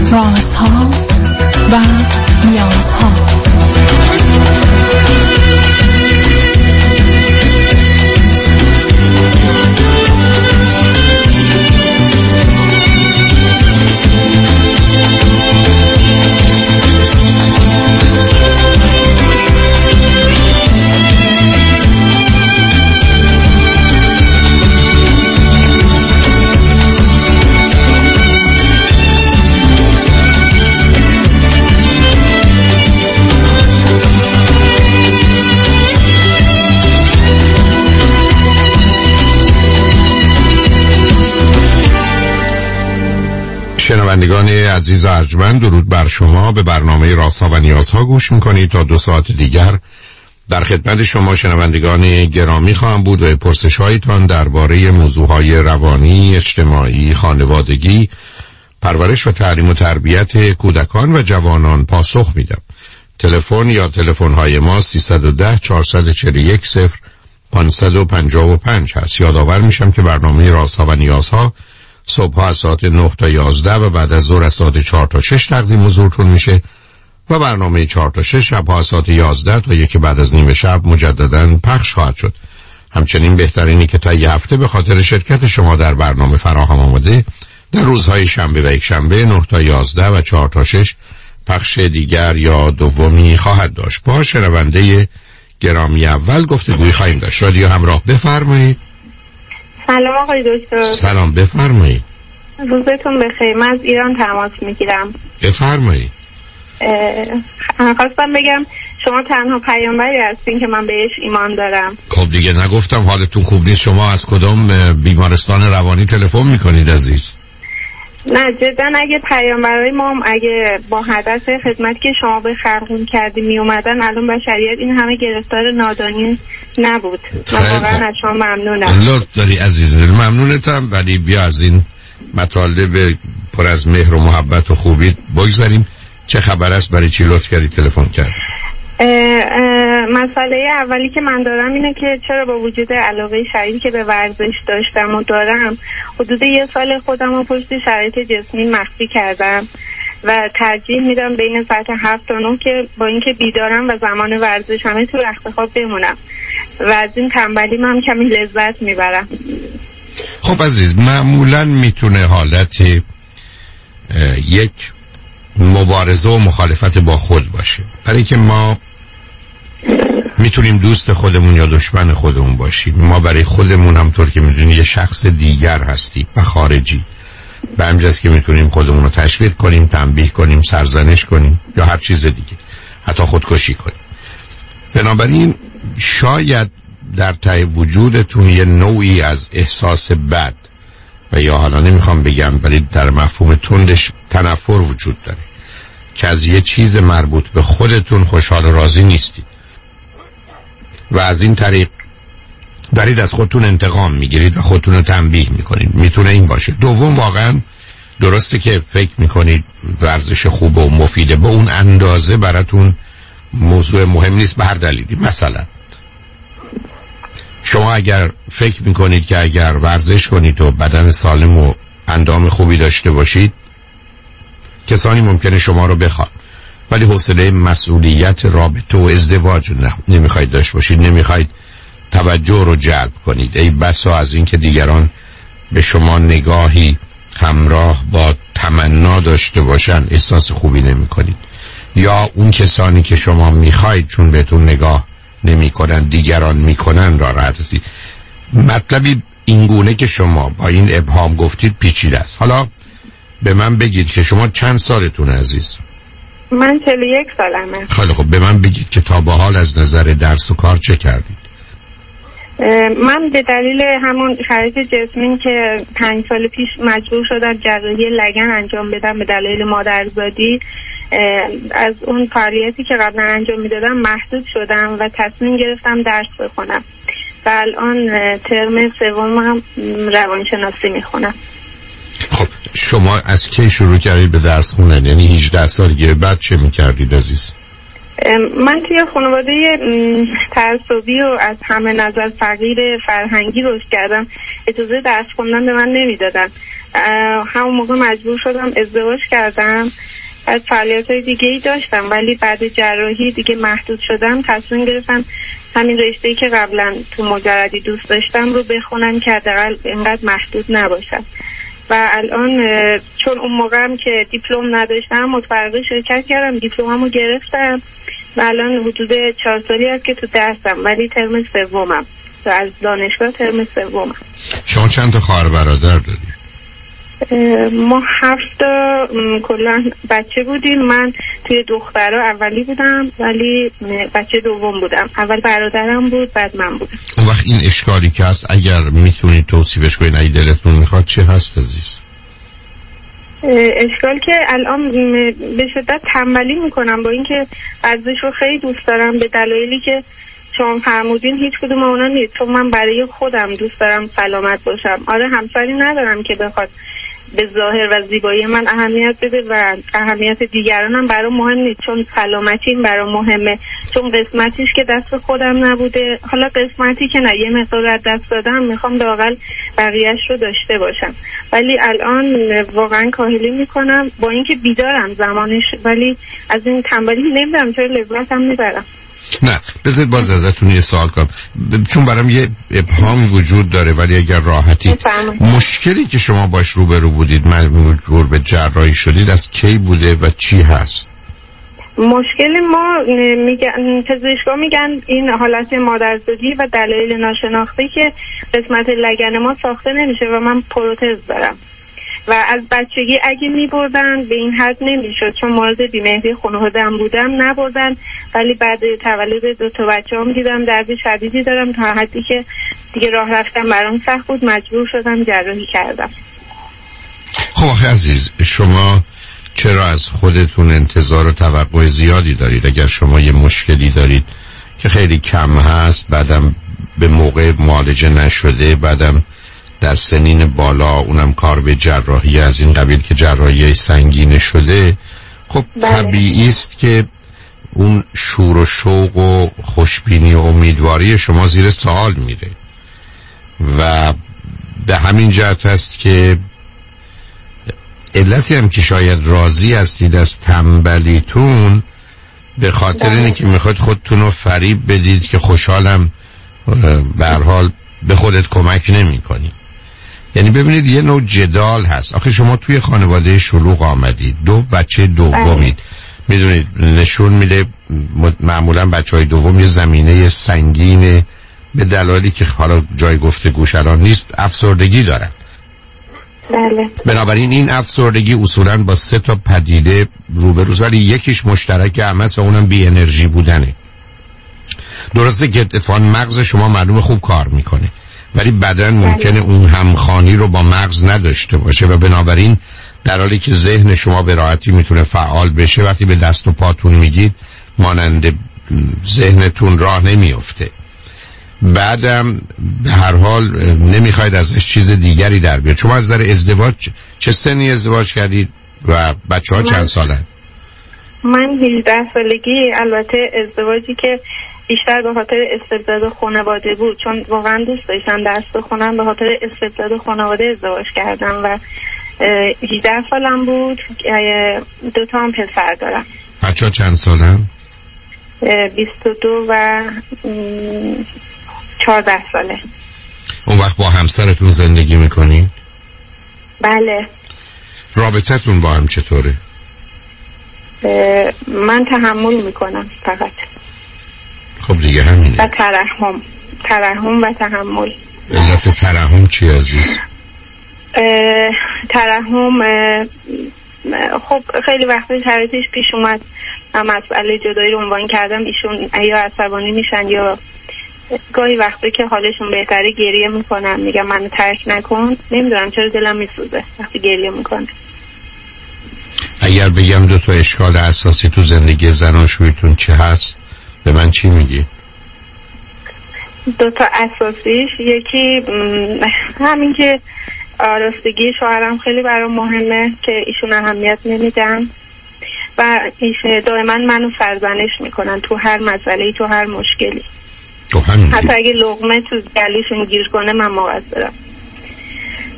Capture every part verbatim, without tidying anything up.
رازها و نیازها. شنوندگان عزیز و ارجمند، درود بر شما. به برنامه رازها و نیازها گوش میکنید. تا دو ساعت دیگر در خدمت شما شنوندگان گرامی خواهم بود و پرسش هایتان درباره موضوعهای روانی، اجتماعی، خانوادگی، پرورش و تعلیم و تربیت کودکان و جوانان پاسخ میدم. تلفن یا تلفن های ما سیصد و ده چهارصد و چهل و یک صفر پانصد و پنجاه و پنج هست. یادآور میشم که برنامه رازها و نیازها صبح از ساعت نه تا یازده و بعد از ظهر از ساعت چهار تا شش تقدیم حضورتون میشه و برنامه چهار تا شش شب از ساعت یازده تا یک بعد از نیم شب مجددا پخش خواهد شد. همچنین بهترینی که تا یه هفته به خاطر شرکت شما در برنامه فراهم آمده در روزهای شنبه و یک شنبه نه تا یازده و چهار تا شش پخش دیگر یا دومی خواهد داشت. با شنونده گرامی اول گفتگوی خواهیم داشت. رادیو همراه، بفرمایید. سلام آقای دکتر. سلام، بفرمایید. روزتون بخیر. من از ایران تماس میگیرم. بفرمایید. خواستم بگم شما تنها پیامبری هستین که من بهش ایمان دارم. خب دیگه نگفتم حالتون خوب نیست؟ شما از کدام بیمارستان روانی تلفن میکنید عزیز؟ نه جدا، اگه پیامبرای ما اگه با هدف خدمت که شما به خلق کردی می اومدن الان بشریت این همه گرفتار نادانی نبود. من واقعا از شما ممنونم. لطف داری عزیز، ممنونتم. ولی بیا از این مطالب پر از مهر و محبت و خوبی بگذاریم. چه خبر است؟ برای چی لطف کردی تلفن کرد؟ مسئله اولی که من دارم اینه که چرا با وجود علاقه شدیدی که به ورزش داشتم و دارم حدود یه سال خودم رو پشت شرایط جسمی مخفی کردم و ترجیح میدم بین ساعت هفت تا نه که با اینکه بیدارم و زمان ورزش همه تو رخت خواب بمونم و از این تنبلی من کمی لذت میبرم. خب عزیز، معمولا میتونه حالت یک مبارزه و مخالفت با خود باشه، برای که ما میتونیم دوست خودمون یا دشمن خودمون باشیم. ما برای خودمون همطور که میدونی یه شخص دیگر هستیم و خارجی، به همجاست که میتونیم خودمون رو تشویق کنیم، تنبیه کنیم، سرزنش کنیم یا هر چیز دیگه، حتی خودکشی کنیم. بنابراین شاید در ته وجودتون یه نوعی از احساس بد و یا حالا نمیخوام بگم ولی در مفهوم تندش تنفر وجود داره که از یه چیز مربوط به خودتون خوشحال و راضی نیستید و از این طریق دارید از خودتون انتقام میگیرید و خودتون رو تنبیه میکنید. میتونه این باشه. دوم، واقعا درسته که فکر میکنید ورزش خوب و مفیده، به اون اندازه براتون موضوع مهم نیست به هر دلیلی. مثلا شما اگر فکر میکنید که اگر ورزش کنید و بدن سالم و اندام خوبی داشته باشید، کسانی ممکنه شما رو بخواد ولی حوصله مسئولیت رابطه و ازدواج نه نمیخواید داشته باشید، نمیخواید توجه رو جلب کنید. ای بسا از این که دیگران به شما نگاهی همراه با تمنا داشته باشن احساس خوبی نمی کنید، یا اون کسانی که شما میخواید چون بهتون نگاه نمی کنن دیگران میکنن را راحت هستید. مطلبی اینگونه که شما با این ابهام گفتید پیچیده است. حالا به من بگید که شما چند سالتون عزیز؟ من چهل و یک سالمه. خیلی خب، به من بگید که تا به حال از نظر درس و کار چه کردید؟ من به دلیل همون شرایط جسمی که پنج سال پیش مجبور شدم جراحی لگن انجام بدم به دلیل مادرزادی، از اون فعالیتی که قبلا انجام میدادم محدود شدم و تصمیم گرفتم درس بخونم و الان ترم سومم روانشناسی میخونم. خب شما از کی شروع کردید به درس خوندن؟ یعنی هجده سالگی بعد چه میکردید عزیز؟ من توی خانواده تعصبی و از همه نظر فقیر فرهنگی رشد کردم. اجازه درس خوندن به من نمیدادن همون موقع مجبور شدم ازدواج کردم. از فعالیت‌های دیگه‌ای داشتم ولی بعد جراحی دیگه محدود شدم. تصمیم گرفتم همین رشته‌ای که قبلا تو مجردی دوست داشتم رو بخونم که حداقل اینقدر محدود نباشم. و الان چون اون موقع هم که دیپلم نداشتم متفرقه شرکت کردم، دیپلممو گرفتم و الان حدود چهار سالی هست که تو درسم ولی ترم سومم، از دانشگاه ترم سومم. شما چند تا خواهر برادر دارید؟ ما هفت تا کلا بچه بودیم. من توی دخترها اولی بودم ولی بچه دوم بودم. اول برادرم بود بعد من بودم. اون وقت این اشکالی که هست اگر میتونید توصیفش کنید اگه دلتون میخواد چه هست عزیز؟ اشکال که الان به شدت تنبلی میکنم با اینکه ورزش رو خیلی دوست دارم به دلایلی که شما فرمودین هیچ کدوم اونا نیست، چون من برای خودم دوست دارم سلامت باشم. آره همسری ندارم که بخواد به ظاهر و زیبایی من اهمیت بده و اهمیت دیگرانم برام مهم نیست، چون سلامتیم برام مهمه، چون قسمتیش که دست خودم نبوده. حالا قسمتی که نه یه مقدار از دست دادم میخوام لااقل بقیه‌اش رو داشته باشم. ولی الان واقعا کاهلی میکنم با اینکه بیدارم زمانش، ولی از این تنبلی نمیدونم چرا لذتم میبرم. نه بذارید باز ازتون یه سوال کنم چون برام یه ابهام وجود داره ولی اگر راحتی مشکلی که شما باش روبرو بودید مجبور به جراحی شدید از کی بوده و چی هست؟ مشکل ما میگن پزشکا میگن این حالت مادرزادی و دلایل ناشناخته که قسمت لگن ما ساخته نمیشه و من پروتز دارم و از بچگی اگه میبردن به این حد نمیشد، چون مورد بیمهری خانواده‌ام بودم نبردن، ولی بعد تولد دو تا بچه‌ام دیدم درد شدیدی دارم تا حدی که دیگه راه رفتم برام سخت بود، مجبور شدم جراحی کردم. خب آخه عزیز شما چرا از خودتون انتظار و توقع زیادی دارید؟ اگر شما یه مشکلی دارید که خیلی کم هست، بعدم به موقع معالجه نشده، بعدم در سنین بالا اونم کار به جراحی از این قبیل که جراحی سنگین شده، خب طبیعی است که اون شور و شوق و خوشبینی و امیدواری شما زیر سوال میره و به همین جهت هست که علتی هم که شاید راضی هستید از تنبلیتون به خاطر اینه که میخواید خودتون رو فریب بدید که خوشحالم به هر حال به خودت کمک نمی کنی. یعنی ببینید یه نوع جدال هست. آخه شما توی خانواده شلوغ آمدید، دو بچه دومید، میدونید نشون میده معمولا بچه های دوم یه زمینه سنگین به دلایلی که حالا جای گفتگوش الان نیست افسردگی دارن. بله. بنابراین این افسردگی اصولا با سه تا پدیده روبروست ولی یکیش مشترک همه است و اونم بی انرژی بودنه. درسته که اتفاقا مغز شما معلومه خوب کار میکنه ولی بدن ممکنه اون همخوانی رو با مغز نداشته باشه و بنابراین در حالی که ذهن شما به راحتی میتونه فعال بشه وقتی به دست و پاتون میگید مانند ذهنتون راه نمیفته. بعدم به هر حال نمیخواید ازش چیز دیگری در بیاد. شما از در ازدواج چه سنی ازدواج کردید و بچه ها چند سالن؟ من هجده سالگی، البته ازدواجی که بیشتر به خاطر استبداد خانواده بود، چون واقعا دوست داشتم درس بخونم، به خاطر استبداد خانواده ازدواج کردم و هجده سالم بود. دو تا هم پسر دارم. بچه ها چند سالن؟ بیست و دو و چهارده ساله. اون وقت با همسرتون زندگی میکنی؟ بله. رابطتون با هم چطوره؟ من تحمل میکنم فقط. خب دیگه همینه. و ترحم ترحم و تحمل. علت ترحم چی عزیز؟ ترحم خب خیلی وقتی شرایطش پیش اومد مسئله جدایی رو عنوان کردم، ایشون یا عصبانی میشن یا گاهی وقتی که حالشون بهتره گریه میکنن، میگم منو ترک نکن. نمیدونم چرا دلم میسوزه وقتی گریه میکنه. اگر بگم دو تا اشکال اساسی تو زندگی زناشویتون چه هست به من چی میگی؟ دو تا اساسیش یکی همین که آرستگی شوهرم خیلی برام مهمه که ایشون اهمیت نمیدن و ایشون دائما منو سرزنش میکنن تو هر مسئله، تو هر مشکلی. تو همین حتی اگه لقمه تو گلوشون گیر کنه من مقصرم.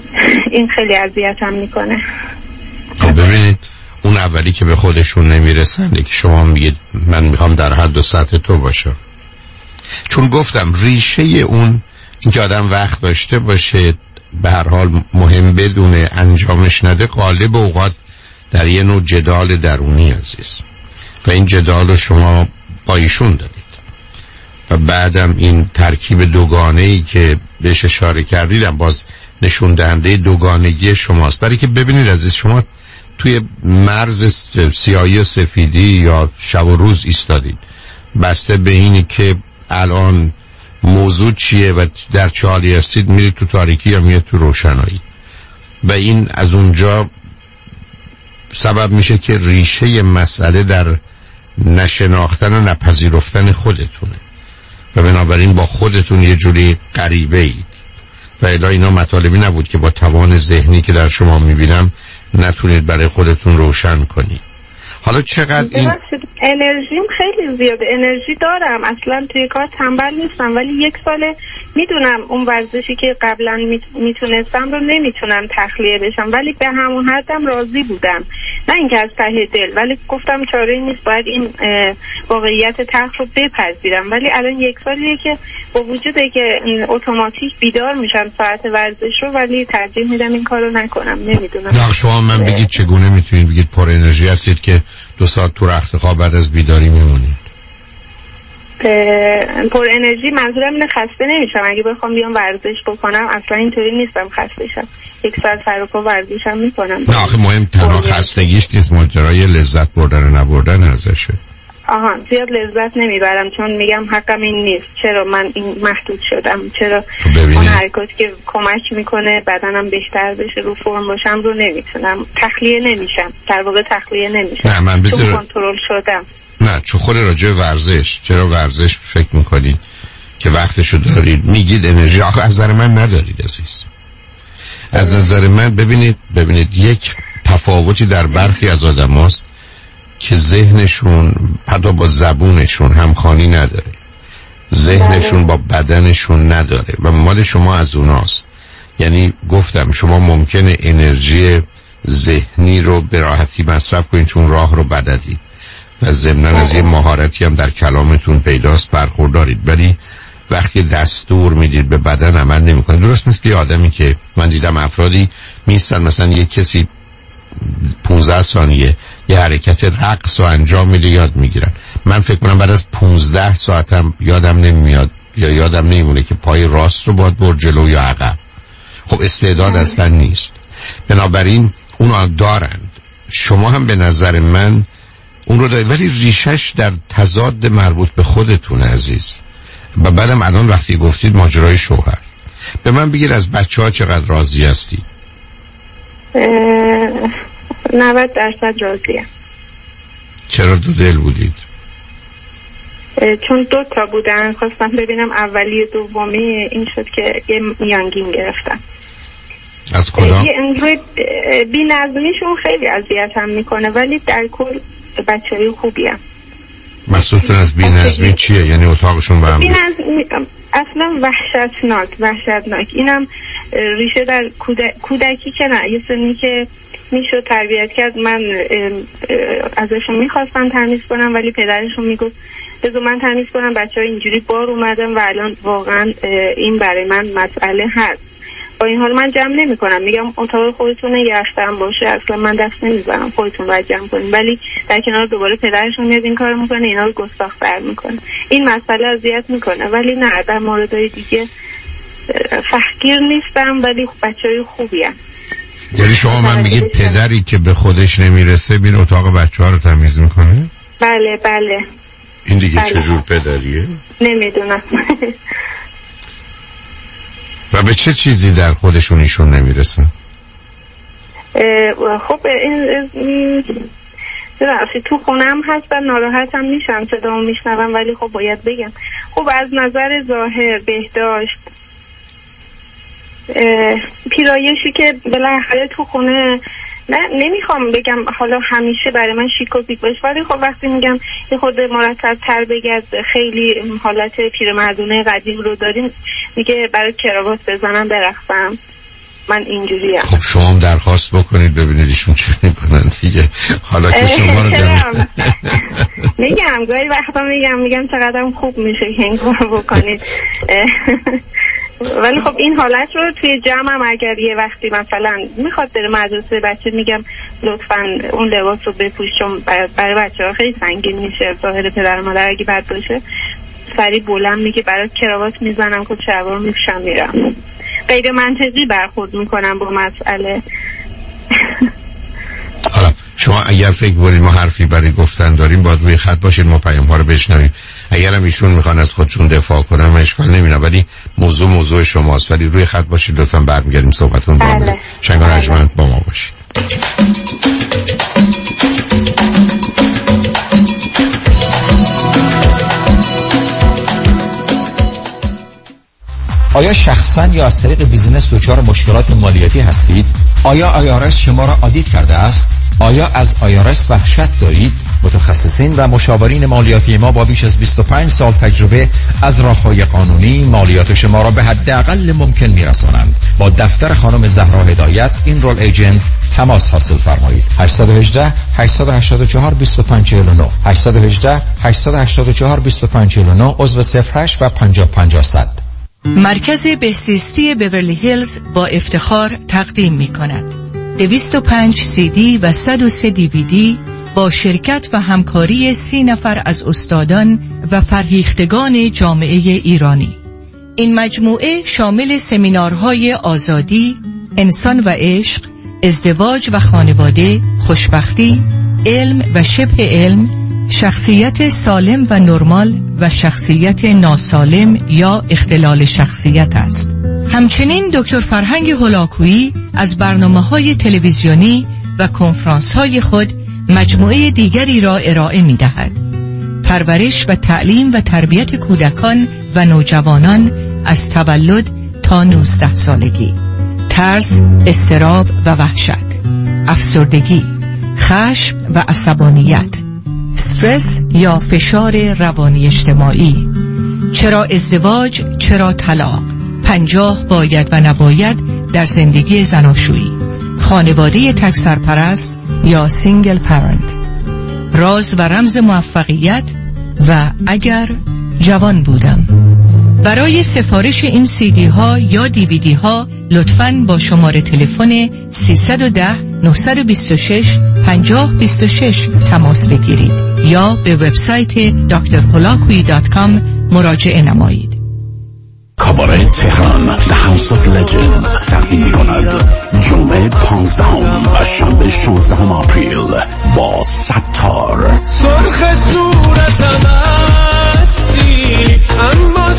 این خیلی اذیتم میکنه. خب ببینید اون اولی که به خودشون نمیرسن که شما میگید من میخوام در حد و سطح تو باشم، چون گفتم ریشه اون اینکه آدم وقت داشته باشه به هر حال مهم بدونه انجامش نده، غالب اوقات در یه نوع جدال درونی عزیز و این جدال رو شما با ایشون دارید و بعدم این ترکیب دوگانه‌ای که بهش اشاره کردیدم باز نشون دهنده دوگانگی شماست. برای که ببینید عزیز شما توی مرز سیاهی و سفیدی یا شب و روز ایستادید، بسته به اینی که الان موضوع چیه و در چه حالی هستید، میرید تو تاریکی یا میرید تو روشنایی و این از اونجا سبب میشه که ریشه مسئله در نشناختن و نپذیرفتن خودتونه و بنابراین با خودتون یه جوری غریبه اید و الا اینا مطالبی نبود که با توان ذهنی که در شما میبینم نتونید برای خودتون روشن کنید. حالا چقدر این انرژیم خیلی زیاده، انرژی دارم، اصلا توی کار تنبل نیستم، ولی یک ساله میدونم اون ورزشی که قبلا میتونستم رو نمیتونم تخلیه بشم، ولی به همون حدم راضی بودم، نه اینکه از ته دل، ولی گفتم چاره نیست، باید این واقعیت تلخ رو بپذیرم. ولی الان یک سالیه که با وجوده که اتوماتیک بیدار میشم ساعت ورزش رو، ولی ترجیح میدم این کارو نکنم. نمیدونم. نه شما من بگید چگونه میتونید بگید پر انرژی هستید که دو ساعت تو رخت خواب بعد از بیداری میمونید؟ پر انرژی منظورم اینه خسته نمیشم. اگه بخوام بیام ورزش بکنم اصلا اینطوری نیستم خسته شم، یک ساعت سر و پا ورزشم میکنم. نه آخه مهم تنها خستگیش نیست، ماجرای لذت بردن و نبردن ازشه. آها زیاد لذت نمیبرم چون میگم حقم این نیست، چرا من این محدود شدم، چرا اون حرکاتی که کمک میکنه بدنم بهتر بشه رو فرم باشم رو نمیتونم، تخلیه نمیشم، در واقع تخلیه نمیشم. نه من بذار کنترل شدم. نه چون خود راجع ورزش، چرا ورزش فکر میکنید که وقتشو دارید میگید انرژی؟ آخه از نظر من ندارید عزیز. از نظر من ببینید ببینید یک تفاوتی در برخی از آدم هاست که ذهنشون حتی با زبونشون همخوانی نداره، ذهنشون با بدنشون نداره و مال شما از اوناست. یعنی گفتم شما ممکنه انرژی ذهنی رو به راحتی مصرف کنید چون راه رو بلدید و ضمناً از یه مهارتی هم در کلامتون پیداست برخوردارید، ولی وقتی دستور میدید به بدن عمل نمیکنه. درست مثل یه آدمی که من دیدم افرادی میستن مثلا یه کسی پونزده ثانیه یه حرکت رقص و انجام میده یاد میگیرن، من فکر کنم بعد از پونزده ساعتم یادم نمیاد یا یادم نمیمونه که پای راست رو باید بر جلو یا عقب. خب استعداد اصلا نیست، بنابراین اونا دارند، شما هم به نظر من اون رو دارید، ولی ریشش در تضاد مربوط به خودتون عزیز. و بعدم الان وقتی گفتید ماجرای شوهر، به من بگید از بچه ها چقدر راضی هستی؟ نود درصد راضیم. چرا دو دل بودید؟ چون دو تا بودن، خواستم ببینم اولی دومی این شد که یه میانگین گرفتم. از کدام؟ بی نظمیشون خیلی اذیتم میکنه، ولی در کل بچه های خوبیم. مقصودتون از بی نظمی چیه؟ یعنی اتاقشون به هم بی نظمی اصلا وحشتناک وحشتناک اینم ریشه در کودک... کودکی که نه، یه سنی که میشد تربیت کرد. من ازشون میخواستم تمیز کنم ولی پدرشون میگفت بذار من تمیز کنم، بچه ها اینجوری بار اومدن و الان واقعا این برای من مسئله هست. با این حال من جمع نمی کنم، میگم اتاق خودتون نگهدارم باشه، اصلا من دست نمیزنم، خودتون باید جمع کنیم، ولی در کنار دوباره پدرشون میاد این کار میکنه، اینا رو گستاخ‌تر میکنه. این مسئله اذیت میکنه، ولی نه در موردهای دیگه فحگیر نیستم، ولی بچهای خوبی هم. یعنی شما من میگید پدری که به خودش نمیرسه بین اتاق بچه ها رو تمیز میکنه؟ بله بله. این دیگه بله. چجور پدریه؟ نمیدونم. و به چه چیزی در خودشون ایشون نمیرسن؟ خب این راستی تو خونم هستم، ناراحتم میشم صدامو میشنوم، ولی خب باید بگم خب از نظر ظاهر بهداشت پیرایشی که بالاخره تو خونه، نه نمیخوام بگم حالا همیشه برای من شیک و پیک باشه، ولی خب وقتی میگم یه خود مرتب تر بگرد، خیلی حالت پیرمردونه قدیم رو داریم، میگه برای کراوات بزنم برقصم. من اینجوریم. خب شما هم درخواست بکنید ببینید ایشون چی میکنن دیگه. حالا که شما رو دارم میگم گاهی وقتا میگم میگم چقدر خوب میشه که این کار بکنید. ولی خب این حالت رو توی جمعم اگر یه وقتی مثلا میخواد بره مدرسه بچه میگم لطفاً اون لباس رو بپوش چون برای بچه ها خیلی سنگین میشه، ظاهر پدر مادر اگه بد باشه سری بلند میگه برای کراوات میزنم که شلوار میپوشم میرم. غیر منطقی برخورد میکنم با مسئله. حالا شما اگر فکر کنید ما حرفی برای گفتن داریم باید روی خط باشید، ما پیام ها رو بشنویم. اگر هم ایشون میخوان از خودشون دفاع کنن من اشکال نمیبینم، ولی موضوع موضوع شماست. ولی روی خط باشید لطفا، برمیگردیم صحبتون با بله. شنگ و رجمند با ما باشید. آیا شخصا یا از طریق بیزینس دچار مشکلات مالیاتی هستید؟ آیا آی آر اس شما را آدیت کرده است؟ آیا از آی آر اس وحشت دارید؟ متخصصین و مشاورین مالیاتی ما با بیش از بیست و پنج سال تجربه از راه‌های قانونی مالیات شما را به حداقل ممکن می‌رسانند. با دفتر خانم زهرا هدایت این رول ایجنت تماس حاصل فرمایید. هشت یک هشت هشت هشت چهار دو پنج چهار نه هشت یک هشت هشت هشت چهار دو پنج چهار نه عضو صفر هشت و پنجاه پنجاه صد. مرکز بهزیستی بیورلی هیلز با افتخار تقدیم می کند دویست و پنج سی دی و صد و سه دی وی دی با شرکت و همکاری سی نفر از استادان و فرهیختگان جامعه ایرانی. این مجموعه شامل سمینارهای آزادی، انسان و عشق، ازدواج و خانواده، خوشبختی، علم و شبه علم، شخصیت سالم و نرمال و شخصیت ناسالم یا اختلال شخصیت است. همچنین دکتر فرهنگ هولاکویی از برنامه‌های تلویزیونی و کنفرانس‌های خود مجموعه دیگری را ارائه می‌دهد. پرورش و تعلیم و تربیت کودکان و نوجوانان از تولد تا نوزده سالگی، ترس، اضطراب و وحشت، افسردگی، خشم و عصبانیت، استرس یا فشار روانی اجتماعی، چرا ازدواج، چرا طلاق، پنجاه باید و نباید در زندگی زناشویی، خانواده تک سرپرست یا سینگل پرنت، راز و رمز موفقیت و اگر جوان بودم. برای سفارش این سی دی ها یا دی وی دی ها لطفاً با شماره تلفن سیصد و ده نهصد و بیست و شش پنجاه بیست و شش تماس بگیرید یا به وبسایت دکتر هولاکویی دات کام مراجعه نمایید. کاباره تهران The House of Legends تقدیم می‌کند جمعه پانزدهم و شنبه شانزدهم آپریل با ستار. سرخ صورتم هستی اما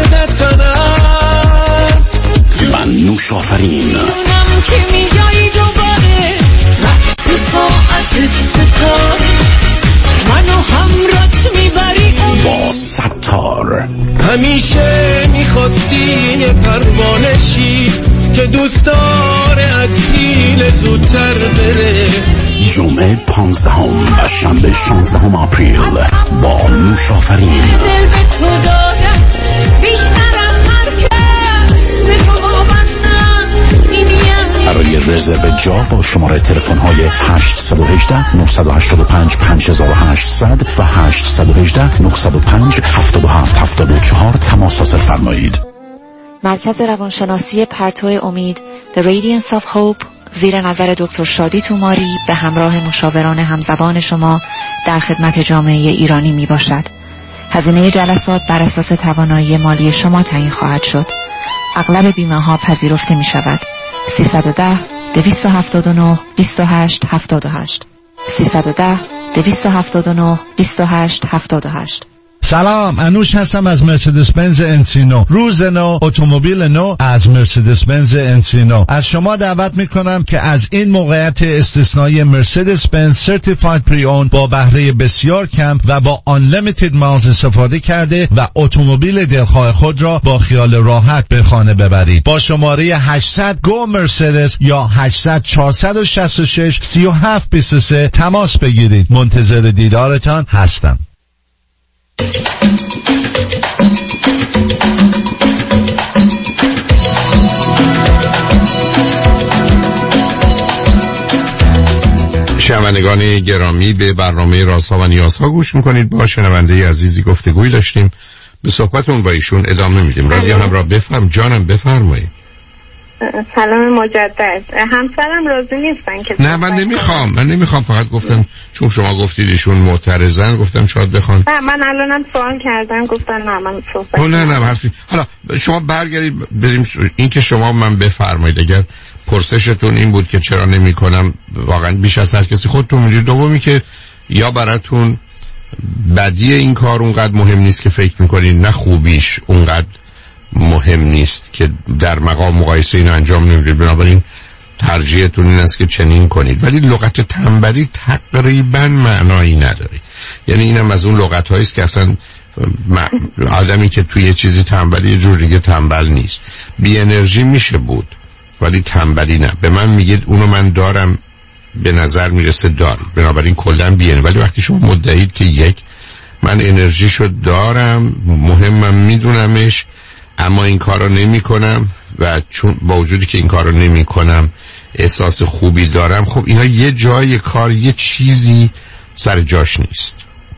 زردتنم و نوش آفرین دونم که میایی دوباره وقتی ساعت ستار منو همرات میبری با ستار. همیشه میخواستی یه پروانه چی که دوست داره از پیل زودتر بره. جمعه پانزدهم و شنبه شانزدهم آپریل با نوش آفرین. دل به تو دارم بیشتر از مرکز به تو وابستم این یعنی. برای رزرو جا با شماره تلفن های هشت یک هشت نه هشت پنج پنج هشت صفر صفر و هشت یک هشت نه صفر پنج هفت هفت هفت چهار تماس حاصل فرمایید. مرکز روانشناسی پرتو امید The Radiance of Hope زیر نظر دکتر شادی توماری به همراه مشاوران همزبان شما در خدمت جامعه ایرانی می باشد. هزینه جلسات بر اساس توانایی مالی شما تعیین خواهد شد. اغلب بیمه ها پذیرفته می شود. سیصد و ده دویست و هفتاد و نه بیست و هشت هفتاد و هشت سیصد و ده دویست و هفتاد و نه بیست و هشت هفتاد و هشت. سلام، انوش هستم از مرسدس بنز انسینو. روز نو، اتومبیل نو از مرسدس بنز انسینو. از شما دعوت میکنم که از این موقعیت استثنایی مرسدس بنز سرتیفاید پری اون با بهره بسیار کم و با unlimited miles استفاده کرده و اتومبیل دلخواه خود را با خیال راحت به خانه ببرید. با شماره هشتصد گو مرسدس یا هشتصد چهارصد و شصت و شش سی و هفت بیست و سه تماس بگیرید. منتظر دیدارتان هستم. شنوندگان گرامی، به برنامه رازها و نیازها گوش میکنید. با شنونده عزیزی گفتگوی داشتیم، به صحبتون با ایشون ادامه میدیم. رادیو همراه، بفرم جانم، بفرمایید. سلام مجدد. همسرم راضی نیستن که نه من نمیخوام من نمیخوام فقط گفتم چون شما گفتید ایشون معترضن، گفتم شاید بخوان. نه من الانم سوال کردم گفتن نه من صحبت نه نه حرفی. حالا شما برگردید بریم این که شما من بفرمایید اگر پرسشتون این بود که چرا نمیکنم، واقعا بیش از هر کسی خودتون میدونید. دومی که یا براتون بدی این کار اونقدر مهم نیست که فکر میکنید، نه خوبیش اونقدر مهم نیست که در مقام مقایسه این انجام نمیدید، بنابراین ترجیحتون این است که چنین کنید. ولی لغت تنبلی تقریبا معنایی نداره. یعنی اینم از اون لغت هاییست که اصلا آدمی که توی چیزی تنبلی یه جور دیگه تنبل نیست. بی انرژی میشه بود ولی تنبلی نه. به من میگید اونو من دارم، به نظر میرسه دارید، بنابراین کلا بی انرژی. ولی وقتی شما مدعید که یک من انرژیشو دارم، مهمم میدونمش، اما این کار رو نمی کنم و چون با وجودی که این کار رو نمی کنم احساس خوبی دارم، خب اینا یه جای کار یه چیزی سر جاش نیست.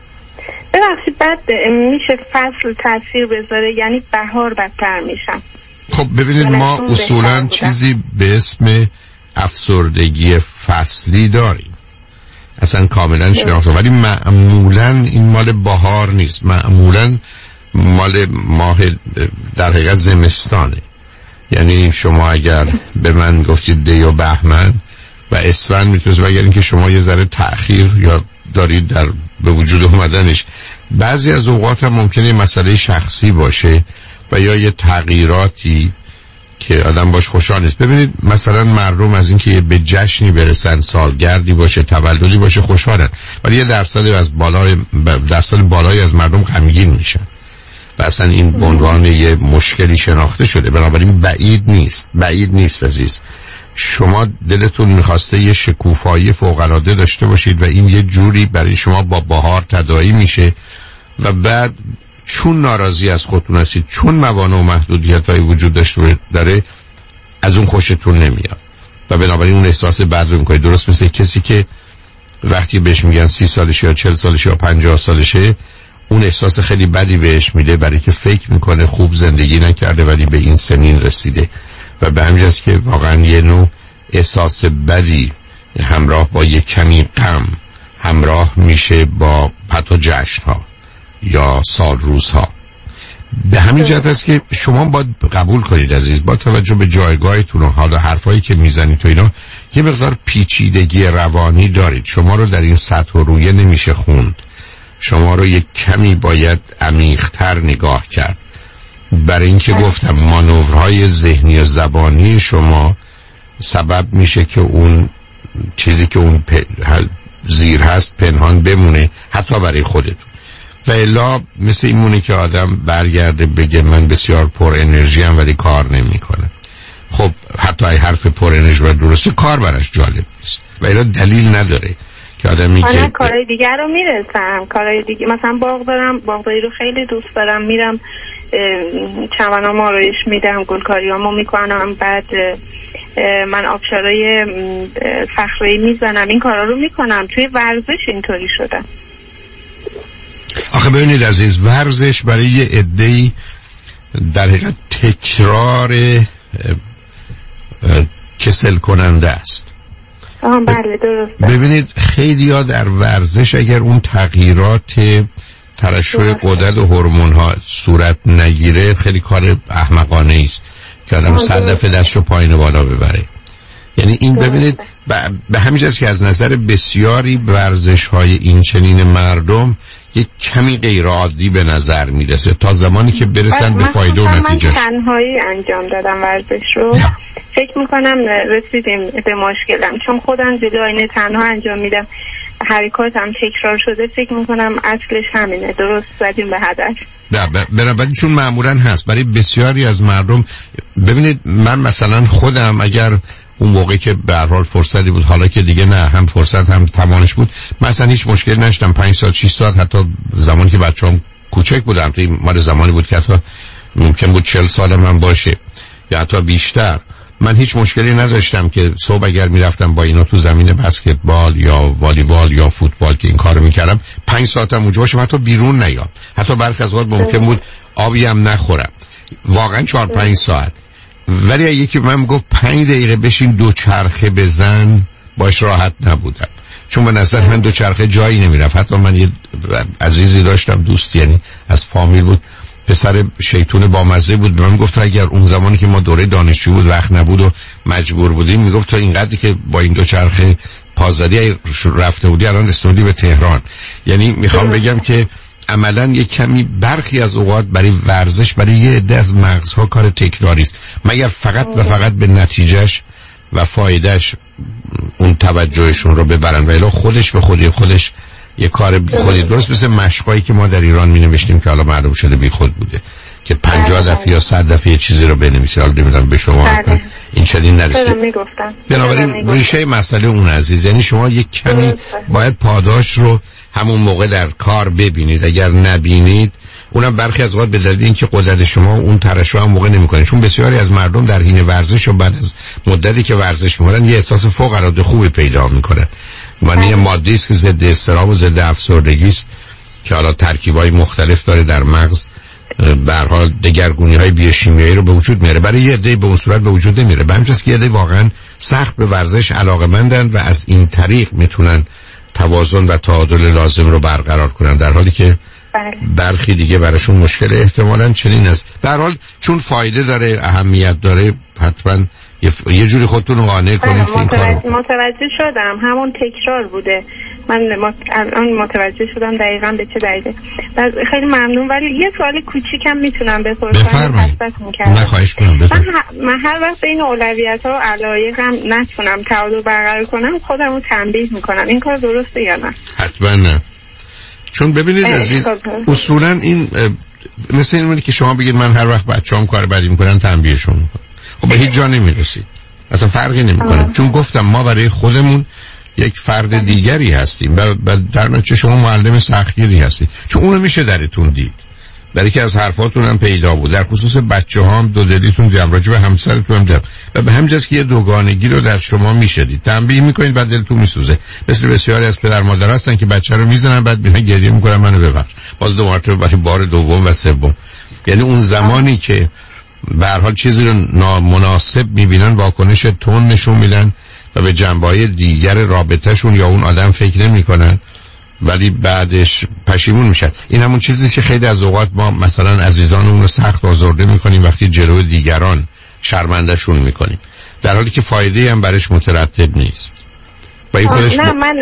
ببخشید بعد میشه فصل تاثیر بذاره، یعنی بهار بدتر میشم. خب ببینید ما اصولا چیزی به اسم افسردگی فصلی داریم، اصلا کاملا شناخته، ولی معمولا این مال بهار نیست، معمولا مال ماه در حقیقت زمستانه. یعنی شما اگر به من گفتید دی و بهمن و اسفند میتونید، و اگر اینکه شما یه ذره تأخیر یا دارید در به وجود اومدنش، بعضی از اوقات هم ممکنه مسئله شخصی باشه و یا یه تغییراتی که آدم باش خوشحال نیست. ببینید مثلا مردم از اینکه به جشنی برسن، سالگردی باشه، تولدی باشه، خوشحالن، ولی یه درصد از بالای درصد بالایی از مردم غمگین میشن و اصلا این به عنوان یه مشکلی شناخته شده. بنابراین بعید نیست بعید نیست عزیز، شما دلتون میخواسته یه شکوفایی فوق‌العاده داشته باشید و این یه جوری برای شما با بهار تداعی میشه و بعد چون ناراضی از خودتون هستید، چون موانع و محدودیت‌های وجود داشته داره، از اون خوشتون نمیاد و بنابراین اون احساس بد رو میکنید. درست مثل کسی که وقتی بهش میگن سی سالشه یا چل سالشه یا پنجاه سالشه، اون احساس خیلی بدی بهش میده برای که فکر میکنه خوب زندگی نکرده ولی به این سنین رسیده و به همین جاست که واقعا یه نوع احساس بدی همراه با یه کمی غم همراه میشه با حتی جشن ها یا سال روزها. به همین جهت است که شما باید قبول کنید عزیز، با توجه به جایگاهتون و حالا حرفایی که میزنید تو اینا، یه مقدار پیچیدگی روانی دارید. شما رو در این سطح و رویه نمیشه خوند، شما رو یک کمی باید عمیق‌تر نگاه کرد. برای اینکه گفتم مانورهای ذهنی و زبانی شما سبب میشه که اون چیزی که اون زیر هست پنهان بمونه، حتی برای خودتون. و الا مثل این مونه که آدم برگرده بگه من بسیار پر انرژی ام ولی کار نمی کنه. خب حتی ای حرف پر انرژی و درسته، کار براش جالب نیست و الا دلیل نداره که آدمی که کارهای دیگر رو میرسم، کارهای دیگه مثلا باغ دارم، باغداری رو خیلی دوست دارم، میرم چمنام آرایش میدم، گلکاریامو میکنم، بعد من آبشارای صخره‌ای میزنم، این کارا رو میکنم. توی ورزش اینطوری شدم. آخه ببینید عزیز، ورزش برای یه عده‌ای در حقیقت تکرار کسل کننده است. آه بله درسته. ببینید خیلی ها در ورزش اگر اون تغییرات ترشح غدد و هورمون ها صورت نگیره، خیلی کار احمقانه است که آدم صد دفعه دستشو پایین بالا ببره. یعنی این ببینید به همین جاست که از نظر بسیاری ورزش های این چنین مردم یک کمی غیر عادی به نظر میرسه تا زمانی که برسن به فایده و نتیجه. من تنهایی انجام دادم ورزش رو، فکر میکنم رسیدیم به مشکلم، چون خودم جلوی آینه تنها انجام میدم، حرکاتم تکرار شده، فکر میکنم اصلش همینه، درست زدیم به هدف. نه بنابراین چون معمولا هست برای بسیاری از مردم. ببینید من مثلا خودم اگر اون موقعی که به هر حال فرصتی بود، حالا که دیگه نه، هم فرصت هم توانش بود، مثلا هیچ مشکل نشدم پنج ساعت شش ساعت، حتی زمانی که بچه‌ام کوچک بودم، توی مال زمانی بود که حتی ممکن بود چهل سال من باشه یا حتی بیشتر، من هیچ مشکلی نداشتم که صبح اگر میرفتم با اینا تو زمین بسکتبال یا والیبال یا فوتبال که این کارو میکردم پنج ساعتم اونجا باشم، حتی بیرون نیام، حتی برخی از اوقات ممکن بود آبی هم نخورم، واقعا چهار پنج ساعت. ولی یکی من گفت پنج دقیقه بشین دو چرخه بزن، باش راحت نبودم، چون به نظر من دو چرخه جایی نمیرفت. حتی من یه عزیزی داشتم، دوست یعنی از فامیل بود، پسر شیطون با مزه بود، به من گفت اگر اون زمانی که ما دوره دانشجو بود وقت نبود و مجبور بودیم، میگفت تا اینقدری که با این دو چرخه پازداری رفته بودی الان رسیدی به تهران. یعنی میخوام بگم که عملا یک کمی برخی از اوقات برای ورزش برای یه عده از مغزها کار تکراری است، مگر فقط و فقط به نتیجهش و فایدهش اون توجهشون رو ببرن، ولی خودش به خودی خودش یه کار بی خودی. درست مثل مشقایی که ما در ایران می نوشتیم که حالا معلوم شده بی خود بوده، که پنجاه دفعه یا صد دفعه چیزی رو بنویسی، حالا نمیدونم به شما این چنین نرسید. بنابراین ریشه مسئله اون عزیز، یعنی شما یک کمی باید پاداش رو همون موقع در کار ببینید. اگر نبینید، اونم برخی از اوقات به دلیل اینکه قدرت شما اون ترشح هم موقع نمیکنه، چون بسیاری از مردم در حین ورزش و بعد از مدتی که ورزش میکنن یه احساس فوق العاده خوبی پیدا میکنن. معنی مادی است که ضد اضطراب و ضد افسردگی است که حالا ترکیبای مختلف داره در مغز، به هر حال دگرگونی‌های بیوشیمیایی رو به وجود میاره. برای یه عده به اون صورت به وجود نمیاره، به همین جاست که یه عده واقعا سخت به ورزش علاقه‌مندن و از این طریق میتونن توازن و تعادل لازم رو برقرار کنن، در حالی که برخی دیگه براشون مشکل احتمالاً چنین است. به هر حال چون فایده داره، اهمیت داره، حتما یه جوری خودتون رو قانع کنید که این کارو. متوجه شدم همون تکرار بوده، من الان متوجه شدم دقیقاً به چه دلیله. خیلی ممنون. ولی یه سوال کوچیکم میتونم بپرسم؟ بفرمایید. نه خواهش کنم. من, من هر وقت بین اولویت‌ها و علایقم نتونم تعادل برقرار کنم، خودم رو تنبیه میکنم. این کار درسته یا نه؟ حتما نه. چون ببینید عزیز، اصولاً این مثل اینه که شما بگید من هر وقت بچه‌ام کار بدی میکنن تنبیهشون میکنم، خب به هیچ جا نمیرسید، اصلا فرقی نمیکنه. چون گفتم ما برای خودمون یک فرد دیگری هستیم و در نتیجه شما معلم سختگیری هستید، چون اونو میشه درتون دید، برای که از حرفاتون هم پیدا بود. در خصوص بچه ها هم دو دلیتون دیم، راجع به همسرتون هم دیم، و به همجاست که یه دوگانگی رو در شما میشدید، تنبیه میکنید بعد دلتون میسوزه. مثل بسیاری از پدر مادر هستن که بچه رو میزنن بعد میرن گریه میکنن منو ببخش، باز دو مرتبه برای بار دوم و سوم. یعنی اون زمانی که به هر حال چیزی رو نامناسب میبینن واکنش تون نشون میدن و به جنبه‌های دیگر رابطهشون یا اون آدم فکر نمیکنن، ولی بعدش پشیمون میشن. این همون چیزی که خیلی از اوقات ما مثلا عزیزانمون رو سخت آزرده میکنیم وقتی جلوی دیگران شرمندهشون میکنیم، در حالی که فایده هم برش مترتب نیست. و این خودش نه من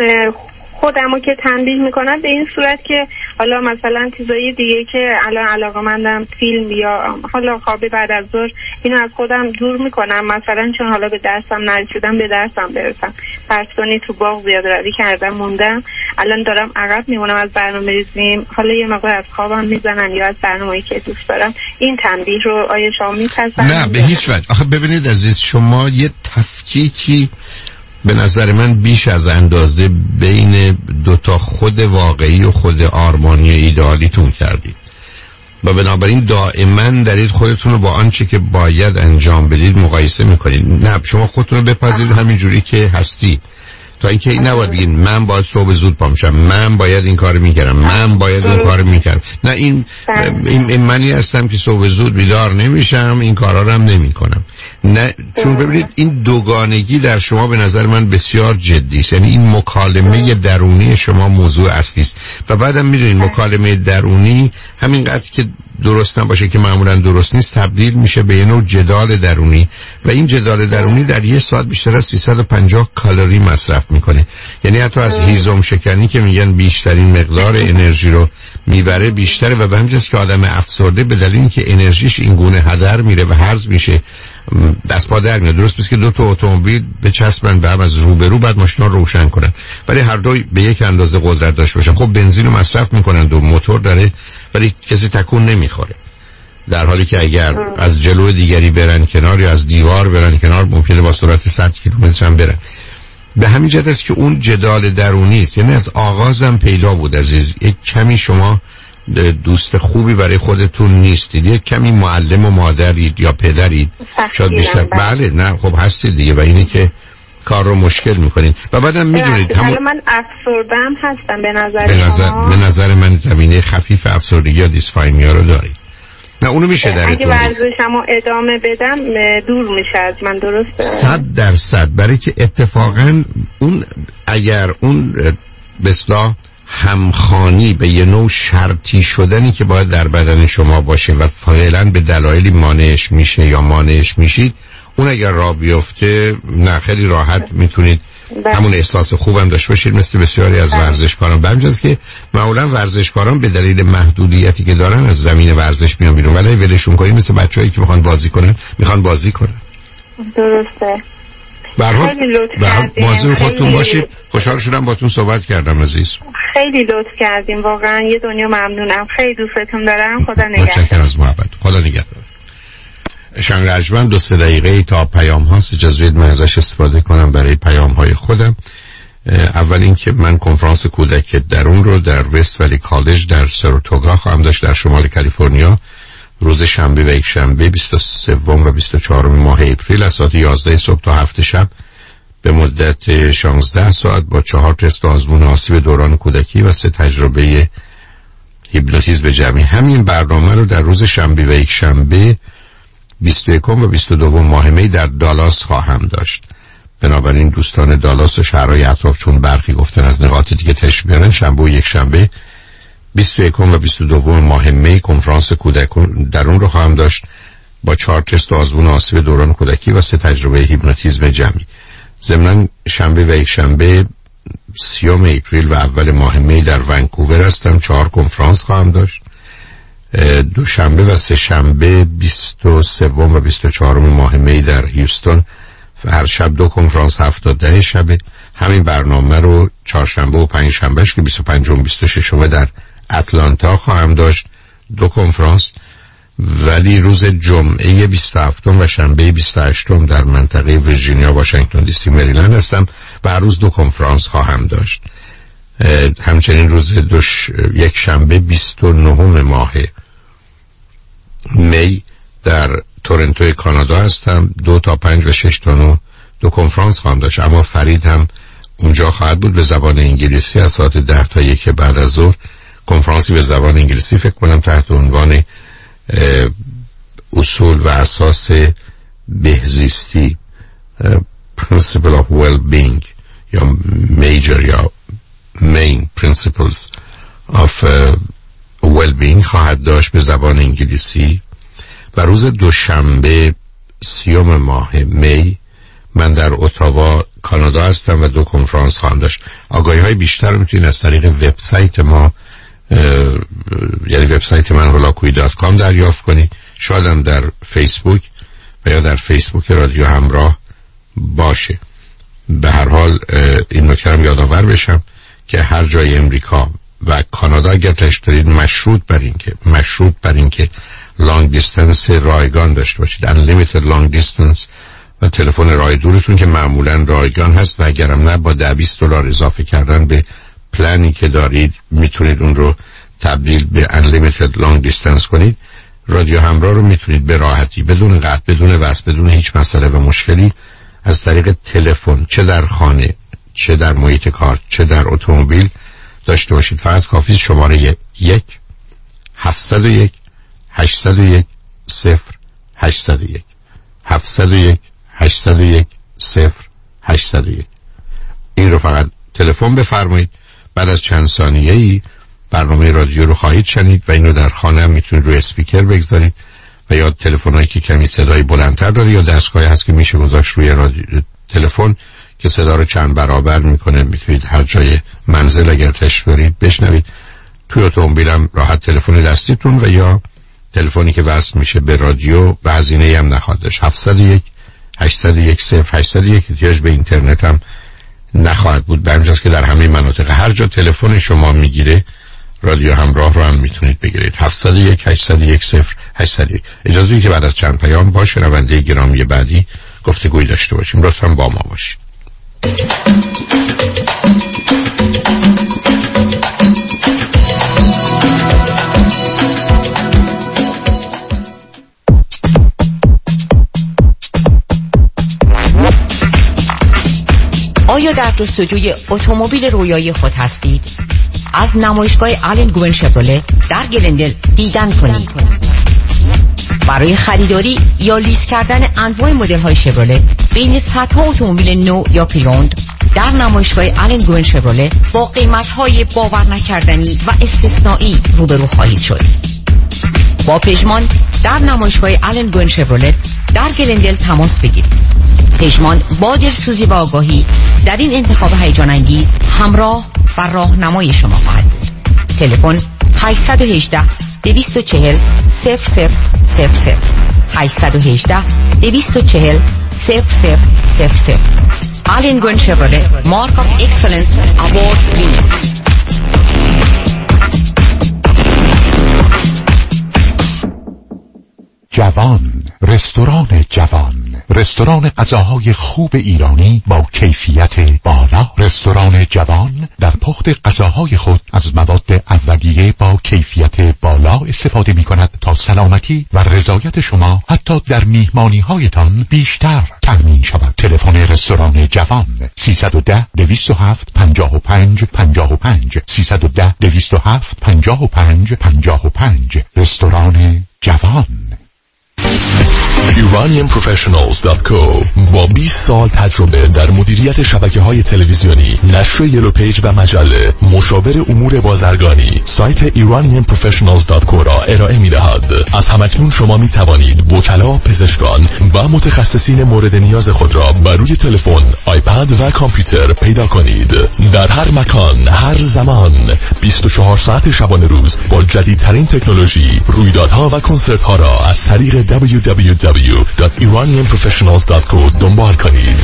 خودمو که تنبیه میکنم به این صورت که حالا مثلا چیزایی دیگه که الان علاقه‌مندم، فیلم یا حالا خواب بعد از ظهر، اینو از خودم دور میکنم، مثلا چون حالا به درسم نرسیدم به درسم برسم. فرض کنید تو باغ زیاد روی کردم موندم، الان دارم عقب میمونم از برنامه‌ریزیم، حالا یه موقع از خوابم میزنن یا از برنامه‌ای که دوست دارم. این تنبیه رو آیا شما میپسندید؟ نه به هیچ وجه. آخه ببینید عزیز، شما یه تفکیکی به نظر من بیش از اندازه بین دوتا خود واقعی و خود آرمانی ایدئالیتون کردید و بنابراین دائما دارید خودتون رو با آنچه که باید انجام بدید مقایسه میکنید. نه، شما خودتون رو بپذیرید همین جوری که هستی، تا اینکه این نباید بگید من باید صبح زود پا میشم، من باید این کارو میکردم، من باید اون کارو میکردم. نه، این این, این منی هستم که صبح زود بیدار نمیشم، این کارا رو هم نمیکنم. نه، چون ببینید این دوگانگی در شما به نظر من بسیار جدی است. یعنی این مکالمه درونی شما موضوع اصلی است و بعدم میدونید مکالمه درونی همینقدر که درست نباشه که معمولا درست نیست، تبدیل میشه به یه نوع جدال درونی و این جدال درونی در یه ساعت بیشتر از سیصد و پنجاه کالری مصرف میکنه. یعنی حتی از هیزم شکنی که میگن بیشترین مقدار انرژی رو میبره بیشتره و به همجاست که آدم افسرده به دلیل اینکه انرژیش این گونه هدر میره و هرز میشه دست پا در میاد. درست بس که دو تا اتومبیل بچسبن به هم از روبرو بعد ماشینا روشن کنن، ولی هر دوی به یک اندازه قدرت داشته باشن، خب بنزین رو مصرف میکنن، دو موتور داره ولی کسی تکون نمیخوره. در حالی که اگر از جلو دیگری برن کنار یا از دیوار برن کنار ممکنه با سرعت صد کیلومتر هم برن. به همین جهت است که اون جدال درونی است. یعنی از آغازم پیدا بود عزیز، یک کمی شما دوست خوبی برای خودتون نیستید، یک کمی معلم و مادرید یا پدرید شاید بیشتر. بله نه خب هستید دیگه و اینی که کار رو مشکل میکنید و بعدم میدونید همون من افسردم هستم به نظر به نظر, به نظر من زمینه خفیف افسردگی یا دیسفایمیا رو دارید. نه اونو میشه درتون اگه ورزشمو ادامه بدم دور میشه از من، درسته؟ صد درصد. برای که اتفاقا اون اگر اون به اصطلاح همخوانی به یه نوع شرطی شدنی که باید در بدن شما باشه و فعلا به دلایلی مانعش میشه یا مانعش میشید، اون اگر راه بیفته نه خیلی راحت میتونید بله. همون احساس خوبم داشته باشید مثل بسیاری از بله. ورزشکاران. بمجاز که معمولا ورزشکاران به دلیل محدودیتی که دارن از زمین ورزش میان بیرون، ولی ولشون کنید مثل بچه‌ای که میخوان بازی کنن میخوان بازی کنن. درسته. به هر حال مواظب خودتون باشید. خوشحال شدم باهاتون صحبت کردم عزیز. خیلی لطف کردیم واقعا، یه دنیا ممنونم. خیلی دوستتون دارم. خدا نگهدار. متشکرم از محبت. خدا نگهدار. شنگ رجمن دو سه دقیقه تا پیام هاست، اجازه بدید من ازش استفاده کنم برای پیام های خودم. اول اینکه من کنفرانس کودک درون رو در وست ولی کالج در سراتوگا خواهم داشت در شمال کالیفرنیا روز شنبه و یک شنبه بیست و سه و بیست و چهار ماه اپریل از ساعت یازده صبح تا هفت شب به مدت شانزده ساعت با چهار تست آزمون آسیب دوران کودکی و سه تجربه هیپنوتیزم جمعی. همین برنامه رو در روز شنبه و یک شنبه بیست و یک و بیست و دو ماه می در دالاس خواهم داشت. بنابراین دوستان دالاس و شهرهای اطراف چون برخی گفتن از نقاط دیگه تشریف بیارن، شنبه و یک شنبه بیست و یک و بیست و دو ماه می کنفرانس کودک درون رو خواهم داشت با چهار تست آزمون آسیب دوران کودکی و سه تجربه هیپنوتیزم جمعی. ضمناً شنبه و یک شنبه سیوم اپریل و اول ماه می در ونکوور هستم، چهار کنفرانس خواهم داشت. دو شنبه و سه شنبه بیست و سه و بیست و چهار ماه می در هیوستن هر شب دو کنفرانس هفتاد ده شبه. همین برنامه رو چهارشنبه و پنج شنبهش که بیست و پنج و بیست و شش در اتلانتا خواهم داشت دو کنفرانس، ولی روز جمعه بیست و هفت و شنبه بیست و هشت در منطقه ویرجینیا، واشنگتن دی سی، مریلند هستم و هر روز دو کنفرانس خواهم داشت. همچنین روز دوش یک شنبه بیست و نه ماه می در تورنتو کانادا هستم، دو تا پنج و شش تا نه دو کنفرانس خواهم داشت. اما فرید هم اونجا خواهد بود به زبان انگلیسی از ساعت ده تا یک بعد از ظهر، کنفرانسی به زبان انگلیسی فکر کنم تحت عنوان اصول و اساس بهزیستی Principle of Well-being یا Major یا Main Principles of uh, Well-being خواهد داشت به زبان انگلیسی. و روز دوشنبه سیوم ماه می من در اتاوا کانادا هستم و دو کنفرانس خواهم داشت. آگاهی های بیشتر میتونید از طریق وبسایت ما یعنی وبسایت من هولاکویی دات کام دریافت کنید. شاید هم در فیسبوک و یا در فیسبوک رادیو همراه باشه. به هر حال این نکته رو یادآور بشم که هر جای امریکا و کانادا اگر تشریف دارید مشروط بر این که مشروط بر این که لانگ دیستنس رایگان داشته باشید، unlimited لانگ دیستنس و تلفن راه دورتون که معمولا رایگان هست و اگرم نه با ده بیست دلار اضافه کردن به پلانی که دارید میتونید اون رو تبدیل به unlimited لانگ دیستنس کنید. رادیو همراه رو میتونید به راحتی بدون قطع، بدون وصل، بدون هیچ مسئله و مشکلی از طریق تلفن چه در خانه چه در محیط کار چه در اتومبیل داشته باشید. فقط کافی شماره یک هفتصد و یک هشتصد و یک صفر هشتصد و یک هفتصد و یک هشتصد و یک صفر هشتصد و یک این رو فقط تلفن بفرمایید. بعد از چند ثانیه‌ای برنامه رادیو رو خواهید شنید و اینو در خانه هم میتونید روی اسپیکر بگذارید و یا تلفنایی که کمی صدای بلندتر داره یا دستگاهی هست که میشه گذاشت روی رادیو تلفن که صدا رو چند برابر میکنه. میتونید هر جای منزل اگر تشریف دارید بشنوید. توی اتومبیل هم راحت تلفن دستیتون و یا تلفنی که وصل میشه به رادیو و هزینه‌ای هم نخواهد داشت. هفتصد و یک هشتصد و یک صفر هشتصد و یک احتیاج به اینترنت هم نخواهد بود. به همجاست که در همه مناطق هر جا تلفن شما میگیره رادیو همراه رو هم میتونید بگیرید. هفتصد و یک هشتصد و یک صفر هشتصد و یک. اجازه بدید که بعد از چند پیام با شنونده گرامی بعدی گفتگویی داشته باشیم. لطفاً با ما باشید. جستجوی اتومبیل رویایی خود هستید؟ از نمایشگاه آلن گوین شفرولت در گلندل دیدن کنید. برای خریداری یا لیز کردن انواع مدل‌های شفرولت بین صدها اتومبیل نو یا پریوند در نمایشگاه آلن گوین شفرولت با قیمت‌های باور نکردنی و استثنایی روبرو خواهید شد. با پژمان در نمایشگاه آلن گوین شفرولت در گلندل تماس بگیرید. پژمان با دلسوزی و آگاهی در این انتخاب هیجان انگیز همراه و راهنمای شما خواهد بود. تلفن هشت یک هشت دویست و چهل صفر صفر صفر صفر هشت یک هشت دویست و چهل صفر صفر صفر صفر. آلن گوین شفرولت مارک آف اکسلنس اوارد وینر. جوان، رستوران جوان، رستوران غذاهای خوب ایرانی با کیفیت بالا. رستوران جوان در پخت غذاهای خود از مواد اولیه با کیفیت بالا استفاده می کند تا سلامتی و رضایت شما حتی در میهمانی هایتان بیشتر تضمین شود. تلفن رستوران جوان سیصد و ده دویست و هفت پنجاه و پنج پنجاه و پنج سیصد و ده دویست و هفت پنجاه و پنج پنجاه و پنج. رستوران جوان. ایرانیان پروفشنالز دات کو با بیست سال تجربه در مدیریت شبکه‌های تلویزیونی، نشر یلو پیج و مجله، مشاور امور بازرگانی، سایت ایرانیان پروفشنالز دات کو را ارائه می‌دهد. از همکنون شما می‌توانید وکلا، پزشکان و متخصصین مورد نیاز خود را بر روی تلفن، آیپد و کامپیوتر پیدا کنید. در هر مکان، هر زمان، بیست و چهار ساعت شبانه روز با جدیدترین تکنولوژی، رویدادها و کنسرت‌ها را از طریق دبلیو دبلیو دبلیو دات ایرانیان پروفشنالز دات کو دنبال کنید.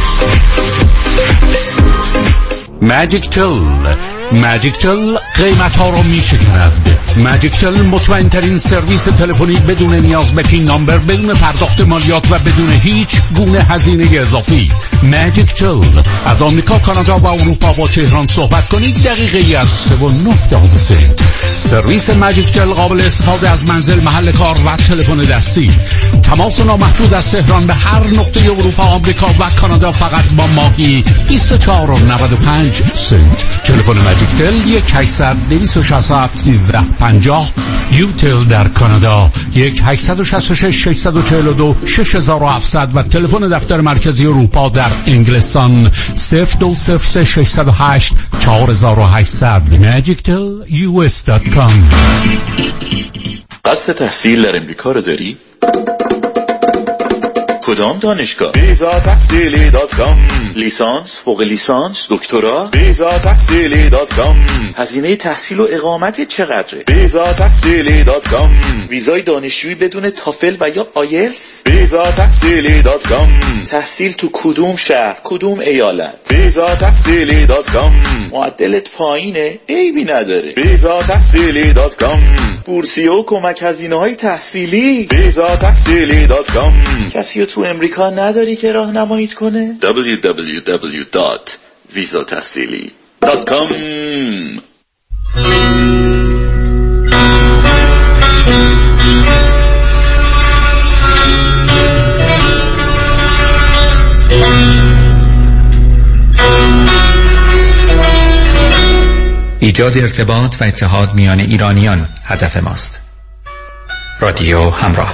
ماجیک تل ماجیک تل قیمت ها رو می شکند. ماجیک تل مطمئن ترین سرویس تلفنی بدون نیاز به پین نامبر، بدون پرداخت مالیات و بدون هیچ گونه هزینه اضافی. ماجیک تل از آمریکا، کانادا و اروپا با تهران صحبت کنید دقیقه از سه و نه دقیقه. سرویس ماجیک تل قابل استفاده از منزل، محل کار و تلفن دستی. تماس نامحدود از تهران به هر نقطه اروپا، آمریکا و کانادا فقط با ماهی بیست و چهار و نود و پنج سنت. تلفن ماجیک تل یک هشتصد دویست و شصت و هفت سیزده پنجاه. یوتل در کانادا یک هشتصد و شصت و شش ششصد و چهل و دو شش هزار و هفتصد و تلفن دفتر مرکزی اروپا در انگلستان صفر دو صفر سه ششصد و هشت چهار هزار و هشتصد. ماجیک تل یو اس دات کام. قصد تحصیل در امریکا رو داری؟ کدام دانشگاه؟ بیزا تحصیلی دات کام. لیسانس، فوق لیسانس، دکترا؟ بیزا تحصیلی دات کام. هزینه تحصیل و اقامت چقدره؟ بیزا تحصیلی دات کام. ویزای دانشجویی بدون تافل و یا آیلتس؟ بیزا تحصیلی دات کام. تحصیل تو کدوم شهر، کدوم ایالت؟ بیزا تحصیلی دات کام. معدلت پایینه؟ عیبی نداره. بیزا تحصیلی دات کام. بورسیه و کمک هزینه‌های تحصیلی؟ بیزا تحصیلی دات کام. کسی تو امریکا نداری که راهنماییت کنه؟ دبلیو دبلیو دبلیو دات ویزا تحصیلی دات کام. ایجاد ارتباط و اتحاد میان ایرانیان هدف ماست. رادیو همراه.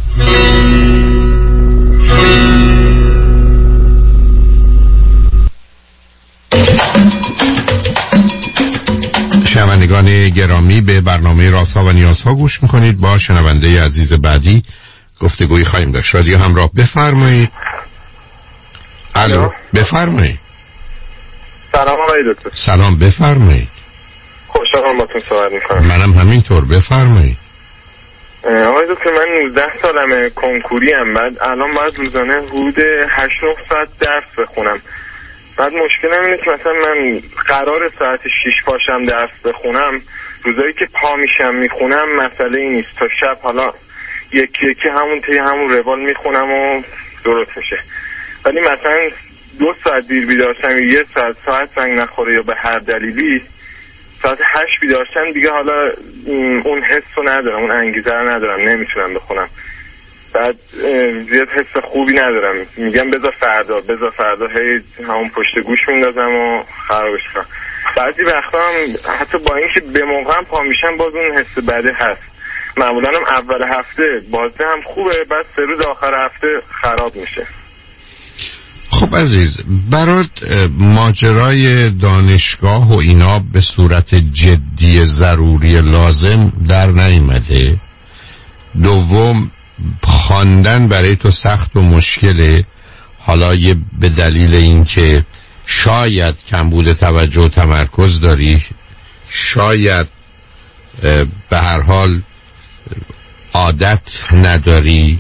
شنوندگان گرامی، به برنامه رازها و نیازها گوش میکنید. با شنونده عزیز بعدی گفتگویی خواهیم داشت. رادیو همراه، بفرمایید. الو، بفرمایید. سلام آقای دکتر. سلام، بفرمایید. خوشحالم باهاتون صحبت میکنم. منم همینطور، بفرمایید. آقای دکتر، من نوزده سالمه، کنکوری ام. بعد الان باید روزانه حدود هشت نه ساعت درس بخونم. بعد مشکلم اینه که مثلا من قرار ساعت شیش پاشم درس بخونم، روزایی که پا میشم میخونم مسئله این نیست. تا شب حالا یکی یکی همون طی همون روال میخونم و درست میشه. ولی مثلا دو ساعت دیر بیدارشم، یه ساعت ساعت زنگ نخوره یا به هر دلیلی ساعت هشت بیدارشم، دیگه حالا اون حس رو ندارم، اون انگیزه رو ندارم، نمیتونم بخونم. بعد زیاد حس خوبی ندارم، میگم بذار فردا بذار فردا، هی همون پشت گوش میندازم و خرابش کنم. بعضی وقتا هم حتی با اینکه به موقع هم پا میشم باز اون حس بده هست. معمولا هم اول هفته بازده هم خوبه، بعد سه روز آخر هفته خراب میشه. خب عزیز، برات ماجرای دانشگاه و اینا به صورت جدی ضروری لازم در نیامده؟ دوم، خواندن برای تو سخت و مشکله، حالا یه به دلیل اینکه شاید کمبود توجه و تمرکز داری، شاید به هر حال عادت نداری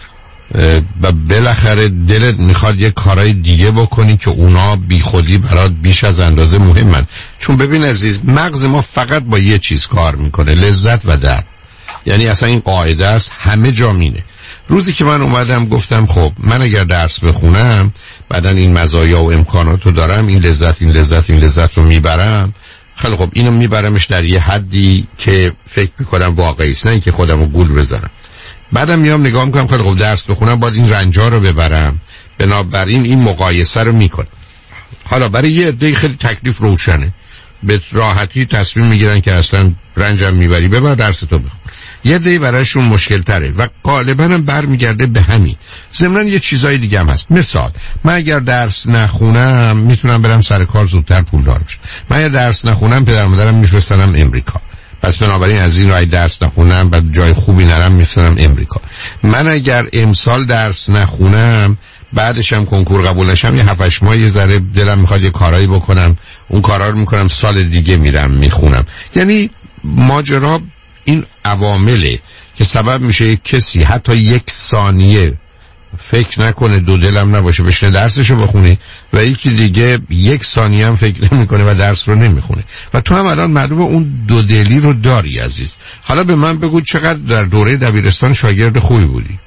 و بالاخره دلت میخواد یه کارهای دیگه بکنی که اونا بی خودی برات بیش از اندازه مهمن. چون ببین عزیز، مغز ما فقط با یه چیز کار میکنه، لذت و درد. یعنی اصلا این قاعده است، همه جا مینه. روزی که من اومدم گفتم خب من اگر درس بخونم بعدن این مزایا و امکاناتو دارم، این لذت این لذت این لذت رو میبرم، خیلی خب اینو میبرمش در یه حدی که فکر میکنم واقعی است، نه اینکه خودم رو گول بزنم. بعدم میام نگاه میکنم خیلی خب درس بخونم باید این رنجا رو ببرم، بنابراین این مقایسه رو میکنم. حالا برای یه عده خیلی تکلیف روشنه، به راحتی تصمیم میگیرن که اصلا رنجم میبری ببر درس تو بخون. یه عده برایشون مشکل تره و غالبا هم برمیگرده به همین. ضمناً یه چیزای دیگه هم هست. مثال من اگر درس نخونم میتونم برم سر کار زودتر پولدار بشم. من اگر درس نخونم پدر مادرم میفرستنم امریکا، پس بنابراین از این راه درس نخونم بعد جای خوبی نرم میفرستنم امریکا. من اگر امسال درس نخونم بعدش هم کنکور قبول نشم، یه هفت هشت ماه یه ذره دلم میخواد یه کارایی بکنم، اون کارا رو میکنم، سال دیگه میرم میخونم. یعنی ماجرا این عوامله که سبب میشه یک کسی حتی یک ثانیه فکر نکنه، دو دلم نباشه بشینه درسشو بخونه و یکی دیگه یک ثانیه هم فکر نمیکنه و درس رو نمیخونه. و تو هم الان معلومه اون دو دلی رو داری عزیز. حالا به من بگو چقدر در دوره دبیرستان شاگرد خوبی بودی؟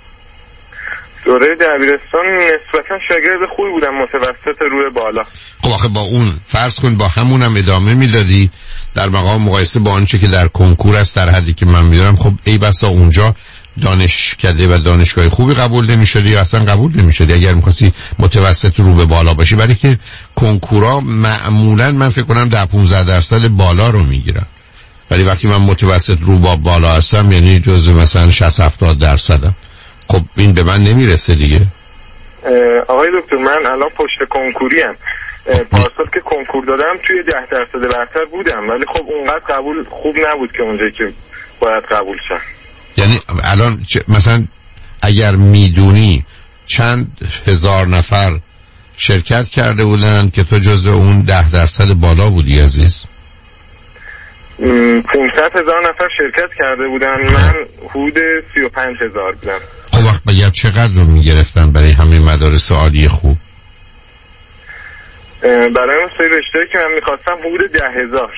دوره دبیرستان نسبتا شاگرد خوبی بودم، متوسط روی بالا. خب آخه با اون فرض کن با همونم ادامه میدادی در مقام مقایسه با آنچه که در کنکور است در حدی که من میدونم، خب ای بسا اونجا دانشکده و دانشگاه خوبی قبول نمی‌شدی یا اصلا قبول نمی‌شدی اگر می‌خواستی متوسط رو به بالا باشی، برای که کنکورا معمولاً من فکر کنم ده پانزده درصد بالا رو میگیرن، ولی وقتی من متوسط رو با بالا هستم یعنی جزء مثلا شصت هفتاد درصدم. خب این به من نمیرسه دیگه. آقای دکتر من الان پشت کنکوری ام، پارسال که کنکور دادم توی ده درصد برتر بودم، ولی خب اونقدر قبول خوب نبود که اونجایی که باید قبول شد. یعنی الان مثلا اگر میدونی چند هزار نفر شرکت کرده بودن که تو جزء اون ده درصد بالا بودی عزیز؟ پانصد هزار نفر شرکت کرده بودن، من حدود سی و پنج هزار بودم. خب وقت باید چقدر رو میگرفتن برای همین مدارس عالی خوب؟ برای اون سری رشته‌ای که من میخواستم حدود ده هزار.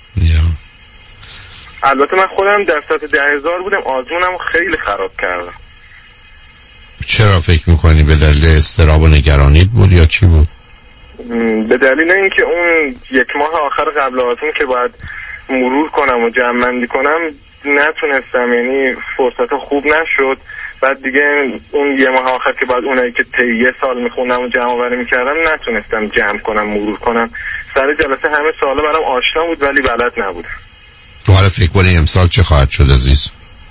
البته من خودم در سطح ده هزار بودم، آزمونم خیلی خراب کردم. چرا فکر میکنی؟ به دلیل اضطراب و نگرانیت بود یا چی بود؟ به دلیل اینکه اون یک ماه آخر قبل آزمون که باید مرور کنم و جمع بندی کنم نتونستم، یعنی فرصت خوب نشد. بعد دیگه اون یه ماه آخر که بعد اونایی که طی یه سال میخوندم و جمع آوری میکردم نتونستم جمع کنم مرور کنم. سر جلسه همه سوالا برام آشنا بود ولی بلد نبودم. تو حالا فکر کنی امسال چه خواهد شد عزیز؟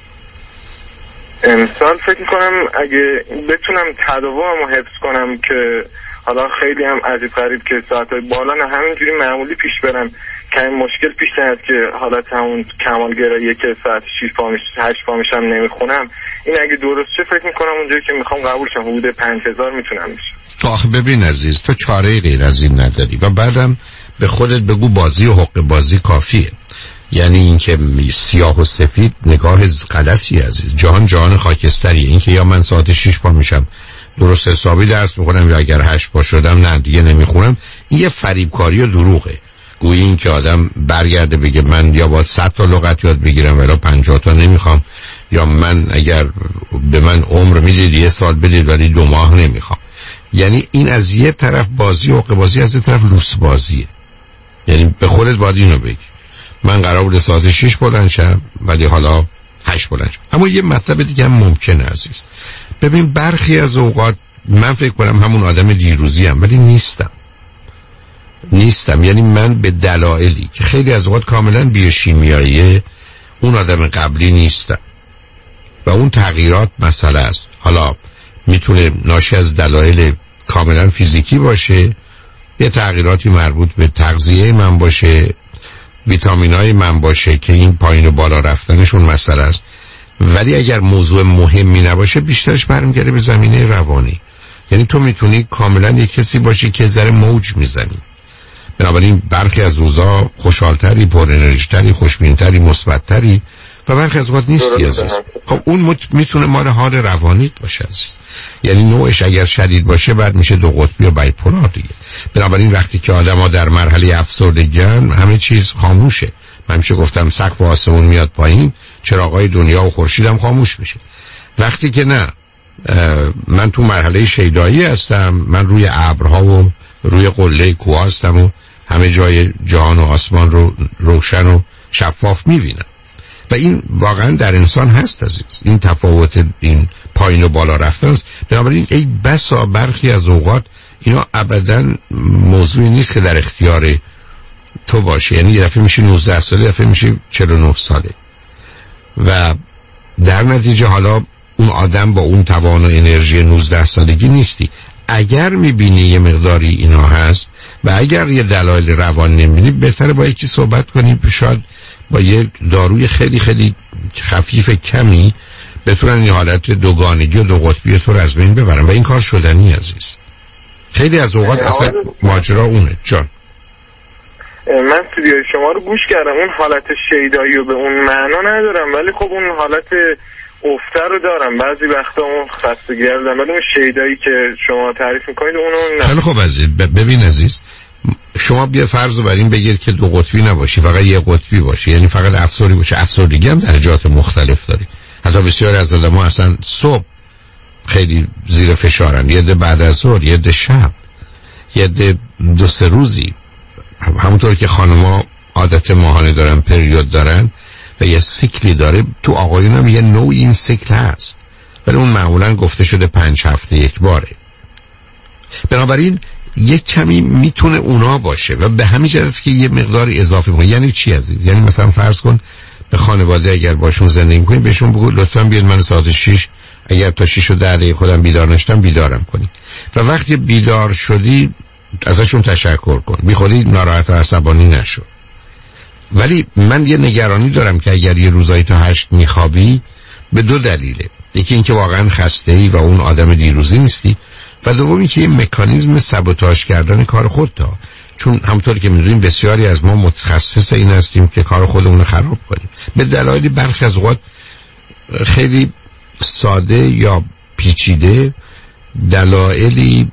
امسال فکر میکنم اگه بتونم تداومو حفظ کنم که حالا خیلی هم عجیب غریب که ساعتهای بالا نه همینجوری معمولی پیش برم که این مشکل پیش نیاد که حالت همون کمالگراییه که ساعت شش پا میشه هشت پا میشم نمیخونم. این اگه درست شه فکر میکنم اونجایی که میخوام قبول شم حدود پنج هزار میتونم بشم. تو آخه ببین عزیز، تو چاره غیر از این نداری و بعدم به خودت بگو بازی و حق بازی کافیه. یعنی اینکه سیاه و سفید نگاه غلطی عزیز. جهان جهان خاکستریه. اینکه یا من ساعت شش پا میشم درست حسابی درس میخونم یا اگر هشت پا شدم نه دیگه نمیخونم، این یه فریبکاری و دروغه. گویی این که آدم برگرده بگه من یا باید صد تا لغت یاد بگیرم ولی پنجاه تا نمیخوام، یا من اگر به من عمر میدید یه سال بدید ولی دو ماه نمیخوام. یعنی این از یه طرف بازی و حق بازی، از یه طرف لوس بازیه. یعنی به خودت باید اینو بگی من قرار بود ساعت شش بلند شم ولی حالا هشت بلند شم. اما یه مطلب دیگه هم ممکنه عزیز. ببین برخی از اوقات من فکر کنم همون آدم دیروزی هم، ولی نیستم نیستم یعنی من به دلایلی که خیلی از اوقات کاملا بیوشیمیاییه اون آدم قبلی نیستم و اون تغییرات مسئله است. حالا میتونه ناشی از دلایل کاملا فیزیکی باشه، یه تغییراتی مربوط به تغذیه من باشه، ویتامینای من باشه که این پایین و بالا رفتنشون مسئله است. ولی اگر موضوع مهمی نباشه بیشترش برمیگرده به زمینه روانی. یعنی تو میتونی کاملا یک کسی باشی که ذره موج میزنی، بنابراین برخی از روزا خوشحالتری، پر انرژی‌تری، خوشبینتری، مثبت‌تری و برخی از وقت نیستی عزیز. خب اون میتونه مال حال روانیت باشه عزیز. یعنی نوعش اگر شدید باشه بعد میشه دو قطبی و بایپولار دیگه. بنابراین وقتی که آدم‌ها در مرحله افسردگی‌ان همه چیز خاموشه. من همیشه گفتم سقف و آسمون میاد پایین، چراغای دنیا و خورشید هم خاموش میشه. وقتی که نه من تو مرحله شیدایی هستم، من روی ابرها و روی قله کوه هستم و همه جای جهان و آسمان رو روشن و شفاف میبینم و این واقعا در انسان هست عزیز. این تفاوت این پایین و بالا رفتن است. بنابراین ای بسا برخی از اوقات اینا ابدا موضوعی نیست که در اختیار تو باشه. یعنی یه دفعه میشه نوزده ساله، دفعه میشه چهل و نه ساله و در نتیجه حالا اون آدم با اون توان و انرژی نوزده سالگی نیستی. اگر میبینی یه مقداری اینا هست و اگر یه دلایل روان نمیبینی، بهتره با یکی صحبت کنی، شاید با یه داروی خیلی خیلی خفیف کمی بتونن این حالت دوگانگی و دو قطبی تو رو از بین ببرن و این کار شدنی عزیز. خیلی از اوقات اصلا ماجرا اونه. جان من استودیوی شما رو گوش کردم، اون حالت شیدایی رو به اون معنا ندارم، ولی خب اون حالت افته رو دارم. بعضی وقتا اون خستگی رو دارم، ولی اون شیدایی که شما تعریف میکنید اون نه. خیلی خوب عزیز. ببین عزیز، شما بیا فرض رو بر این بگیر که دو قطبی نباشی، فقط یه قطبی باشی، یعنی فقط افسردگی باشه. افسردگی هم درجات مختلف داری. حتی بسیاری از آدم‌ها اصلا صبح خیلی زیر فشارن، یه ده بعد از ظهر، یه ده شب، یه ده دو سه روزی. همونطور که خانم‌ها عادت ماهانه دارن، پریود دارن و یه سیکلی داره، تو آقایون هم یه نوع این سیکل هست، ولی اون معمولا گفته شده پنج هفته یک باره. بنابراین یک کمی میتونه اونا باشه و به همین جهت که یه مقداری اضافه بکنه. یعنی چی عزیز؟ یعنی مثلا فرض کن به خانواده اگر باشون زندگی می‌کنی بهشون بگو لطفاً بیاد من ساعت شش اگر تا شش و ده دقیقه خودم بیدار نشدم بیدارم کنی و وقتی بیدار شدی ازشون تشکر کن، بی خودی ناراحت و عصبانی نشو. ولی من یه نگرانی دارم که اگر یه روزایی تا هشت میخوابی به دو دلیله. یکی اینکه واقعا خسته ای و اون آدم دیروزی نیستی و دومی که یه مکانیزم سابوتاژ کردن کار خودت، چون همونطوری که میدونیم بسیاری از ما متخصص این هستیم که کار خودمون رو خراب کنیم به دلایلی برخی از اوقات خیلی ساده یا پیچیده، دلایلی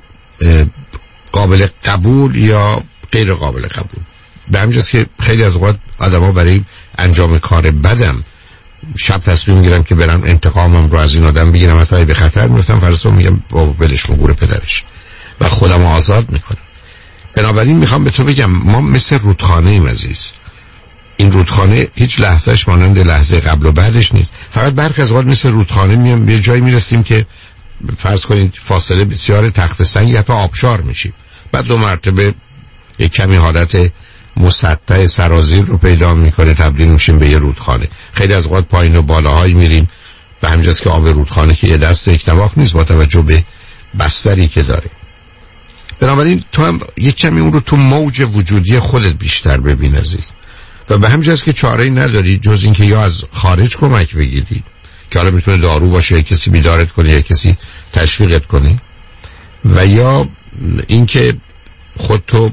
قابل قبول یا غیر قابل قبول. به همین جاست که خیلی از اوقات آدم‌ها برای انجام کار بدم شب تصمیم میگیرن که برن انتقامم رو از این آدم بگیرم، حتی به خطر میفتم، فرضاً میگم با ولش مگور پدرش و خودم آزاد میکنم. بنابراین میخوام به تو بگم ما مثل رودخانه ایم عزیز. این رودخانه هیچ لحظهش مانند لحظه قبل و بعدش نیست. فقط برخی از اوقات مثل رودخانه میام به جایی میرسیم که فرض کنید فاصله بسیار تخت سنگ یا آبشار میشیم، بعد دو مرتبه یک کمی حالت مسطح سرازیر رو پیدا میکنه، تبدیل میشیم به یه رودخانه. خیلی از اوقات پایین و بالاهایی میریم و همینجاست که آب رودخانه که یه دست یک نواخت نیست با توجه به بستری که داره. بنابراین تو هم یک کمی اون رو تو موج وجودی خودت بیشتر ببین عزیز و به همین جاست که چاره‌ای نداری جز این که یا از خارج کمک بگیری که حالا میتونه دارو باشه، یا کسی بیدارت کنه، یا کسی تشویقت کنه، و یا اینکه خودتو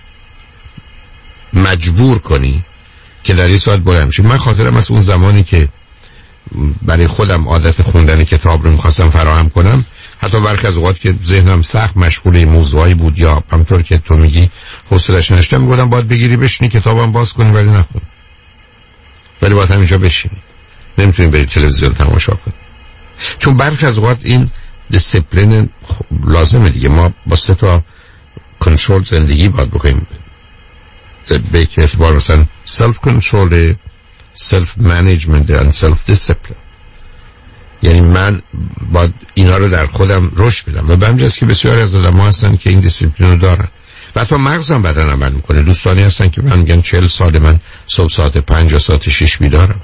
مجبور کنی که در این ساعت بلند شی. من خاطرم از اون زمانی که برای خودم عادت خوندن کتاب رو میخواستم فراهم کنم، حتی برخی از اوقات که ذهنم سخت مشغول موضوعی بود یا همونطور که تو میگی حوصله‌اش نشدم، میگفتم باید بگیری بشینی کتابم باز کنی ولی نخون، ولی باید همینجا بشینی، نمیتونی بری تلویزیون تماشا کنی. چون برخی از اوقات این دیسپلین لازمه دیگه. ما با سه تا کنترل زندگی باید بکنیم. به یک اعتبار مثلا سلف کنترل، self management and self discipline. یعنی من باید اینا رو در خودم رشد بدم و به همین جاست که بسیاری از آدم‌ها هستن که این دیسیپلین رو دارن و حتی مغزم بدن عمل میکنه. دوستانی هستن که من میگن چهل سال من صبح ساعت پنج یا ساعت شش بیدارم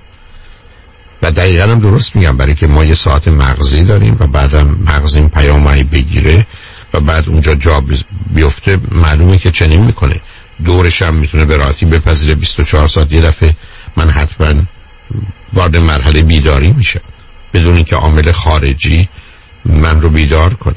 و دقیقا هم درست میگم، برای که ما یه ساعت مغزی داریم و بعدم مغز این پیامایی بگیره و بعد اونجا جا بیفته معلومه که چنین میکنه. دورش هم میتونه به راحتی بپذیره بیست و چهار ساعت یه دفعه من حتما وارد مرحله بیداری میشم بدون اینکه عامل خارجی من رو بیدار کنه.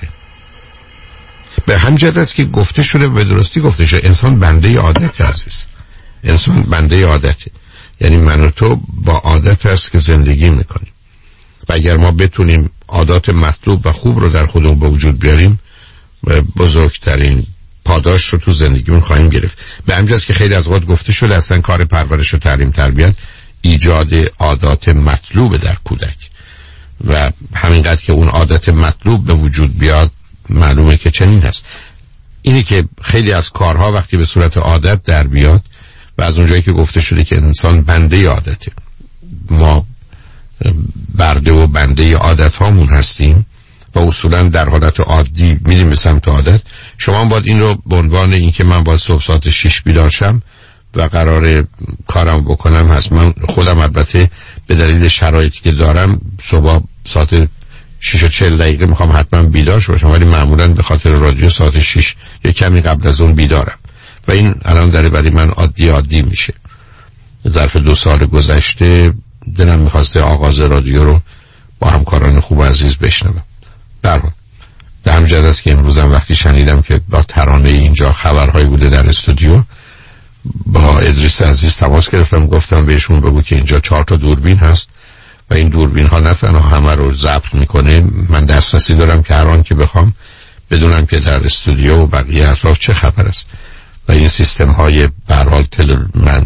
به همین جهت است که گفته شده، به درستی گفته شده، انسان بنده عادت عزیز، انسان بنده عادته. یعنی من و تو با عادت است که زندگی میکنیم و اگر ما بتونیم عادات مطلوب و خوب رو در خودمون به وجود بیاریم بزرگترین پاداش رو تو زندگیمون خواهیم گرفت. به همین جاست که خیلی از وقت گفته شده اصلا کار پرورش و تعلیم تربیت ایجاد عادات مطلوب در کودک و همینقدر که اون عادت مطلوب به وجود بیاد معلومه که چنین هست. اینه که خیلی از کارها وقتی به صورت عادت در بیاد و از اونجایی که گفته شده که انسان بنده عادته، ما برده و بنده عادت هامون هستیم و اصولا در حالت عادی میریم به سمت عادت. شما باید این رو به عنوان این که من باید صبح ساعت شش بیدار شم و قرار کارم بکنم هست. من خودم البته به دلیل شرایطی که دارم صبح ساعت شش و چهل دقیقه میخوام حتما بیدار شم، ولی معمولا به خاطر رادیو ساعت شش یا کمی قبل از اون بیدارم و این الان داره برای من عادی عادی میشه. ظرف دو سال گذشته دلم میخواسته آغاز رادیو رو با همکاران خوب و عزیز بشنوم. در حال به همین جهت است که امروزم وقتی شنیدم که با ترانه اینجا خبرهایی بوده در استودیو، با ادریس عزیز تماس گرفتم، گفتم بهشون بگو که اینجا چهار تا دوربین هست و این دوربین ها نه تنها همه رو ضبط میکنه، من دسترسی دارم که هر آن که بخوام بدونم که در استودیو و بقیه اطراف چه خبر است و این سیستم های به هر حال تل من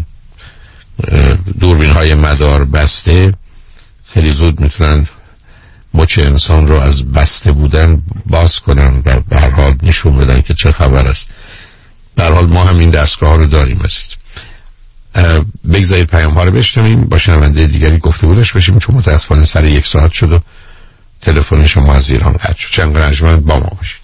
دوربین های مدار بسته خیلی زود میتونن مچ انسان رو از بسته بودن باز کنن و به هر حال نشون بدن که چه خبر است. به هر حال ما هم این دستگاه ها رو داریم عزیز. بگذارید پیام ها رو بشنویم، با شنونده دیگری گفتگو داشته باشیم چون متاسفانه سر یک ساعت شد و تلفن شما از ایران قطع شد. چند قرنجمند با ما باشید.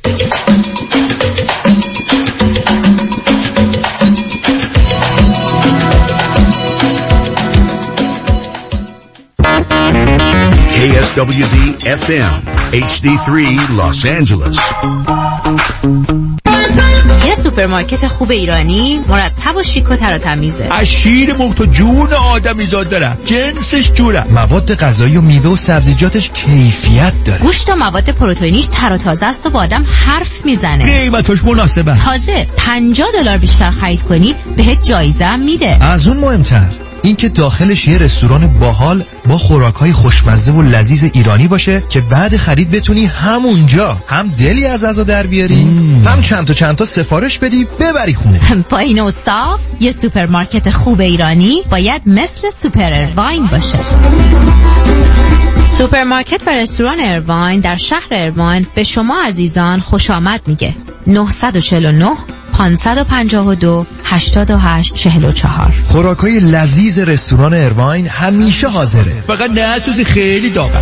کی اس دبلیو دی اف ام اچ دی سه Los Angeles. یه سوپرمارکت خوب ایرانی مرتب و شیک و تر و تمیزه. از شیر مرغ و جون آدمیزاد داره، جنسش جوره، مواد غذایی و میوه و سبزیجاتش کیفیت داره، گوشت و مواد پروتئینیش تر و تازه است و با آدم حرف میزنه، قیمتش مناسبه. تازه پنجاه دلار بیشتر خرید کنی بهت جایزه هم میده. از اون مهمتر این که داخلش یه رستوران باحال با خوراکای خوشمزه و لذیذ ایرانی باشه که بعد خرید بتونی همونجا هم دلی از غذا در بیاری مم. هم چند تا چند تا سفارش بدی ببری خونه. با این اوصاف یه سوپرمارکت خوب ایرانی باید مثل سوپر ارواین باشه. سوپرمارکت و رستوران ارواین در شهر ارواین به شما عزیزان خوش آمد میگه. نه چهار نه پانصد و پنجاه و دو هشتاد و هشت چهل و چهار. خوراکای لذیذ رستوران ارواین همیشه حاضره، فقط نه سوزی خیلی داغه.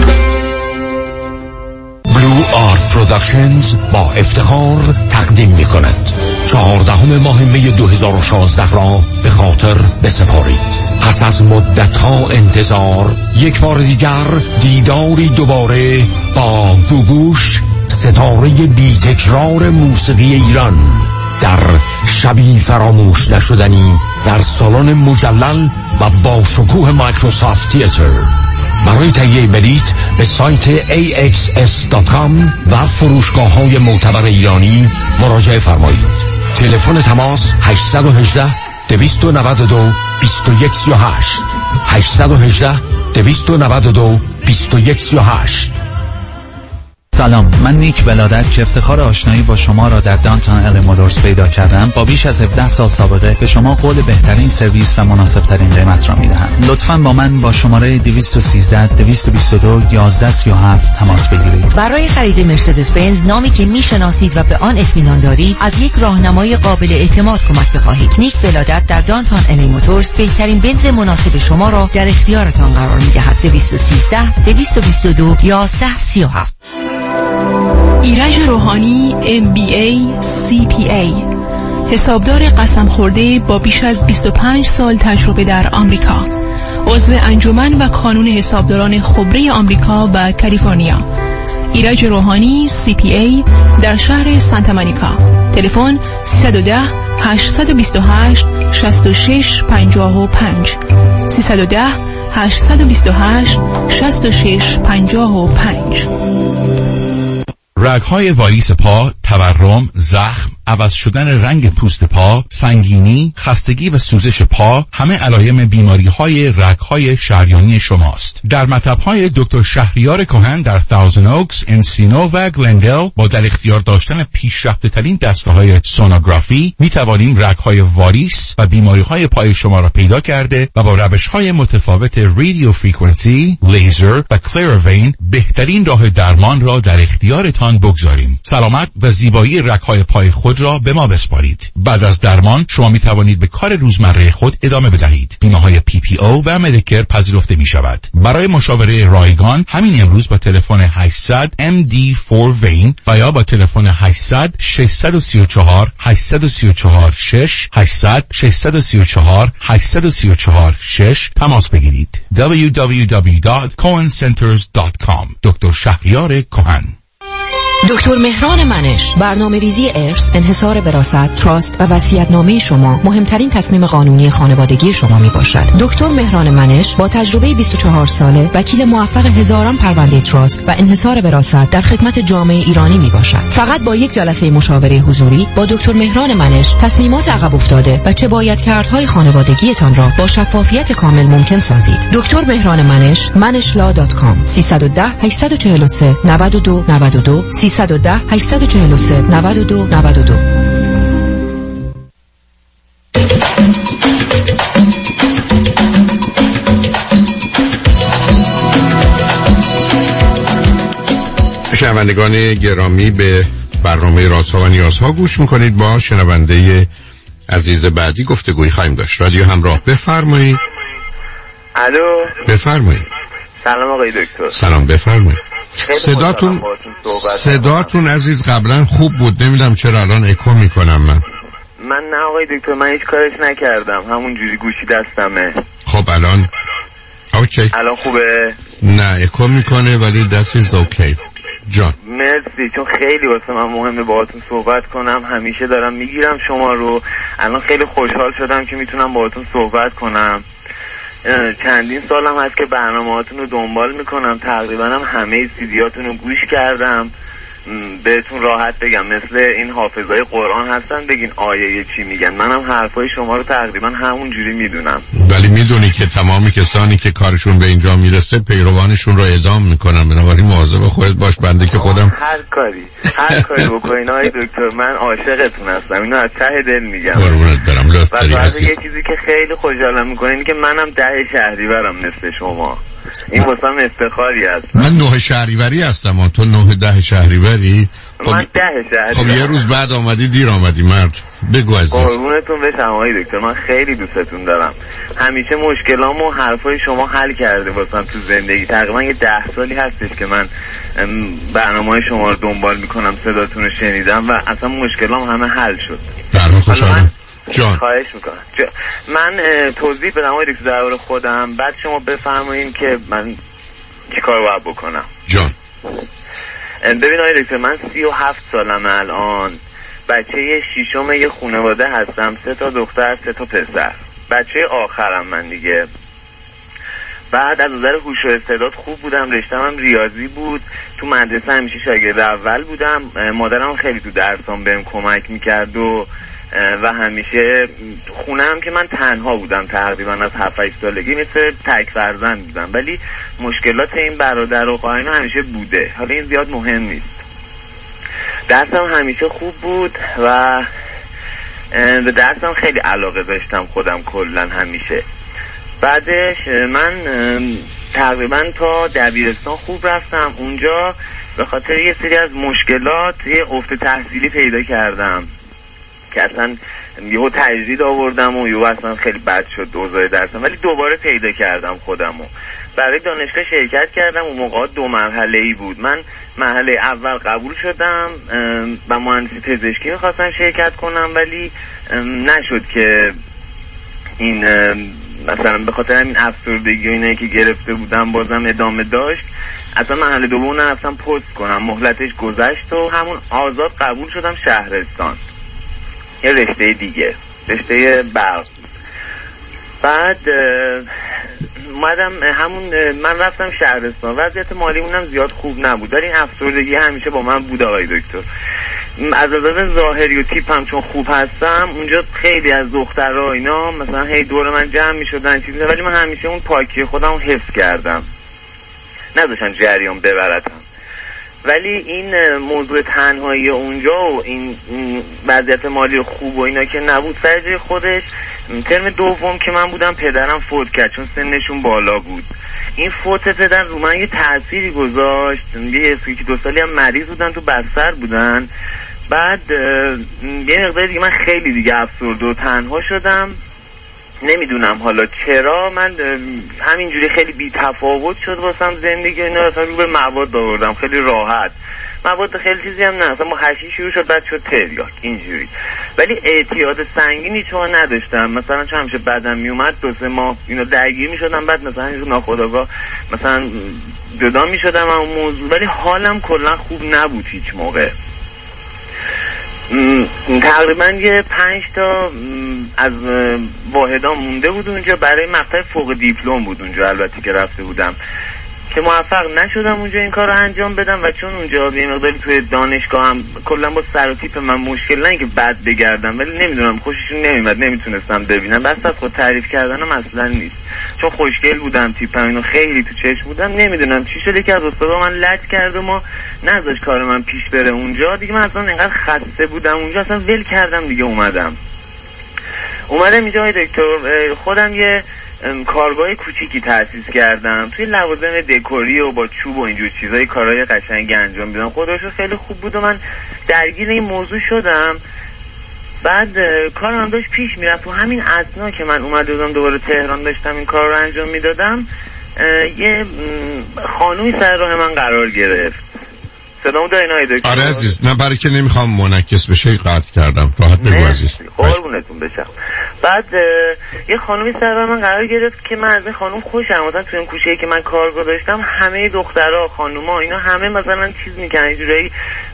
بلو آرت پروداکشنز با افتخار تقدیم می کند چهاردهم ماه می دو هزار و شانزده را به خاطر بسپارید. پس از مدتها انتظار یک بار دیگر دیداری دوباره با گوگوش، ستاره بی تکرار موسیقی ایران، در شبی فراموش نشدنی در سالن مجلل و با شکوه مایکروسافت تیاتر. برای تهیه بلیط به سایت ای اکس اس دات کام و فروشگاه‌های معتبر ایرانی مراجعه فرمایید. تلفن تماس هشت یک هشت دو نه دو دو یک سه هشت هشت یک هشت دو نه دو دو یک سه هشت. سلام، من نیک ولادت که افتخار آشنایی با شما را در دانتون ال موتورز پیدا کردم، با بیش از هفده سال سابقه به شما قول بهترین سرویس و مناسب ترین قیمت را میدهم. لطفاً با من با شماره دویست و سیزده دویست و بیست و دو یازده سی و هفت تماس بگیرید. برای خرید مرسدس بنز نامی که میشناسید و به آن اطمینان دارید، از یک راهنمای قابل اعتماد کمک بخواهید. نیک ولادت در دانتون ال موتورز بهترین بنز مناسب شما را در اختیارتان قرار میدهد. دویست و سیزده دویست و بیست و دو یازده سی و هفت. ایرج روحانی ام بی ای سی پی ای، حسابدار قسم خورده با بیش از بیست و پنج سال تجربه در آمریکا، عضو انجمن و کانون حسابداران خبره آمریکا و کالیفرنیا. ایرج روحانی سی پی ای در شهر سانتا مونیکا. تلفن سیصد و ده هشتصد و بیست و هشت شصت و شش پنجاه و پنج سیصد و ده هشتصد و بیست و هشت شصت و شش پنجاه و پنج. رگ‌های واریس پا، تورم، زخم، عوض شدن رنگ پوست پا، سنگینی، خستگی و سوزش پا همه علائم بیماری‌های رگ‌های شریانی شماست. در مطب‌های دکتر شهریار کهن در تاوزند اوکس، انسینو و گلندل با در اختیار داشتن پیشرفته‌ترین دستگاه‌های سونوگرافی می‌توانیم رگ‌های واریس و بیماری‌های پای شما را پیدا کرده و با روش‌های متفاوت رادیو فرکانسی، لیزر و کلروین بهترین راه درمان را در اختیارتان بگذاریم. سلامت و زیبایی رگ‌های پای خود را به ما بسپارید. بعد از درمان شما می توانید به کار روزمره خود ادامه بدهید. بیمه های پی پی او و مدیکر پذیرفته می شود. برای مشاوره رایگان همین امروز با تلفن هشتصد ام دی فور وین و یا با تلفن هشتصد ششصد و سی و چهار هشتصد و سی و چهار شش هشتصد ششصد و سی و چهار هشتصد و سی و چهار شش تماس بگیرید. دبلیو دبلیو دبلیو دات کوهن سنترز دات کام. دکتر شهریار کهن. دکتر مهران منش، برنامه ریزی ارث، انحصار وراثت، تراست و وصیت‌نامه شما مهمترین تصمیم قانونی خانوادگی شما می باشد. دکتر مهران منش با تجربه بیست و چهار ساله، وکیل موفق هزاران پرونده تراست و انحصار وراثت در خدمت جامعه ایرانی می باشد. فقط با یک جلسه مشاوره حضوری با دکتر مهران منش تصمیمات عقب افتاده و چه باید کردهای خانوادگیتان را با شفافیت کامل ممکن سازید. دکتر مهران منش، منش لا دات کام. سیصد و ده هشتصد و چهل و سه نود و دو نود و دو سیصد و ده هشتصد و چهل و سه نود و دو نود و دو. شنوندگان گرامی، به برنامه رازها و نیازها گوش میکنید. با شنونده عزیز بعدی گفتگویی خواهیم داشت. رادیو همراه، بفرمایید. الو، بفرمایید. سلام آقای دکتر. سلام، بفرمایید. صداتون صداتون عزیز قبلا خوب بود، نمیدونم چرا الان اکو میکنم. من من نه آقای دکتر، من هیچ کارش نکردم، همون جوری گوشی دستمه. خب الان اوکی، الان خوبه؟ نه اکو میکنه ولی that is okay. جان مرسی، چون خیلی واسه من مهمه باهاتون صحبت کنم. همیشه دارم میگیرم شما رو. الان خیلی خوشحال شدم که میتونم باهاتون صحبت کنم. چندین سالم هست که برنامه‌هاتون رو دنبال میکنم، تقریبا هم همه سیدیاتون رو گوش کردم. بهتون راحت بگم مثل این حافظای قرآن هستن، بگین آیه چی میگن. منم حرفای شما رو تقریبا همون جوری میدونم. ولی میدونی که تمامی کسانی که کارشون به اینجا میرسه پیروانشون رو اعدام میکنن، بنابراین مواظب خودت باش. بنده که خودم هر کاری هر کاری بکنین آقای دکتر، من عاشقتون هستم، اینو از ته دل میگم. قربونت برم. لطف داری عزیز. یه چیزی که خیلی خوشحالم میکنه اینه که منم ده شهریورم مثل شما. این واسم افتخاری است. من نه شهریوری هستم، تو نه ده شهریوری. من ده شهریوری. خب یه روز بعد آمدی، دیر آمدی مرد. بگو عزیز. قربونتون بشم آقای دکتر، من خیلی دوستتون دارم. همیشه مشکلام و حرفای شما حل کرده واسم تو زندگی. تقریبا یه ده سالی هستش که من برنامه‌های شما رو دنبال میکنم، صداتون رو شنیدم و اصلا مشکلام همه حل شد. برام خوشحالم. جان خواهش میکنم. جا... من توضیح بدم آقای دکتر درباره خودم، بعد شما بفرمایید که من چی کار باید بکنم. جان ببین آقای دکتر، من سی و هفت سالم الان، بچه شیشم یه خانواده هستم، سه تا دختر سه تا پسر، بچه آخرم من دیگه. بعد از نظر هوش و استعداد خوب بودم، رشتم هم ریاضی بود، تو مدرسه همیشه شاگرد اول بودم. مادرم خیلی تو درسام بهم کمک میکرد و و همیشه خونم که من تنها بودم تقریبا از هفت هشت سالگی، مثل تک فرزند بودم، ولی مشکلات این برادر و خواهران همیشه بوده. حالا این زیاد مهم نیست. درسم همیشه خوب بود و به درسم خیلی علاقه داشتم خودم کلا همیشه. بعدش من تقریبا تا دبیرستان خوب رفتم. اونجا به خاطر یه سری از مشکلات یه افت تحصیلی پیدا کردم که اصلا یهو تجدید آوردم و یهو اصلا خیلی بد شد اوضاع درسم، ولی دوباره پیدا کردم خودمو. برای دانشگاه شرکت کردم. اون موقع دو مرحله‌ای بود. من مرحله اول قبول شدم و مهندسی پزشکی می‌خواستم شرکت کنم، ولی نشد که این مثلا به خاطر همین افسردگی و اینایی که گرفته بودم بازم ادامه داشت. اصلا مرحله دوم نرفتم پست کنم، مهلتش گذشت و همون آزاد قبول شدم شهرستان، یه رشته دیگه، رشته برق. بعد اومدم همون من رفتم شهرستان. وضعیت مالیمونم زیاد خوب نبود، ولی این افسردگی همیشه با من بود آقای دکتر. از نظر ظاهری و تیپم چون خوب هستم، اونجا خیلی از دخترها اینا مثلا هی دور من جمع میشدن چیزی، ولی من همیشه اون پاکی خودم رو حفظ کردم، نداشتن جریان ببرتم. ولی این موضوع تنهایی اونجا و این وضعیت مالی خوب و اینا که نبود سر جای خودش، ترم دوم که من بودم پدرم فوت کرد چون سنشون بالا بود. این فوت پدر رو من یه تأثیری گذاشت. یه که دو سالی هم مریض بودن، تو بستر بودن. بعد یه مقدار دیگه من خیلی دیگه افسرده و تنها شدم. نمیدونم حالا چرا من همینجوری خیلی بی تفاوت شد واسم زندگی. اینا اصلا رو به مواد آوردم خیلی راحت، مواد خیلی چیزی هم نه، اصلا با حشیش شروع شد بعد شد تریاک اینجوری. ولی اعتیاد سنگینی چون نداشتم. مثلا چون همیشه بدم میومد دو سه ماه اینا درگیر میشدم، بعد مثلا ناخودآگاه مثلا جدا میشدم اون موضوع، ولی حالم کلا خوب نبود هیچ موقع. تقریبا یه پنج تا از واحدا مونده بود اونجا برای مقطع فوق دیپلم بود اونجا، البته که رفته بودم که موفق نشدم اونجا این کار رو انجام بدم. و چون اونجا یه مقداری توی دانشگاه هم کلا با سر و تیپ من مشکل، نه که بد بگردم ولی نمیدونم خوششون نمیاد، نمیتونستم ببینم. بس از خود تعریف کردنم اصلا نیست، چون خوشگل بودم، تیپم اینو خیلی تو چشم بودم. نمیدونم چی شده که از استادا من لج کرد و ما نذاش کار من پیش بره اونجا دیگه. من اصلا انقدر خسته بودم اونجا اصلا ول کردم دیگه. اومدم اومدم اینجا دکتر، خودم یه کارگاه کوچیکی تأسیس کردم توی لوازم دکوری و با چوب و اینجور چیزای کارهای قشنگی انجام میدم. خداشو خیلی خوب بود و من درگیر این موضوع شدم. بعد کارم هم داشت پیش میرفت و همین اثنا که من اومده بودم دوباره تهران داشتم این کار رو انجام میدادم، یه خانومی سر راه من قرار گرفت. صدامو دارین آقای دکتر؟ آره عزیز، نه برای که نمیخوام منعکس بشه قطع کردم، راحت بگو عزیز. قربونتون بشم. بعد یه خانومی سر راه من قرار گرفت که من از این خانوم خوشم. مثلا تو این کوچه‌ای که من کارگاه داشتم همه دخترها خانوما اینا همه مثلا چیز میکنن اینجوری،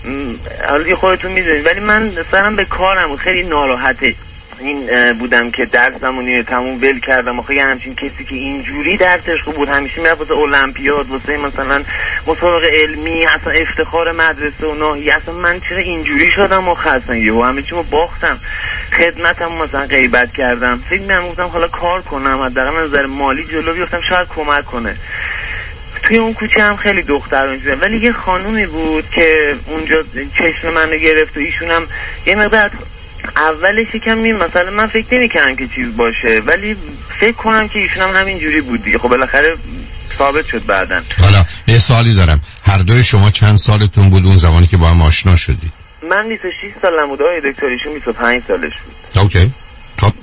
حالا خودتون میدونید، ولی من مثلا به کارم خیلی ناراحته این بودم که درسمونی تموم ول کردم. آخه یه همچین کسی که اینجوری درسش خوب بود، همیشه میرفت واسه المپیاد، واسه مثلا مسابقه علمی، اصلا افتخار مدرسه و ناحیه، اصلا من چرا اینجوری شدم و خستم یهو همه چیمو باختم، خدمتم مثلا غیبت کردم. فکر می‌کردم گفتم حالا کار کنم حداقل از نظر مالی جلو بیفتم شاید کمک کنه. توی اون کوچه هم خیلی دختر اونجا، ولی یه خانومی بود که اونجا چشم منو گرفت و ایشون هم یه مقدار اولش یکم می مثلا من فکر نمی‌کردم که چیز باشه، ولی فکر کنم که ایشون هم همین جوری بود دیگه. خب بالاخره ثابت شد بعدن. حالا یه سوالی دارم، هر دوی شما چند سالتون بود اون زمانی که با هم آشنا شدید؟ من بیست و شش سالم بود آقای دکتر، ایشون بیست و پنج سالش بود. اوکی. خب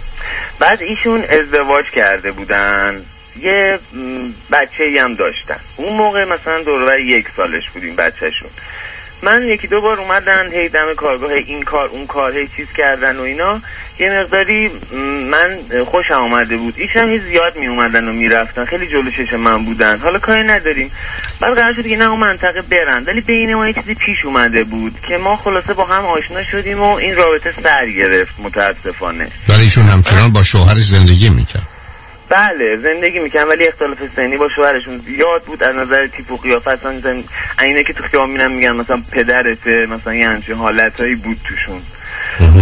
بعد ایشون ازدواج کرده بودن، یه بچه‌ای هم داشتن. اون موقع مثلا دوربر یک سالش بود این بچه‌شون. من یکی دو بار اومدن هی دم کارگاه این کار اون کار هی چیز کردن و اینا، یه مقداری من خوشم آمده بود. ایشون هی زیاد می اومدن و میرفتن، خیلی جلو چشم من بودن. حالا کاری نداریم، بعد قرار شد که نه اون منطقه برن، ولی بین ما یه چیزی پیش اومده بود که ما خلاصه با هم آشنا شدیم و این رابطه سر گرفت متاسفانه. ولی ایشون همچنان با شوهرش زندگی میکرد؟ بله زندگی میکنن، ولی اختلاف سنی با شوهرشون زیاد بود. از نظر تیپ و قیافه اصلا اینه که تو خیام میرن میگن مثلا پدرته، مثلا یه همچین حالتایی بود توشون.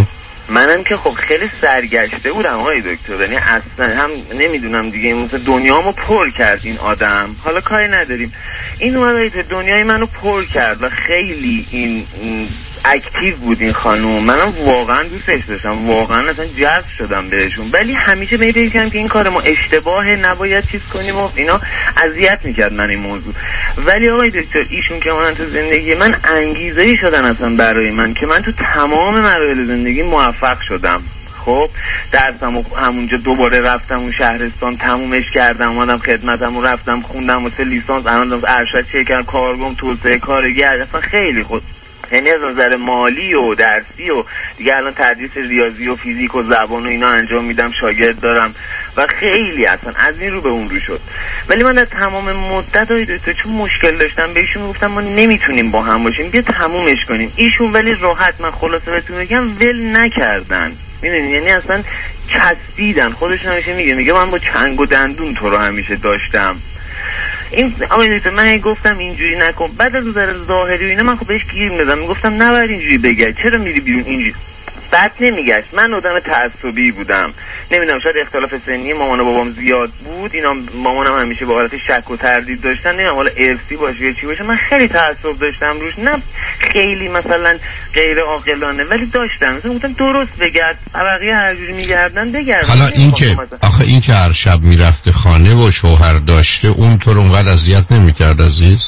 منم که خب خیلی سرگشته بودم آقای دکتر، یعنی اصلا هم نمیدونم دیگه مثلا دنیامو پر کرد این آدم. حالا کاری نداریم، این اومد دنیای منو پر کرد و خیلی این اکتیو بود این خانوم. منم واقعا دوستش داشتم، واقعا اصلا جذب شدم بهشون، ولی همیشه به این که این کار ما اشتباهه، نباید چیز کنیم و اینا اذیت میکرد من این موضوع. ولی آقای دکتر ایشون که من تو زندگی من انگیزه‌ای شدن اصلا برای من که من تو تمام مراحل زندگی موفق شدم. خب درسم همونجا دوباره رفتم اون شهرستان تمومش کردم، اومدم خدمتم رفتم خوندم واسه لیسانس، الان ارشد شرکت کارگم توسعه کارگر، اصلا خیلی خود یعنی از نظر مالی و درسی و دیگه الان تدریس ریاضی و فیزیک و زبان و اینا انجام میدم، شاگرد دارم و خیلی اصلا از این رو به اون رو شد. ولی من در تمام مدت های دوتا چون مشکل داشتم به ایشون گفتم ما نمیتونیم با هم باشیم، بیا تمومش کنیم. ایشون ولی راحت، من خلاصه بهتون بگم، ول نکردن، میدونی، یعنی اصلا چسبیدن. خودشون همیشه میگه میگه من با چنگ و دندون تو رو همیشه داشتم. این آقای دکتر من گفتم اینجوری نکن، بعد از نظر ظاهری و اینا من خب بهش گیر میدادم، میگفتم نباید اینجوری بگی، چرا میری بیرون اینجوری. بعد نمیگشت. من آدم تعصبی بودم، نمیدونم شاید اختلاف سنی مامان و بابام زیاد بود، اینا مامانم همیشه با حالت شک و تردید داشتن، نمیدونم حالا ارثی باشه یا چی باشه، من خیلی تعصب داشتم روش، نه خیلی مثلا غیر عاقلانه ولی داشتم، مثلا گفتم درست بگرد، بقیه هر جوری میگردن بگرد. حالا این که آخه این که هر شب میرفته خانه و شوهر داشته اون تو رو اونقدر اذیت نمیکرد عزیز؟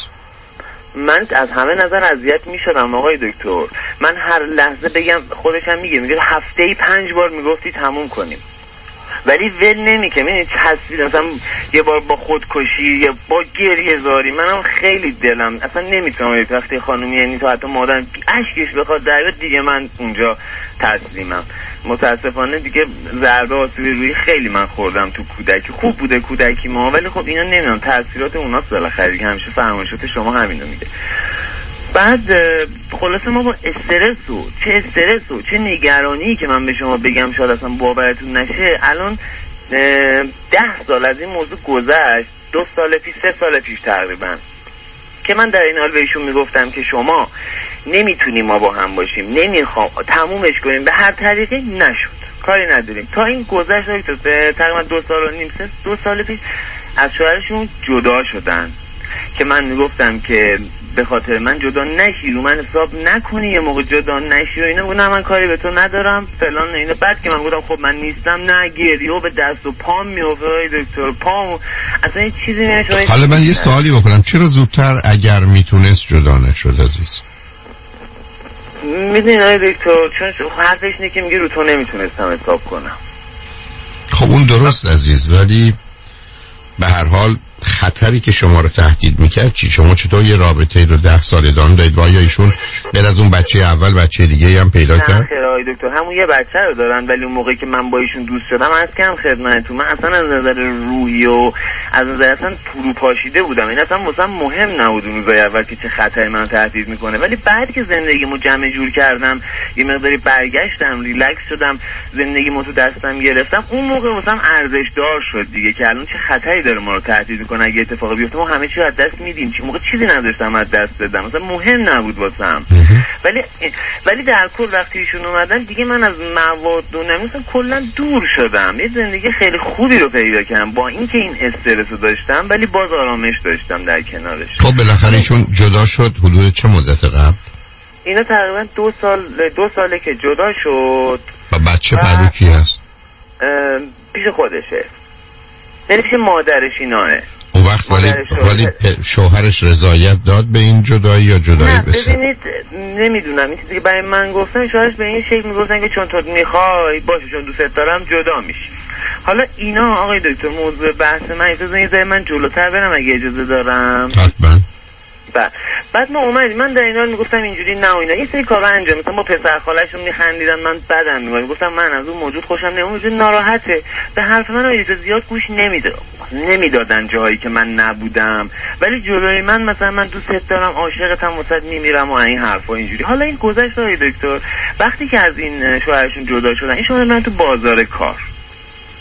من از همه نظر اذیت میشدم آقای دکتر. من هر لحظه بگم، خودش هم میگه میگه هفته‌ای پنج بار میگفتی تموم کنیم، ولی ول نمیکنه. من تصویر مثلا یه بار با خودکشی یا با گریه زاری، منم خیلی دلم اصلا نمیتونم وقتی خانومی یعنی تو حتی مادرم اشکش بخواد در دیگه من اونجا تسلیمم. متاسفانه دیگه ضربه آسیبی روی خیلی من خوردم تو کودکی. خوب بوده کودکی ما، ولی خب اینا نمیدونم تاثیرات اوناست بالاخره دیگه، همیشه فرمایشات شما همینو میگه. بعد خلاصه ما با استرس و چه استرس و چه نگرانی که من به شما بگم شاید اصلا باورتون نشه، الان ده سال از این موضوع گذشت، دو سال پیش سه سال پیش تقریبا، که من در این حال بهشون میگفتم که شما نمیتونیم ما با هم باشیم، نمیخوام تمومش کنیم به هر طریقی، نشد، کاری نداریم. تا این گذشت تقریبا دو سال و نیم سه دو سال پیش از شوهرشون جدا شدن، که من میگفتم که به خاطر من جدا نشی، رو من حساب نکنی، یه موقع جدا نشی و اینا. نه من کاری به تو ندارم فلان اینا. بعد که من گفتم خب من نیستم، نه گریه به دست و پام میافته دکتر، پام اصلا هیچ چیزی نمیشه. حالا من یه سوالی بکنم، چرا زودتر اگر میتونست جدا نشد عزیز؟ میدونی آقای دکتر چون حرفش اینه که میگه رو تو نمیتونستم حساب کنم. خب اون درست عزیز، ولی به هر حال خطری که شما رو تهدید میکرد چی؟ شما چطور یه رابطه رو ده سال ادامه دادید و آیا ایشون بر از اون بچه اول بچه دیگه هم پیدا کرد؟ نه خیر آقای دکتر، همون یه بچه رو دارن، ولی اون موقعی که من با ایشون دوست شدم از کم خدمتتون، من اصلا از نظر روحی و از نظر اصلا فروپاشیده بودم، این اصلا مثلا مهم نبود اون روزای اول که چه خطری منو تهدید میکنه. ولی بعد که زندگیمو جمع جور کردم، یه مقداری برگشتم، ریلکس شدم، زندگیمو تو دستم گرفتم، اون موقع مثلا ارزش دار شد دیگه که الان چه خطری داره ما رو تهدید میکنه، اگه اتفاقی بیفته ما همه چی از دست میدیم. چه موقع چیزی نداشتم از دست بدم، مثلا مهم نبود واسم. ولی ولی در کل وقتی ایشون اومدن دیگه من از مواد و نمیدونم کلا دور شدم، یه زندگی خیلی خوبی رو پیدا کردم با اینکه این استرس رو داشتم ولی باز آرامش داشتم در کنارش. خب بالاخره ایشون جدا شد حدود چه مدت قبل؟ اینا تقریبا دو سال دو ساله که جدا شد. و بچه پدو کی هست؟ پیش خودشه، یعنی پیش مادرش ایناه. اون وقت ولی ولی شوهرش رضایت داد به این جدایی یا جدایی بسه؟ ببینید نمیدونم، این چیزی که برای من گفتن شوهرش به این شکل میگفتن که چون تو میخوای باشه، چون دوست دارم جدا میشی. حالا اینا آقای دکتر موضوع بحث من اجازه این زای من جلوتر برم اگه اجازه دارم. حتما. بعد بعد ما اومدیم، من در این حال میگفتم اینجوری نه و اینا، یه سری کارا انجام مثلا با پسر خاله‌شون میخندیدن، من بدم میومد، گفتم من از اون موجود خوشم نمیاد، موجود ناراحته، به حرف من اجازه زیاد گوش نمیده نمیدادن جایی که من نبودم، ولی جلوی من مثلا من دوست دارم، عاشقتم، واسط میمیرم و این حرفا اینجوری. حالا این گذشت آقای دکتر، وقتی که از این شوهرشون جدا شدن، این شما من تو بازار کار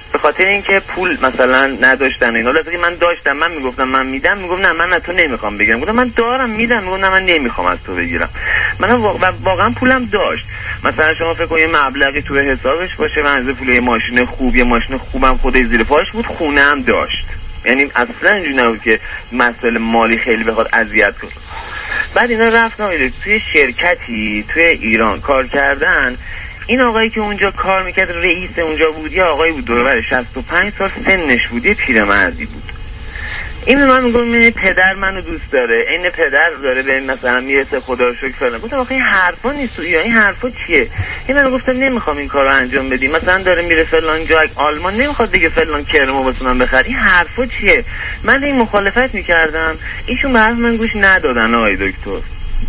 به خاطر اینکه پول مثلا نداشتن اینا، لازم من داشتم، من میگفتم من میدم، میگفت نه من از تو نمیخوام بگیرم، گفتم من دارم میدم، میگفت نه من نمیخوام از تو بگیرم. من واقعا پولم داشت. مثلا شما فکر کنید مبلغی تو حسابش باشه، من از پول یه ماشین خوب، یه ماشین خوبم خودش زیر پاش بود، خونه هم داشت، یعنی اصلا اینجوری نبود که مسئله مالی خیلی بخواد اذیت کنه. بعد اینا رفتن توی شرکتی توی ایران کار کردن. این آقایی که اونجا کار میکرد رئیس اونجا بود، یه آقایی بود دوربر شصت و پنج سال سنش بود، یه پیرمردی بود. این به من میگم من پدر منو دوست داره، این پدر داره به مثلا میرسه خدا رو شکر فلان. گفتم آخه این حرفا نیست، یا این حرفا چیه؟ این من گفتم نمیخوام این کارو انجام بدی، مثلا داره میره فلان جا آلمان نمیخواد دیگه فلان کرمو واسه من بخر، این حرفا چیه؟ من این مخالفت میکردم، ایشون به حرف من گوش ندادن. آقای دکتر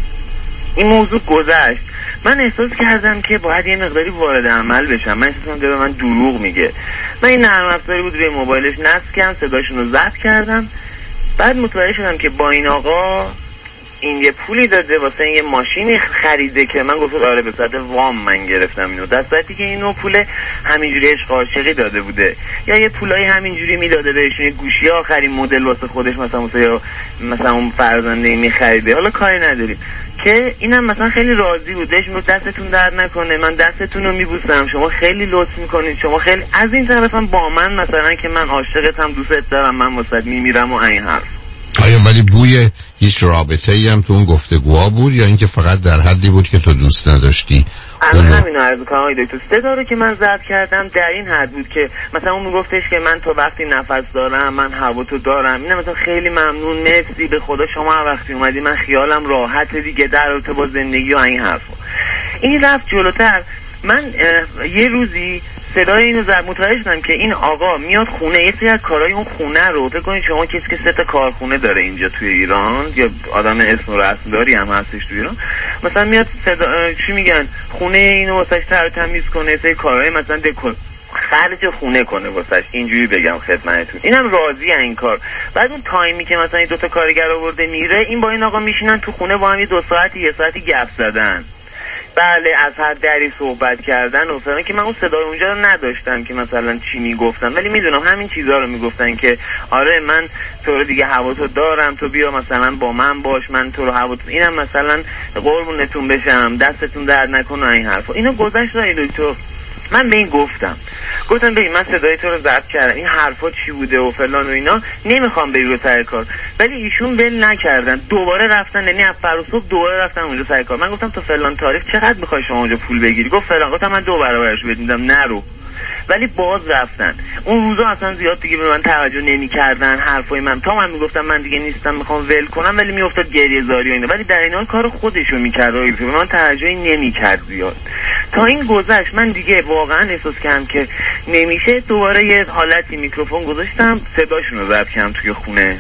این موضوع گذشت، من احساس کردم که باید یه مقداری وارد عمل بشم. من احساس کردم داره من دروغ میگه. من این نرم افزاری بود روی موبایلش نصب کردم، صداشون رو ضبط کردم. بعد متوجه شدم که با این آقا این یه پولی داده واسه یه ماشینی خریده که من گفتم آره به صورت وام من گرفتم اینو، در صورتی که اینو پول همینجوری عشق عاشقی داده بوده، یا یه پولای همینجوری میداده بهشون، یه گوشی آخرین مدل واسه خودش مثلا مثلا مثلا اون فرزنده میخریده. حالا کاری نداریم که اینم مثلا خیلی راضی بود، بهش میگفت دستتون درد نکنه، من دستتون رو میبوسم، شما خیلی لطف میکنید، شما خیلی از این طرفم با من مثلا که من عاشقتم، دوستت دارم، من واسه میمیرم و این حرف. آیا ولی بوی هیچ رابطه ای هم تو اون گفتگوها بود یا اینکه فقط در حدی بود که تو دوست نداشتی؟ الان همین رو عرض کنم آقای دکتر، صدا رو که من ضبط کردم در این حد بود که مثلا اون میگفتش که من تو وقتی نفس دارم من هوا تو دارم، اینم مثلا خیلی ممنون، مرسی، به خدا شما هر وقتی اومدی من خیالم راحت دیگه در رابطه با زندگی و این حرفا. این رفت جلوتر. من یه روزی صدای اینو زد، متوجه شدم که این آقا میاد خونه، یه سری از کارهای اون خونه رو فکر کنید شما کسی که سه تا کارخونه داره اینجا توی ایران، یا آدم اسم و رسمداری هم هستش توی ایران، مثلا میاد صدا چی میگن خونه اینو واسش تر تمیز کنه، سری کارهای مثلا دکور خرج خونه کنه واسش، اینجوری بگم خدمتتون. اینم راضیه این کار. بعد اون تایمی که مثلا این دو تا کارگر آورده میره، این با این آقا میشینن تو خونه با هم یه دو ساعتی یه ساعتی گپ زدن، بله از هر دری صحبت کردن و فلان، که من اون صدای اونجا رو نداشتم که مثلا چی میگفتن، ولی میدونم همین چیزها رو میگفتن که آره من تو رو دیگه هواتو دارم، تو بیا مثلا با من باش، من تو رو هواتو، اینم مثلا قربونتون بشم، دستتون درد نکنه این حرفا. اینو گذشت داری تو. من به این گفتم گفتم ببین من صدای تو رو ضبط کردم، این حرفا چی بوده و فلان و اینا، نمیخوام بری رو سر کار. ولی ایشون بل نکردن، دوباره رفتن، یعنی از فردا صبح دوباره رفتن اونجا سر کار. من گفتم تو فلان تاریخ چقدر میخوای شما اونجا پول بگیری؟ گفت فلان. گفتم من دو برابرش بهت میدم، نرو. ولی باز رفتن. اون روزا اصلا زیاد دیگه به من توجه نمی‌کردن، حرفای من، تا من میگفتم من دیگه نیستم میخوام ول کنم، ولی میافتاد گریه زاری و اینا، ولی در این حال کار خودشو میکرد و به من توجهی نمی‌کرد زیاد. تا این گذشت من دیگه واقعا احساس کردم که نمیشه، دوباره یه حالتی میکروفون گذاشتم، صداشون رو ضبط کردم توی خونه.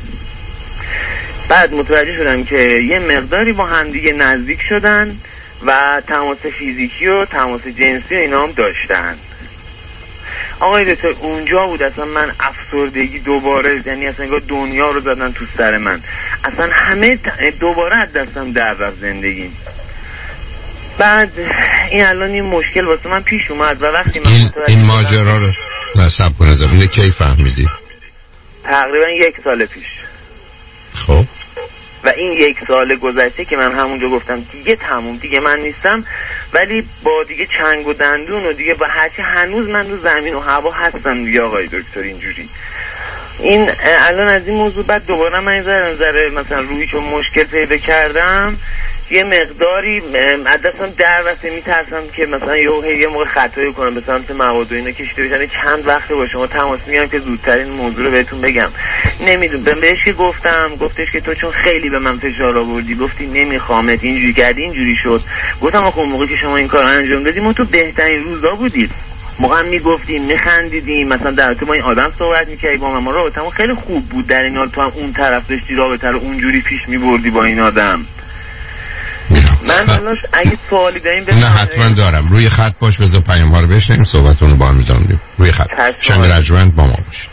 بعد متوجه شدم که یه مقداری با هم دیگه نزدیک شدن و تماس فیزیکی و تماس جنسی و اینا هم داشتن. آقای دکتر اونجا بود اصلا من افسردگی دوباره، یعنی اصلا انگار دنیا رو زدن تو سر من، اصلا همه دوباره از دستم در رفت زندگیم. بعد این الان این مشکل واسه من پیش اومد و وقتی من این, این ماجرا رو نصب کنه زمینه کی فهمیدی؟ تقریبا یک سال پیش. خب و این یک سال گذشته که من همونجا گفتم دیگه تموم، دیگه من نیستم، ولی با دیگه چنگ و دندون و دیگه با هرچی هنوز من رو زمین و هوا هستم دیگه آقای دکتر. اینجوری این الان از این موضوع بعد دوباره من ذره ذره مثلا روی چون مشکل پیدا کردم، یه مقداری از دستم در واسه میترسم که مثلا یه یه موقع خطایی کنم به سمت مواد و اینا کشیده بشن. چند وقته با شما تماس میگیرم که زودتر این موضوع رو بهتون بگم. نمیدونم بهش که گفتم، گفتش که تو چون خیلی به من فشار آوردی، گفتی نمیخوامت، اینجوری کردی اینجوری شد. گفتم آخه اون موقع که شما این کار انجام دادی ما تو بهترین روزا بودید، ما هم میگفتیم میخندیدیم، مثلا در تو ما این آدم صحبت میکردی با من، ما رابطمون خیلی خوب بود، در این حال تو هم اون طرف داشتی رابطه رو اونجوری پیش میبردی با این آدم. من الان اگه سوالی داریم نه حتما دارم، روی خط باش، بذار پیام ها رو بشنیم، صحبتون رو با هم میدونیم روی خط. شنگ رجوند با ما باش.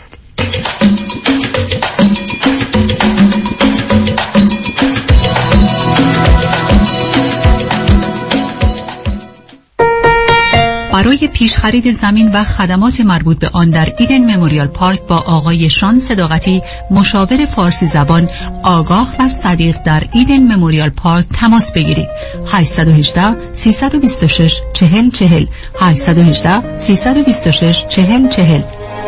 برای پیشخرید زمین و خدمات مربوط به آن در ایدن مموریال پارک با آقای شان صداقتی، مشاور فارسی زبان آگاه و صدیق در ایدن مموریال پارک تماس بگیرید. هشت یک هشت سه دو شش چهل چهل هشت یک هشت سه دو شش چهل چهل.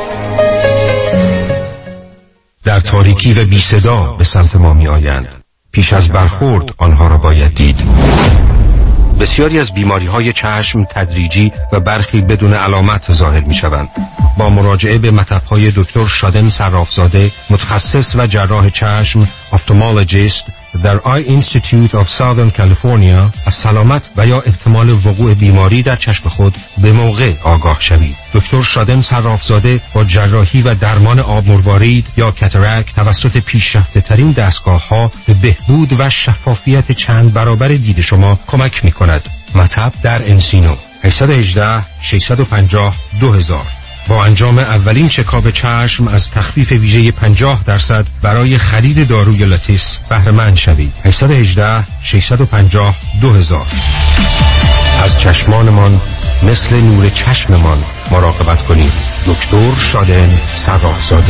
در تاریکی و بی صدا به سمت ما می آیند. پیش از برخورد آنها را باید دید. بسیاری از بیماری های چشم تدریجی و برخی بدون علامت ظاهر می شوند. با مراجعه به مطب‌های دکتر شادن صرافزاده، متخصص و جراح چشم، افتالمولوژیست در آی اینستیتیوت آف ساودرن کالیفرنیا، از سلامت و یا احتمال وقوع بیماری در چشم خود به موقع آگاه شوید. دکتر شادن صرافزاده با جراحی و درمان آب مروارید یا کاتاراکت توسط پیشرفته ترین دستگاه ها به بهبود و شفافیت چند برابر دید شما کمک می کند. مطب در انسینو هشت یک هشت شش پنج صفر دو هزار. با انجام اولین چکاپ چشم از تخفیف ویژه پنجاه درصد برای خرید داروی لاتیس بهره مند شوید. هشت یک هشت شش پنج صفر دو هزار. از چشمانمان مثل نور چشممان مراقبت کنید. دکتر شادن صرافزاده.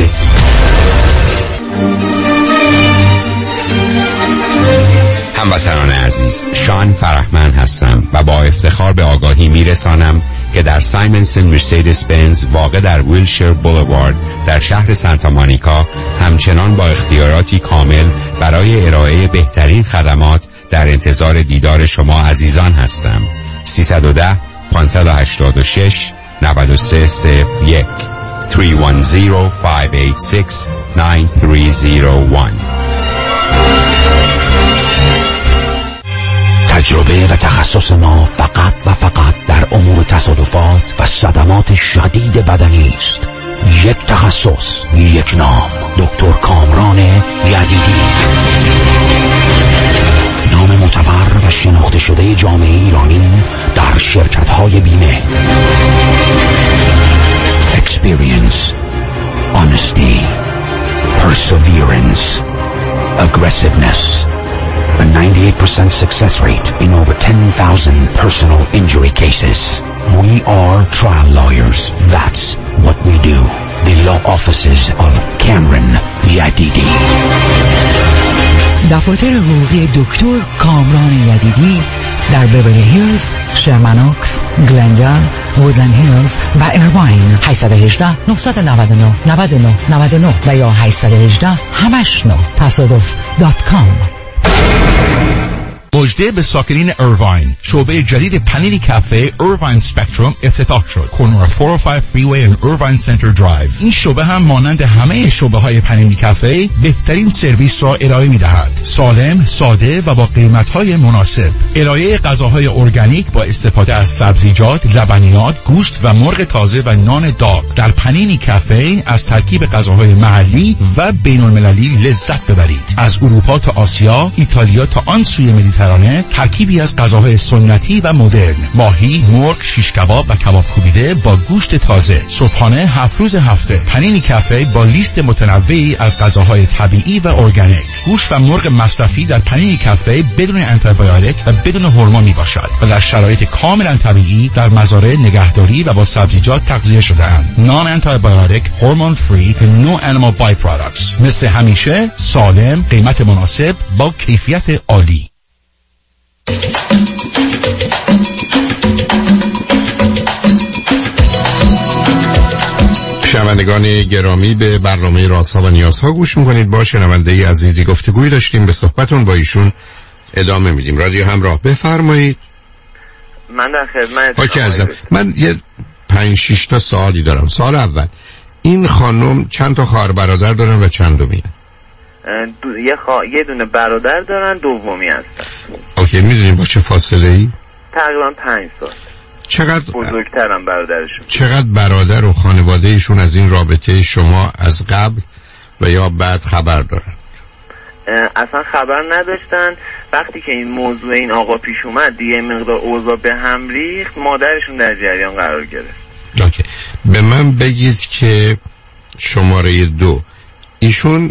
هموطنان عزیز، شان فرحمند هستم و با افتخار به آگاهی میرسانم که در سایمنسن مرسدس بنز واقع در ویلشیر بولوارد در شهر سانتا مونیکا همچنان با اختیاراتی کامل برای ارائه بهترین خدمات در انتظار دیدار شما عزیزان هستم. سیصد و ده پانصد و هشتاد و شش نود و سه صفر یک سه یک صفر پنج هشت شش نه سه صفر یک. تجربه و تخصص ما فقط و فقط در امور تصادفات و صدمات شدید بدنی است. یک تخصص، یک نام، دکتر کامران یدیدی. نام معتبر و شناخته شده جامعه ایرانی در شرکت‌های بیمه. Experience, honesty, perseverance, aggressiveness. A ninety-eight percent success rate in over ten thousand personal injury cases. We are trial lawyers. That's what we do. The law offices of Cameron Yadidi. دفاتر حقوقی دکتر کامران یدیدی در بیولی هیلز، شرمنوکس، گلندال، وودلند هیلز و ایرواین. هشت یک هشت نه نه نه نه نه نه نه و یا هشت یک هشت هشت نه تصادف دات کام. مژده به ساکنین ایرواین، شعبه جدید پنیری کافه ایرواین سپکتروم افتتاح شد. کورنر چهارصد و پنج فریوی و ایرواین سنتر درایو. این شعبه هم مانند همه شعبه های پنیری کافه بهترین سرویس را ارائه می دهد. سالم، ساده و با قیمت های مناسب. ارائه غذاهای ارگانیک با استفاده از سبزیجات، لبنیات، گوشت و مرغ تازه و نان داغ. در پنیری کافه از ترکیب غذاهای محلی و بین المللی لذت ببرید. از اروپا تا آسیا، ایتالیا تا آن سوی مدیترانه، ترکیبی از غذاهای سنتی و مدرن. ماهی، مرغ، شیش کباب و کباب کوبیده با گوشت تازه. صبحانه هفت روز هفته. پنینی کافه با لیست متنوعی از غذاهای طبیعی و ارگانیک. گوشت و مرغ مصرفی در پنینی کافه بدون آنتیبیوتیک و بدون هورمون می باشد و در شرایط کاملا طبیعی در مزارع نگهداری و با سبزیجات تغذیه شده‌اند. نان آنتیبیوتیک، هورمون فری و نو انیمال بای پروداکتس. مثل همیشه سالم، قیمت مناسب با کیفیت عالی. شنوندگان گرامی، به برنامه رازها و نیازها گوش میکنید. با شنونده عزیزی گفتگوی داشتیم، به صحبتون با ایشون ادامه میدیم. رادیو همراه، بفرمایید. من در خدمت. اوکی عزیزم، من یه پنج شش تا سوالی دارم. سوال اول، این خانم چند تا خواهر برادر دارن و چندمی؟ دو... یه, خوا... یه دونه برادر دارن، دومی هستن. اوکی، میدونیم با چه فاصله ای؟ تقریبا پنج سال. چقدر بزرگترم برادرشون؟ چقدر برادر و خانواده ایشون از این رابطه شما از قبل و یا بعد خبر دارن؟ اصلا خبر نداشتن. وقتی که این موضوع این آقا پیش اومد دیگه مقدار اوضاع به هم ریخت، مادرشون در جریان قرار گرفت. اوکی، به من بگید که شماره دو، ایشون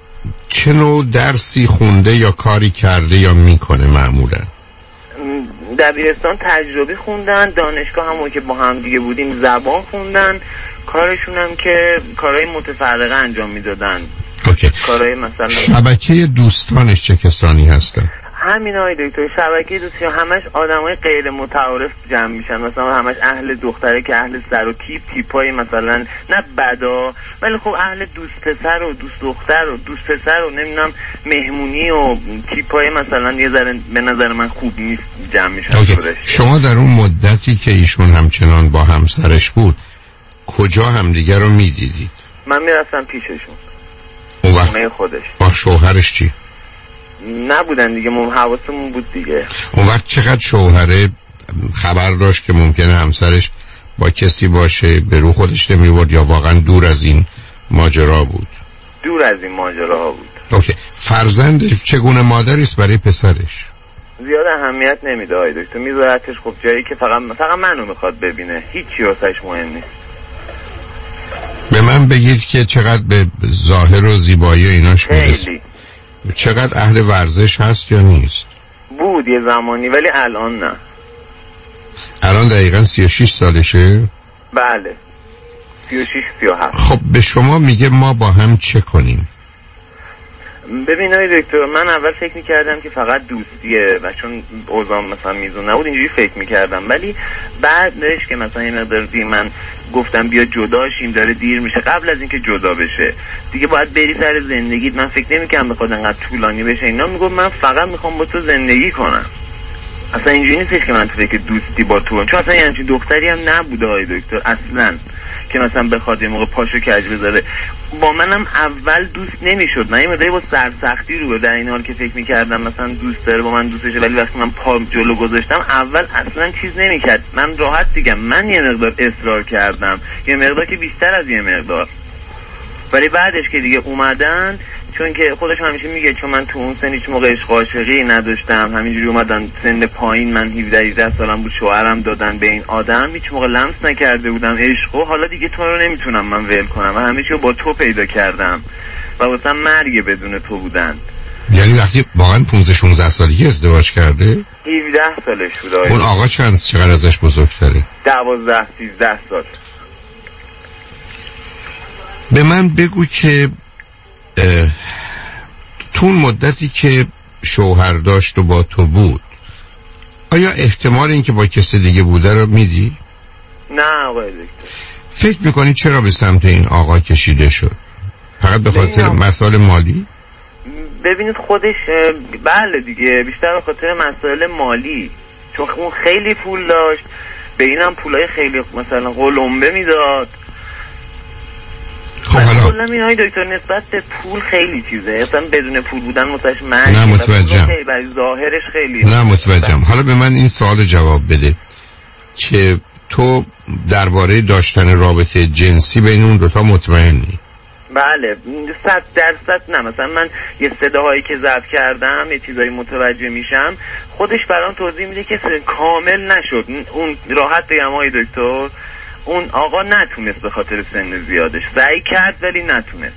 چه نوع درسی خونده یا کاری کرده یا میکنه معمولا؟ دبیرستان تجربی خوندن، دانشگاه هم که با هم دیگه بودیم زبان خوندن، کارشون هم که کارهای متفرقه انجام میدادن. اوکی. کارهای مثلا شبکه دوستانش چه کسانی هستن؟ همین های دکتر، شبکه دوستی همش آدم های غیر متعارف جمع میشن، مثلا همش اهل دختره که اهل سر و تیپ تیپ های مثلا نه بدا، ولی خب اهل دوست پسر و دوست دختر و دوست پسر و نمیدونم مهمونی و تیپ های مثلا یه ذره به نظر من خوب نیست جمع میشن. شما در اون مدتی که ایشون همچنان با همسرش بود کجا همدیگر رو میدیدید؟ من میرفتم پیششون اون وقت خونه خودش. با شوهرش چی؟ نبودن دیگه، ما حواسمون بود دیگه. اون وقت چقدر شوهره خبر داشت که ممکنه همسرش با کسی باشه، به رو خودش نمیورد یا واقعا دور از این ماجرا بود؟ دور از این ماجرا بود. اوکی. فرزند چگونه مادری است برای پسرش؟ زیاد اهمیت نمیده آقای دکتر، میذارتش خب جایی که فقط فقط منو میخواد ببینه، هیچی واسش مهم نیست. به من بگید که چقدر به ظاهر و زیبایی ایناش میرسه؟ چقدر اهل ورزش هست یا نیست؟ بود یه زمانی ولی الان نه. الان دقیقا سی و شش سالشه؟ بله سی و شش سی و هفت. خب به شما میگه ما با هم چه کنیم؟ ببین آقای دکتر، من اول فکر میکردم که فقط دوستیه و چون اوضاع مثلا میزون نبود اینجوری فکر میکردم، ولی بعدش که مثلا یه مقدار دیگه من گفتم بیا جدا شیم، داره دیر میشه، قبل از اینکه جدا بشه دیگه باید بری سر زندگیت، من فکر نمیکردم بخواد انقدر طولانی بشه اینا، میگفت من فقط میخوام با تو زندگی کنم. اصلا اینجوری نیستش که من تو فکر دوستی با تو، چون اصلا یه همچین دختری هم نبوده آقای دکتر اصلا که مثلا بخواد یه موقع پاشو کج بذاره. با منم اول دوست نمیشد، من یه مداری با سرسختی رو در این حال که فکر میکردم مثلا دوست داره با من دوستشه، ولی وقتی من پا جلو گذاشتم اول اصلا چیز نمیکرد. من راحت دیگه من یه مقدار اصرار کردم، یه مقدار که بیشتر از یه مقدار، ولی بعدش که دیگه اومدن، چون که خودش همیشه میگه چون من تو اون سن هیچ موقع عشق عاشقی نداشتم، همینجوری اومدن سن پایین، من هفده هجده سالم بود شوهرم دادن به این آدم، هیچ موقع لمس نکرده بودم عشقو، حالا دیگه تو رو نمیتونم من ول کنم و همه چیو با تو پیدا کردم و واسه مرگ بدون تو بودن. یعنی وقتی واقعا پانزده شانزده سالگی ازدواج کرده؟ هفده سالش بود. اون آقا چند چقدر ازش بزرگتره؟ دوازده سیزده سال. به من بگو که تو اون مدتی که شوهر داشت و با تو بود آیا احتمال این که با کسی دیگه بوده رو میدی؟ نه آقای دکتر. فکر میکنی چرا به سمت این آقا کشیده شد؟ فقط به خاطر مسائل مالی؟ ببینید خودش بله دیگه، بیشتر به خاطر مسائل مالی، چون اون خیلی پول داشت، به اینم پولای خیلی مثلا قلمبه میداد. خب حالا کلا این های دکتر نسبت به پول خیلی چیزه، اصلا بدون پول بودن متوجه من نه متوجهم برای ظاهرش خیلی نه متوجهم. حالا به من این سوال جواب بده که تو درباره داشتن رابطه جنسی بین اون دوتا مطمئنی؟ بله صد درصد نه. مثلا من یه صداهایی که ضبط کردم یه چیزایی متوجه میشم، خودش برام توضیح میده که کامل نشد. اون راحت بگم آقای دکتر اون آقا نتونست به خاطر سن زیادش، سعی کرد ولی نتونست.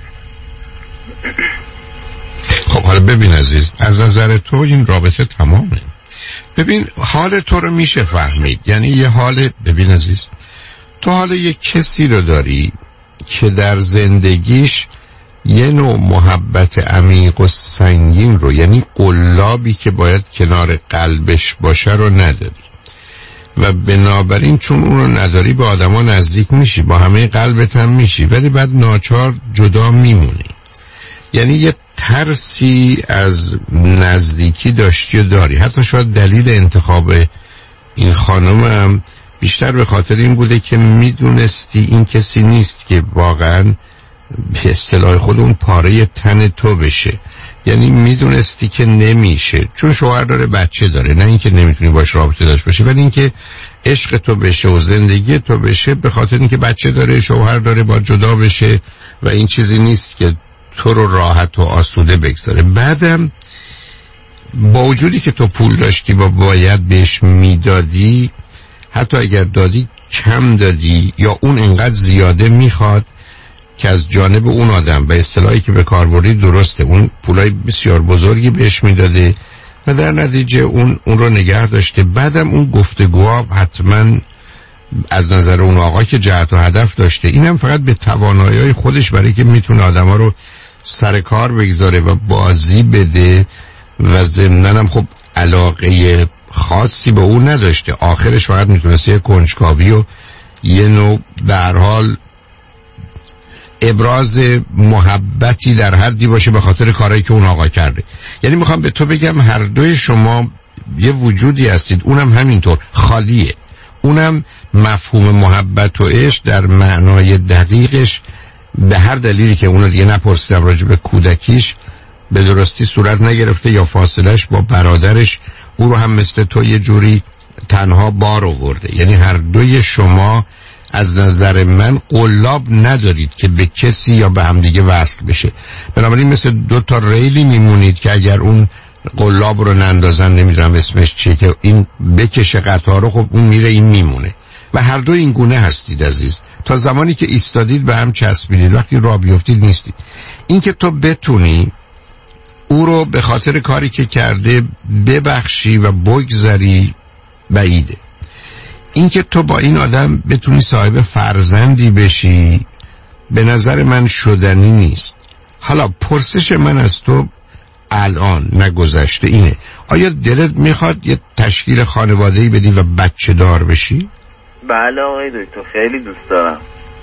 خب حالا ببین عزیز، از نظر تو این رابطه تمامه. ببین حال تو رو میشه فهمید، یعنی یه حال، ببین عزیز تو حال یه کسی رو داری که در زندگیش یه نوع محبت عمیق و سنگین رو، یعنی قلابی که باید کنار قلبش باشه رو نداری و بنابراین چون اون رو نداری به آدما نزدیک میشی، با همه قلبت هم میشی، ولی بعد ناچار جدا میمونی. یعنی یه ترسی از نزدیکی داشتی و داری. حتی شاید دلیل انتخاب این خانم هم بیشتر به خاطر این بوده که میدونستی این کسی نیست که واقعا به اصطلاح خود اون پاره تن تو بشه، یعنی میدونستی که نمیشه، چون شوهر داره بچه داره، نه اینکه نمیتونی باش رابطه داشته باشی، ولی اینکه عشق تو بشه و زندگی تو بشه به خاطر اینکه بچه داره، شوهر داره، با جدا بشه و این چیزی نیست که تو رو راحت و آسوده بگذاره. بعدم با وجودی که تو پول داشتی و باید بهش میدادی، حتی اگر دادی کم دادی یا اون انقدر زیاده میخواد که از جانب اون آدم به اصطلاحی که به کار بردی درسته، اون پولای بسیار بزرگی بهش میداده و در نتیجه اون اون رو نگه داشته. بعدم اون گفتگوها حتما از نظر اون آقا که جهت و هدف داشته، اینم فقط به توانایی‌های خودش برای که میتونه آدما رو سر کار بگذاره و بازی بده و ضمناً هم خب علاقه خاصی به اون نداشته. آخرش فقط میتونسته یه کنجکاوی و یه نوع به هر حال ابراز محبتی در حدی باشه به خاطر کارهایی که اون آقا کرده. یعنی میخوام به تو بگم هر دوی شما یه وجودی هستید، اونم همینطور خالیه. اونم مفهوم محبت و عشق در معنای دقیقش به هر دلیلی که اونو دیگه نپرسیدم راجع به کودکیش به درستی صورت نگرفته یا فاصلش با برادرش او رو هم مثل تو یه جوری تنها بار آورده. یعنی هر دوی شما از نظر من قلاب ندارید که به کسی یا به هم دیگه وصل بشه. بنابراین مثل دو تا ریلی میمونید که اگر اون قلاب رو نندازن، نمیدونم اسمش چیه، که این بکشه قطار رو، خب اون میره این میمونه. و هر دو این گونه هستید عزیز تا زمانی که ایستادید به هم چسبیدید. وقتی راه بیفتید نیستید. این که تو بتونی او رو به خاطر کاری که کرده ببخشی و بگذری بعیده. این که تو با این آدم بتونی صاحب فرزندی بشی به نظر من شدنی نیست. حالا پرسش من از تو الان نگذشته اینه، آیا دلت میخواد یه تشکیل خانواده‌ای بدی و بچه دار بشی؟ بله آقای دکتر خیلی دوست دارم.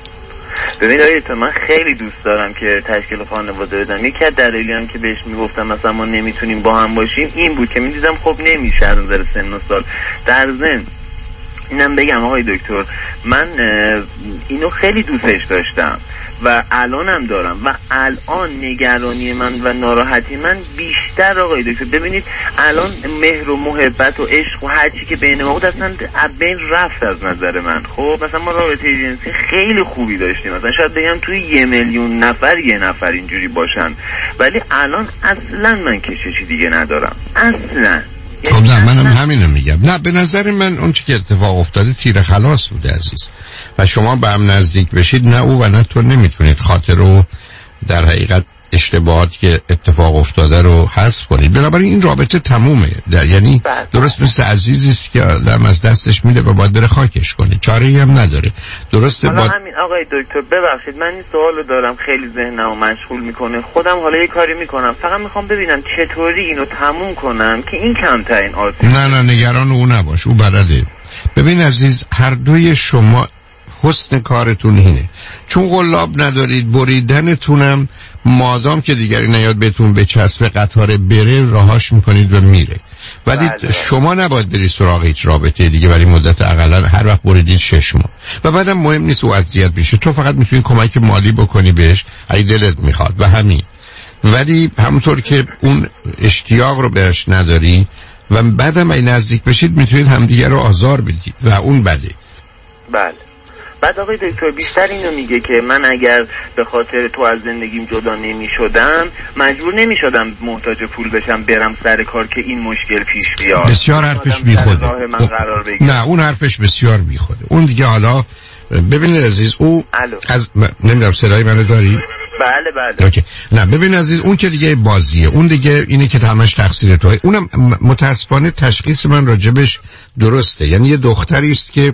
ببین آقای دکتر من خیلی دوست دارم که تشکیل خانواده بدم. یکی از دلایلی هم که بهش میگفتم مثلا ما نمیتونیم با هم باشیم این بود که میدیدم خب نمیشه از نظر سن و سال. در ضمن اینم بگم آقای دکتر من اینو خیلی دوستش داشتم و الانم دارم و الان نگرانی من و ناراحتی من بیشتر آقای دکتر ببینید الان مهر و محبت و عشق و هر چی که بین ما بود اصلا بین رفت از نظر من. خب مثلا ما رابطه جنسی خیلی خوبی داشتیم، مثلا شاید بگم توی یه میلیون نفر یه نفر اینجوری باشن، ولی الان اصلا من کششی دیگه ندارم اصلا. خب نه منم همینو میگم. نه به نظر من اون چی که اتفاق افتاده تیر خلاص بوده عزیز و شما به هم نزدیک بشید نه او و نه تو نمیتونید خاطر رو در حقیقت اشتباهاتی که اتفاق افتاده رو حذف کنید. بنابراین این رابطه تمومه. یعنی درست مثل عزیزی است که آدم از دستش میده و باید بره خاکش کنه، چاره‌ای هم نداره. درسته حالا با... همین آقای دکتر ببخشید من این سوالو دارم خیلی ذهنمو مشغول میکنه. خودم حالا یه کاری میکنم فقط میخوام ببینم چطوری اینو تموم کنم که این کمترین آسیب. نه نه نگران او نباش، او بلده. ببین عزیز هر دوی شما حسن کارتون اینه، چون قلاب ندارید بریدنتونم مادام که دیگری نیاد بهتون به چسب قطار بره راهاش میکنید و میره. ولی بله. شما نباید بری سراغ هیچ رابطه دیگه برای مدت اقلا هر وقت بریدید شش ماه و بعدم مهم نیست او اذیت بشه، تو فقط میتونی کمک مالی بکنی بهش اگه دلت میخواد و همین. ولی همونطور که اون اشتیاق رو بهش نداری و بعدم اگه نزدیک بشید میتونید همدیگه رو آزار بدید و اون بده. بله. بعد آقای دکتر بیشتر اینو میگه که من اگر به خاطر تو از زندگیم جدا نمی شدم مجبور نمی شدم محتاج پول بشم برم سر کار که این مشکل پیش بیاد. بسیار حرفش بی خوده. نه اون حرفش بسیار بی خوده. اون دیگه حالا ببینید عزیز او الو. از م... نمیدونم صدای منو داری؟ بله بله. اوکی. نه ببین عزیز اون که دیگه بازیه، اون دیگه اینه که همش تقصیر توه. اونم متاسفانه تشخیص من راجبش درسته، یعنی یه دختری است که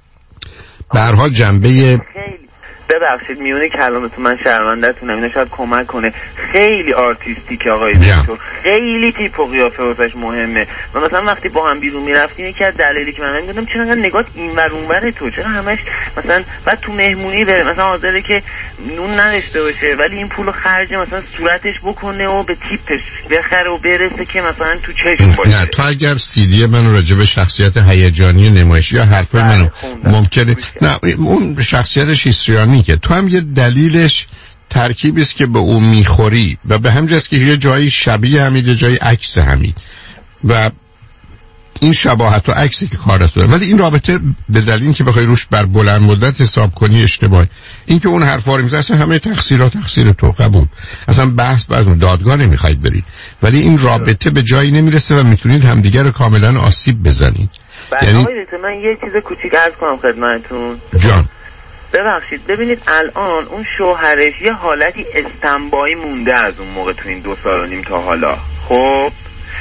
به هر حال جنبه ببخشید میونه کلامتون من شرمنده‌تونم اینا شاید کمک کنه. خیلی آرتیستیک آقای دکتر، خیلی تیپ و قیافه واسش مهمه و مثلا وقتی با هم بیرون میرفتیم یکی از دلایلی که من میگم چرا انقدر نگات اینور اونور تو، چرا همش مثلا بعد تو مهمونی بره مثلا حاضره که نون نداشته باشه ولی این پولو خرج مثلا صورتش بکنه و به تیپش بخره و برسه که مثلا تو چشم باشه. نه تو اگر سی دی منو راجع به شخصیت هیجانی نمایشی یا حرفای منو ممکنه نه اون شخصیتش هیستریانی که تو هم یه دلیلش ترکیبی است که به اون میخوری و به همجاست که یه جایی شبیه همید یه جایی عکس همید و این شباهت و عکسی که کارت داره، ولی این رابطه به دلیل که بخوای روش بر بلند مدت حساب کنی اشتباهه. این که اون حرفا رو میزنه اصلا همه تقصیرات تقصیر تو قبول، اصلا بحث بعضی دادگاه نمیخواید برید، ولی این رابطه به جایی نمیرسه و میتونید همدیگه رو کاملا آسیب بزنید. یعنی من یه چیز کوچیک عرض کنم خدمتتون جان. ببخشید ببینید الان اون شوهرش یه حالتی استنبایی مونده از اون موقع تو این دو سال و نیم تا حالا. خب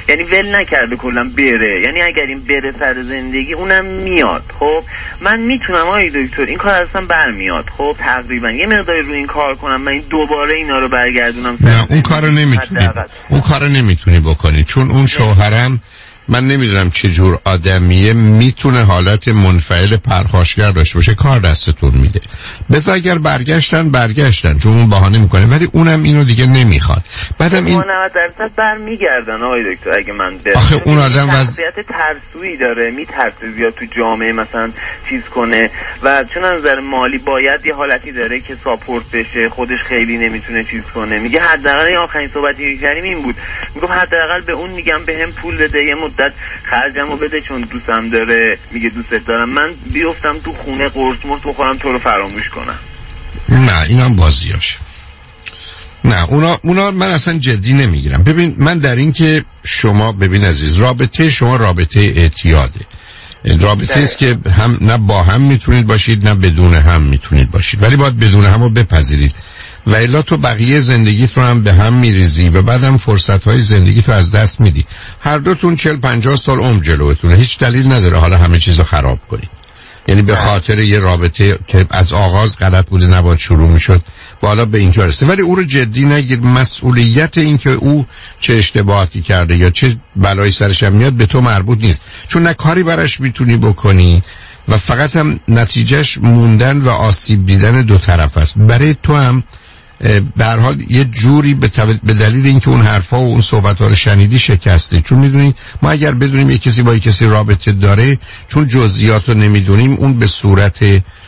یعنی ول نکرده کلا بره، یعنی اگر این بره سر زندگی اونم میاد. خب من میتونم آقای دکتر این کار اصلا برمیاد، خب تقریبا یه مقداری روی این کار کنم من دوباره اینا رو برگردونم. نه اون کارو نمیتونی اون کارو نمیتونی بکنی، چون اون شوهرم من نمیدونم چه جور آدمیه میتونه حالت منفعل پرخاشگر داشته باشه، کار دستتون میده. بذار اگر برگشتن برگشتن چون اون بهانه میکنه، ولی اونم اینو دیگه نمیخواد. بعدم این نود درصد برمیگردن آقای دکتر اگه من برم. آخه اون آدم شخصیت ترسویی داره، میترسه زیاد تو جامعه مثلا چیز کنه و چون از نظر مالی باید یه حالتی داره که ساپورت بشه، خودش خیلی نمیتونه چیز کنه. میگه حداقل آخرین صحبتی که کردیم این بود، میگم حداقل به اون میگم بهم پول بده یه مدت خرجمو بده چون دوستم داره، میگه دوستت دارم، من بیفتم تو خونه قرص مرد بخورم تو رو فراموش کنم. نه اینم بازیاش. نه اونا اونا من اصلا جدی نمیگیرم. ببین من در این که شما ببین عزیز، رابطه شما رابطه اعتیاده، رابطه است که هم نه با هم میتونید باشید نه بدون هم میتونید باشید، ولی باید بدون هم رو بپذیرید و الا تو بقیه زندگیت رو هم به هم میریزی و بعدم فرصت‌های زندگی تو از دست میدی. هر دوتون چهل پنجاه سال عمر جلوتونه، هیچ دلیل نداره حالا همه چیزو خراب کنید. یعنی به خاطر یه رابطه که از آغاز غلط بوده نباید شروع میشد و حالا به اینجا رسه، ولی او رو جدی نگیر. مسئولیت این که او چه اشتباهاتی کرده یا چه بلایی سرش میاد به تو مربوط نیست، چون نه کاری براش میتونی بکنی و فقط هم نتیجهش موندن و آسیب دیدن دو طرف است. برای تو هم به هر حال یه جوری به, به دلیل اینکه اون حرفا و اون صحبت‌ها رو شنیدی شکسته. چون میدونی ما اگر بدونیم یه کسی با یه کسی رابطه داره، چون جزئیات رو نمیدونیم، اون به صورت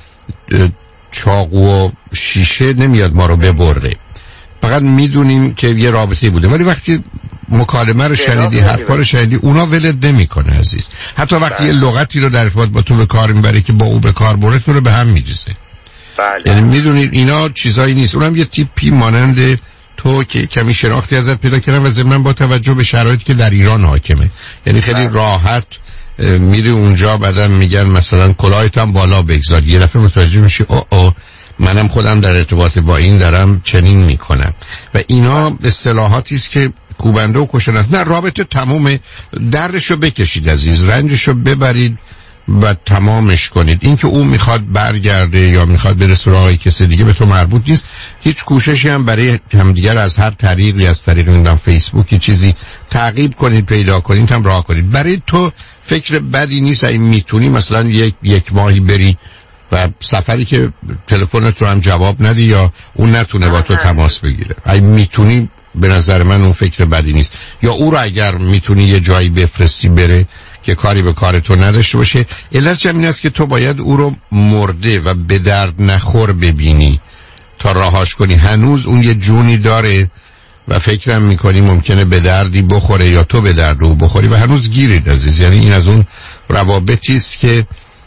چاقو و شیشه نمیاد ما رو ببره، فقط میدونیم که یه رابطه بوده. ولی وقتی مکالمه رو شنیدی، حرفا رو شنیدی، اونا ولت نمیکنه عزیز. حتی وقتی یه لغتی رو در ارتباط با تو به کار میبره که با او به کار بره، تو رو به هم میریزه. بله. یعنی میدونید اینا چیزایی نیست. اونم یه تیپی مانند تو که کمی شناختی ازت پیدا کردم و ضمن با توجه به شرایطی که در ایران حاکمه، یعنی خیلی بله. راحت میری اونجا، بعدم میگن مثلا کلاهت هم بالا بگذار، یه دفعه متوجه میشی او او منم خودم در ارتباط با این دارم چنین میکنم و اینا اصطلاحاتی است که کوبنده و کشنده. نه رابطه تمومه، دردشو بکشید عزیز، رنجشو ببرید و تمامش کنید. این که اون میخواد برگرده یا میخواد بره سراغ کسی دیگه به تو مربوط نیست. هیچ کوششی هم برای همدیگر از هر طریقی، از طریق نمیدونم فیسبوک چیزی تعقیب کنید، پیدا کنید، هم راه کنید. برای تو فکر بدی نیست اگه میتونی مثلا یک یک ماهی بری و سفری که تلفنت رو هم جواب ندی یا اون نتونه با تو تماس بگیره، اگه میتونی به نظر من اون فکر بدی نیست. یا او رو اگر میتونی یه جایی بفرستی بره که کاری به کار تو نداشته باشه. علتش این است که تو باید او رو مرده و به درد نخور ببینی تا راهاش کنی. هنوز اون یه جونی داره و فکرم میکنی ممکنه به دردی بخوره یا تو به درد او بخوری و هنوز گیرید عزیز. یعنی این از اون روابطی است که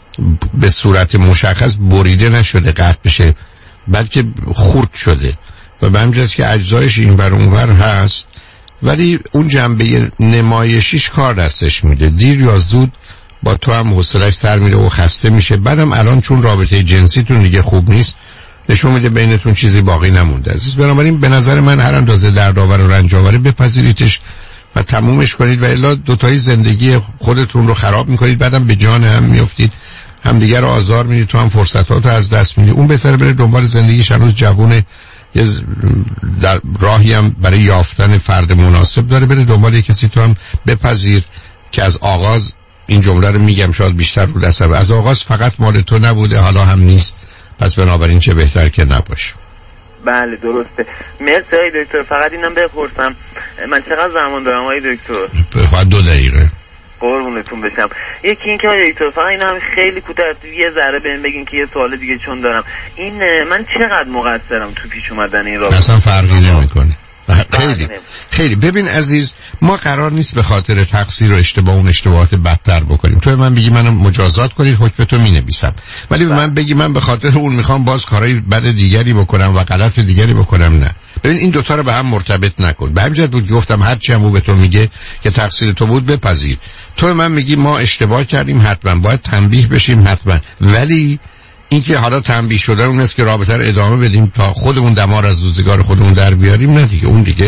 به صورت مشخص بریده نشده قطع بشه، بلکه خرد شده و به همین جاست که اجزایش این ور اون ور هست، ولی اون جنبه نمایشیش کار دستش میده. دیر یا زود با تو هم حوصله‌اش سر میره و خسته میشه. بعدم الان چون رابطه جنسیتون دیگه خوب نیست، نشون میده بینتون چیزی باقی نمونده عزیز. بنابراین به نظر من هر اندازه دردآور و رنج‌آور بپذیریدش و تمومش کنید و الا دوتایی زندگی خودتون رو خراب میکنید، بعدم به جان هم میافتید، همدیگه رو آزار میدید، تو هم فرصتاتو از دست میدید. اون بهتره بره دنبال زندگیش، هنوز جوونه، یه در راهی هم برای یافتن فرد مناسب داره، بره دنبال کسی. تو هم بپذیر که از آغاز این جمله رو میگم شاید بیشتر رو دست از آغاز فقط مال تو نبوده، حالا هم نیست، پس بنابراین چه بهتر که نباشه. بله درسته. مرسی آقای دکتر. فقط اینم بپرسم من چقدر زمان دارم آقای دکتر؟ فقط دو دقیقه. قربونتون بشم. یکی این که آقای دکتر فقط این هم خیلی کوتاه یه ذره بهم بگین که یه سوال دیگه چون دارم، این من چقدر مقصرم تو پیش اومدن این رابطه؟ اصلا فرقی نمیکنه. خیلی خیلی ببین عزیز، ما قرار نیست به خاطر تقصیر و اشتباه اون اشتباهات بدتر بکنیم. تو من بگی منو مجازات کنید، حکم تو مینویسم، ولی به من بگی من به خاطر اون میخوام باز کارهای بد دیگری بکنم و غلط دیگری بکنم، نه. ببین این دوتا رو به هم مرتبط نکن. به همین جهت بود گفتم هر چی هم او به تو میگه که تقصیر تو بود بپذیر. تو من میگی ما اشتباه کردیم، حتما باید تنبیه بشیم، حتما، ولی اینکه حالا تنبیه شدن اون است که رابطه رو ادامه بدیم تا خودمون دمار از روزگار خودمون در بیاریم، نه دیگه. اون دیگه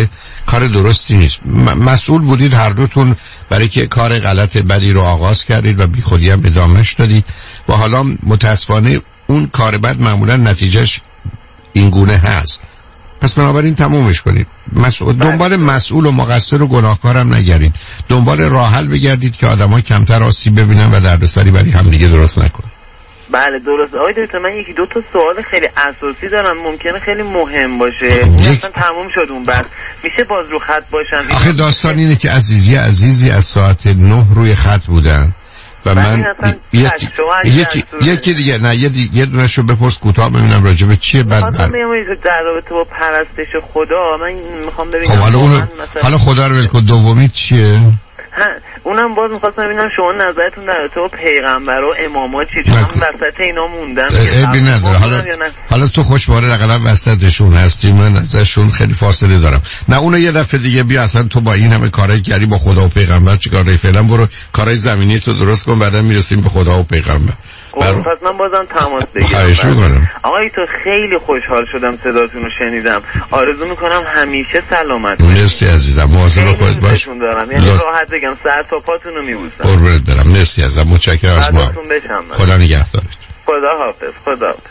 کار درستی نیست. م- مسئول بودید هر دوتون برای که کار غلط بدی رو آغاز کردید و بی خودی هم ادامهش دادید و حالا متاسفانه اون کار بد معمولا نتیجهش این گونه هست. پس بنابراین تمومش کنید. مسئول دنبال مسئول و مقصر و گناهکارم نگردید. دنبال راه حل بگردید که آدم‌ها کمتر آسیب ببینن و دردسری برای هم دیگه درست نکنن. بله درست. آقای دکتر من یکی دو تا سوال خیلی اساسی دارم، ممکنه خیلی مهم باشه. اصلا تموم شد اون بعد میشه باز رو خط باشم؟ آخه داستان اینه که عزیزی عزیزی از ساعت نه روی خط بودن و من یکی یکی یکی دیگه نه یه دیگه یه دونهشو بپرس کوتاه ببینم راجع به چیه. بعد من میگم در رابطه با پرستش خدا من میخوام ببینم. خب حالا اون حالا خدا رو ول کن. دومی چیه؟ ها اونم باز می‌خواستم ببینم شما نظرتون در رابطه با پیغمبر و اماما چیه، چون وسط اینا موندم. عیبی نداره. حالا حالا تو خوشباره رقم وسطشون هستی، من ازشون خیلی فاصله دارم. نه اونو یه دفعه دیگه بیا، اصلا تو با این همه کارای کردی با خدا و پیغمبر چیکار داری؟ فعلا برو کارهای زمینی تو درست کن، بعدا میرسیم به خدا و پیغمبر. بر... پس من بازم تماس بگیرم. خواهش میکنم. آقای تو خیلی خوشحال شدم صداتون رو شنیدم. آرزو میکنم همیشه سلامت باشید. مرسی عزیزم. مواظب خودت باش. دارم. یعنی لط... راحت بگم سر تا پاتون رو میبوسم. قربونت برم. مرسی عزیزم. متشکرم از ما. خدا نگهدارت. خدا حافظ. خدا حافظ.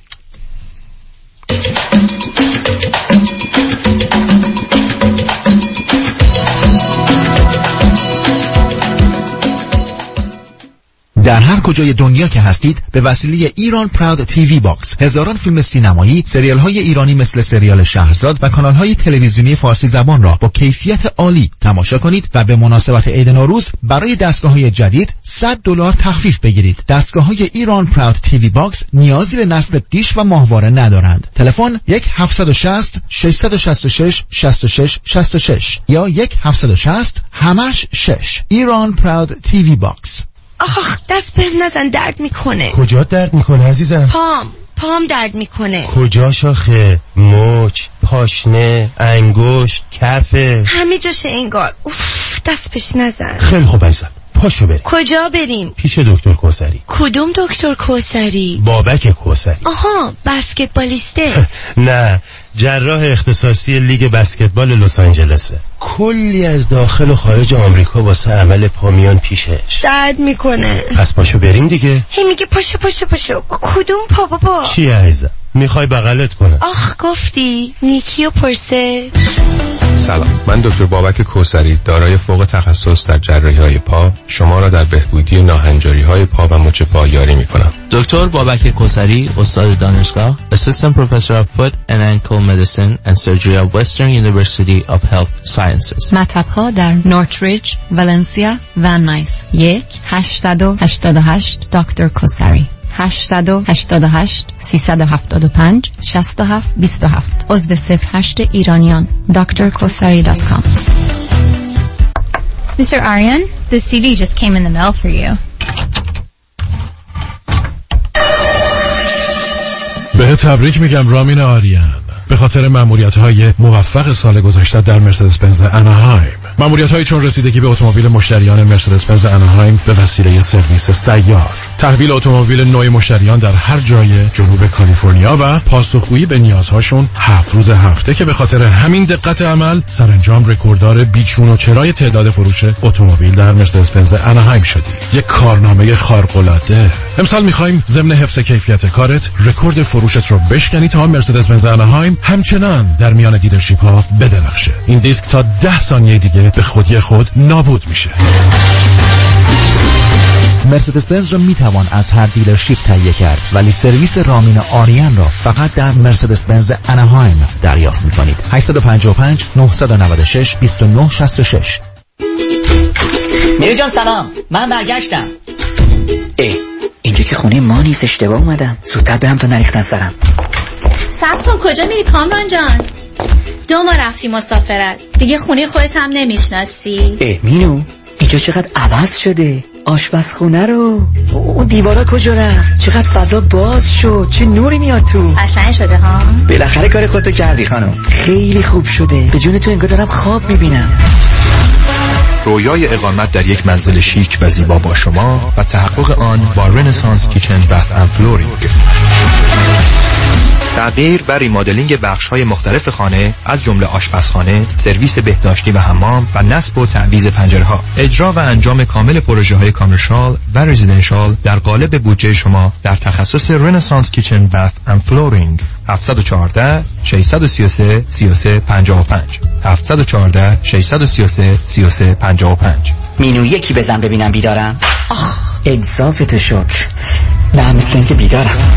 در هر کجای دنیا که هستید به وسیله ایران پراود تیوی باکس هزاران فیلم سینمایی، سریال های ایرانی مثل سریال شهرزاد و کانال های تلویزیونی فارسی زبان را با کیفیت عالی تماشا کنید و به مناسبت عید نوروز برای دستگاه های جدید صد دلار تخفیف بگیرید. دستگاه های ایران پراود تیوی باکس نیازی به نصب دیش و ماهواره ندارند. تلفن یک هفت شصت شش شش شش شش شش شش شش یا یک هفت شصت همش شش. ایران پراود تیوی باکس. آخ دست بهم نزن، درد میکنه. کجا درد میکنه عزیزم؟ پام پام درد میکنه. کجا شاخه؟ مچ، پاشنه، انگشت، کفه، همه جاشه انگار. اوف دست بهش نزن. خیلی خوب عزیزم، پاشو بریم. کجا بریم؟ پیش دکتر کوثری. کدوم دکتر کوثری؟ بابک کوثری. آها بسکتبالیسته. نه، جراح اختصاصی لیگ بسکتبال لس آنجلسه. کلی از داخل و خارج آمریکا واسه عمل پامیان پیشش. درد میکنه. پس پاشو بریم دیگه. هی میگه پاشو پاشو پاشو. کدوم پا بابا؟ چی عزیزم؟ میخوای بغلت کنم؟ آخ گفتی نیکی و پرسه. سلام، من دکتر بابک کوثری دارای فوق تخصص در جراحی های پا شما را در بهبودی ناهنجاری های پا و مچ پا یاری می کنم. دکتر بابک کوثری استاد دانشگاه Assistant Professor of Foot and Ankle Medicine and Surgery at Western University of Health Sciences. مطب‌ها در نورتریج، ولنسیا و نایس. یک هشتصد و هشتاد و هشت دکتر کوثری. هشتصد و هشتاد و هشت سیصد و هفتاد و پنج شصت و هفت بیست و هفت. عضو صفر هشت ایرانیان. دکتر کوثری دات کام. Mister Aryan, the C D just came in the mail for you. به تبریک میگم رامین آریان به خاطر مأموریت‌های موفق سال گذشته در مرسدس بنز اناهایم. مأموریت‌هایی چون رسیدگی به اتومبیل مشتریان مرسدس بنز اناهایم به وسیله سرویس سیار، تحویل اتومبیل نوع مشتریان در هر جای جنوب کالیفرنیا و پاسخگویی به نیازهاشون هفت روز هفته که به خاطر همین دقت عمل سرانجام رکورددار بیچون و چرای تعداد فروش اتومبیل در مرسدس بنز اناهایم شدی. یک کارنامه خارق‌العاده. امسال می‌خوایم ضمن حفظ کیفیت کارت رکورد فروشت رو بشکنی تا مرسدس بنز اناهایم همچنان در میان دیلرشیپ ها بدرخشه. این دیسک تا ده ثانیه دیگه به خودی خود نابود میشه. مرسدس بنز را میتوان از هر دیلرشیپ تهیه کرد، ولی سرویس رامین آریان را فقط در مرسدس بنز اناهایم دریافت میکنید. هشت پنج پنج نه نه شش دو نه شش شش. میرو جان سلام، من برگشتم. اه اینجا که خونه ما نیست، اشتباه اومدم. زودتر برم تا نریختن سرم. صبر کن، کجا میری کامران جان؟ دو ما رفتی مسافرت دیگه، خونه خودت هم نمیشناسی. اه مینو اینجا چقدر عوض شده. آشپزخونه رو، او دیوارا کجا رفت؟ چقدر فضا باز شد، چه نوری میاد تو. قشنگ شده ها. بالاخره کار خودتو کردی خانم، خیلی خوب شده. به جون تو انگار دارم خواب میبینم. رویای اقامت در یک منزل شیک و زیبا با شما و تحقق آن با رنسانس کیچن بث اند فلورینگ. تعمیر و ریمادلینگ بخش‌های مختلف خانه از جمله آشپزخانه، سرویس بهداشتی و حمام و نصب و تعویض پنجره‌ها. اجرا و انجام کامل پروژه‌های کامرشال و رزیدنشال در قالب بودجه شما در تخصص رنسانس کیچن باث اند فلورینگ. هفت یک چهار شش سه سه سه سه پنج پنج هفت یک چهار شش سه سه سه سه پنج پنج. مینو یکی بزن ببینم بیدارم. آخ انصاف تو شکر. نه مثل اینکه بیدارم.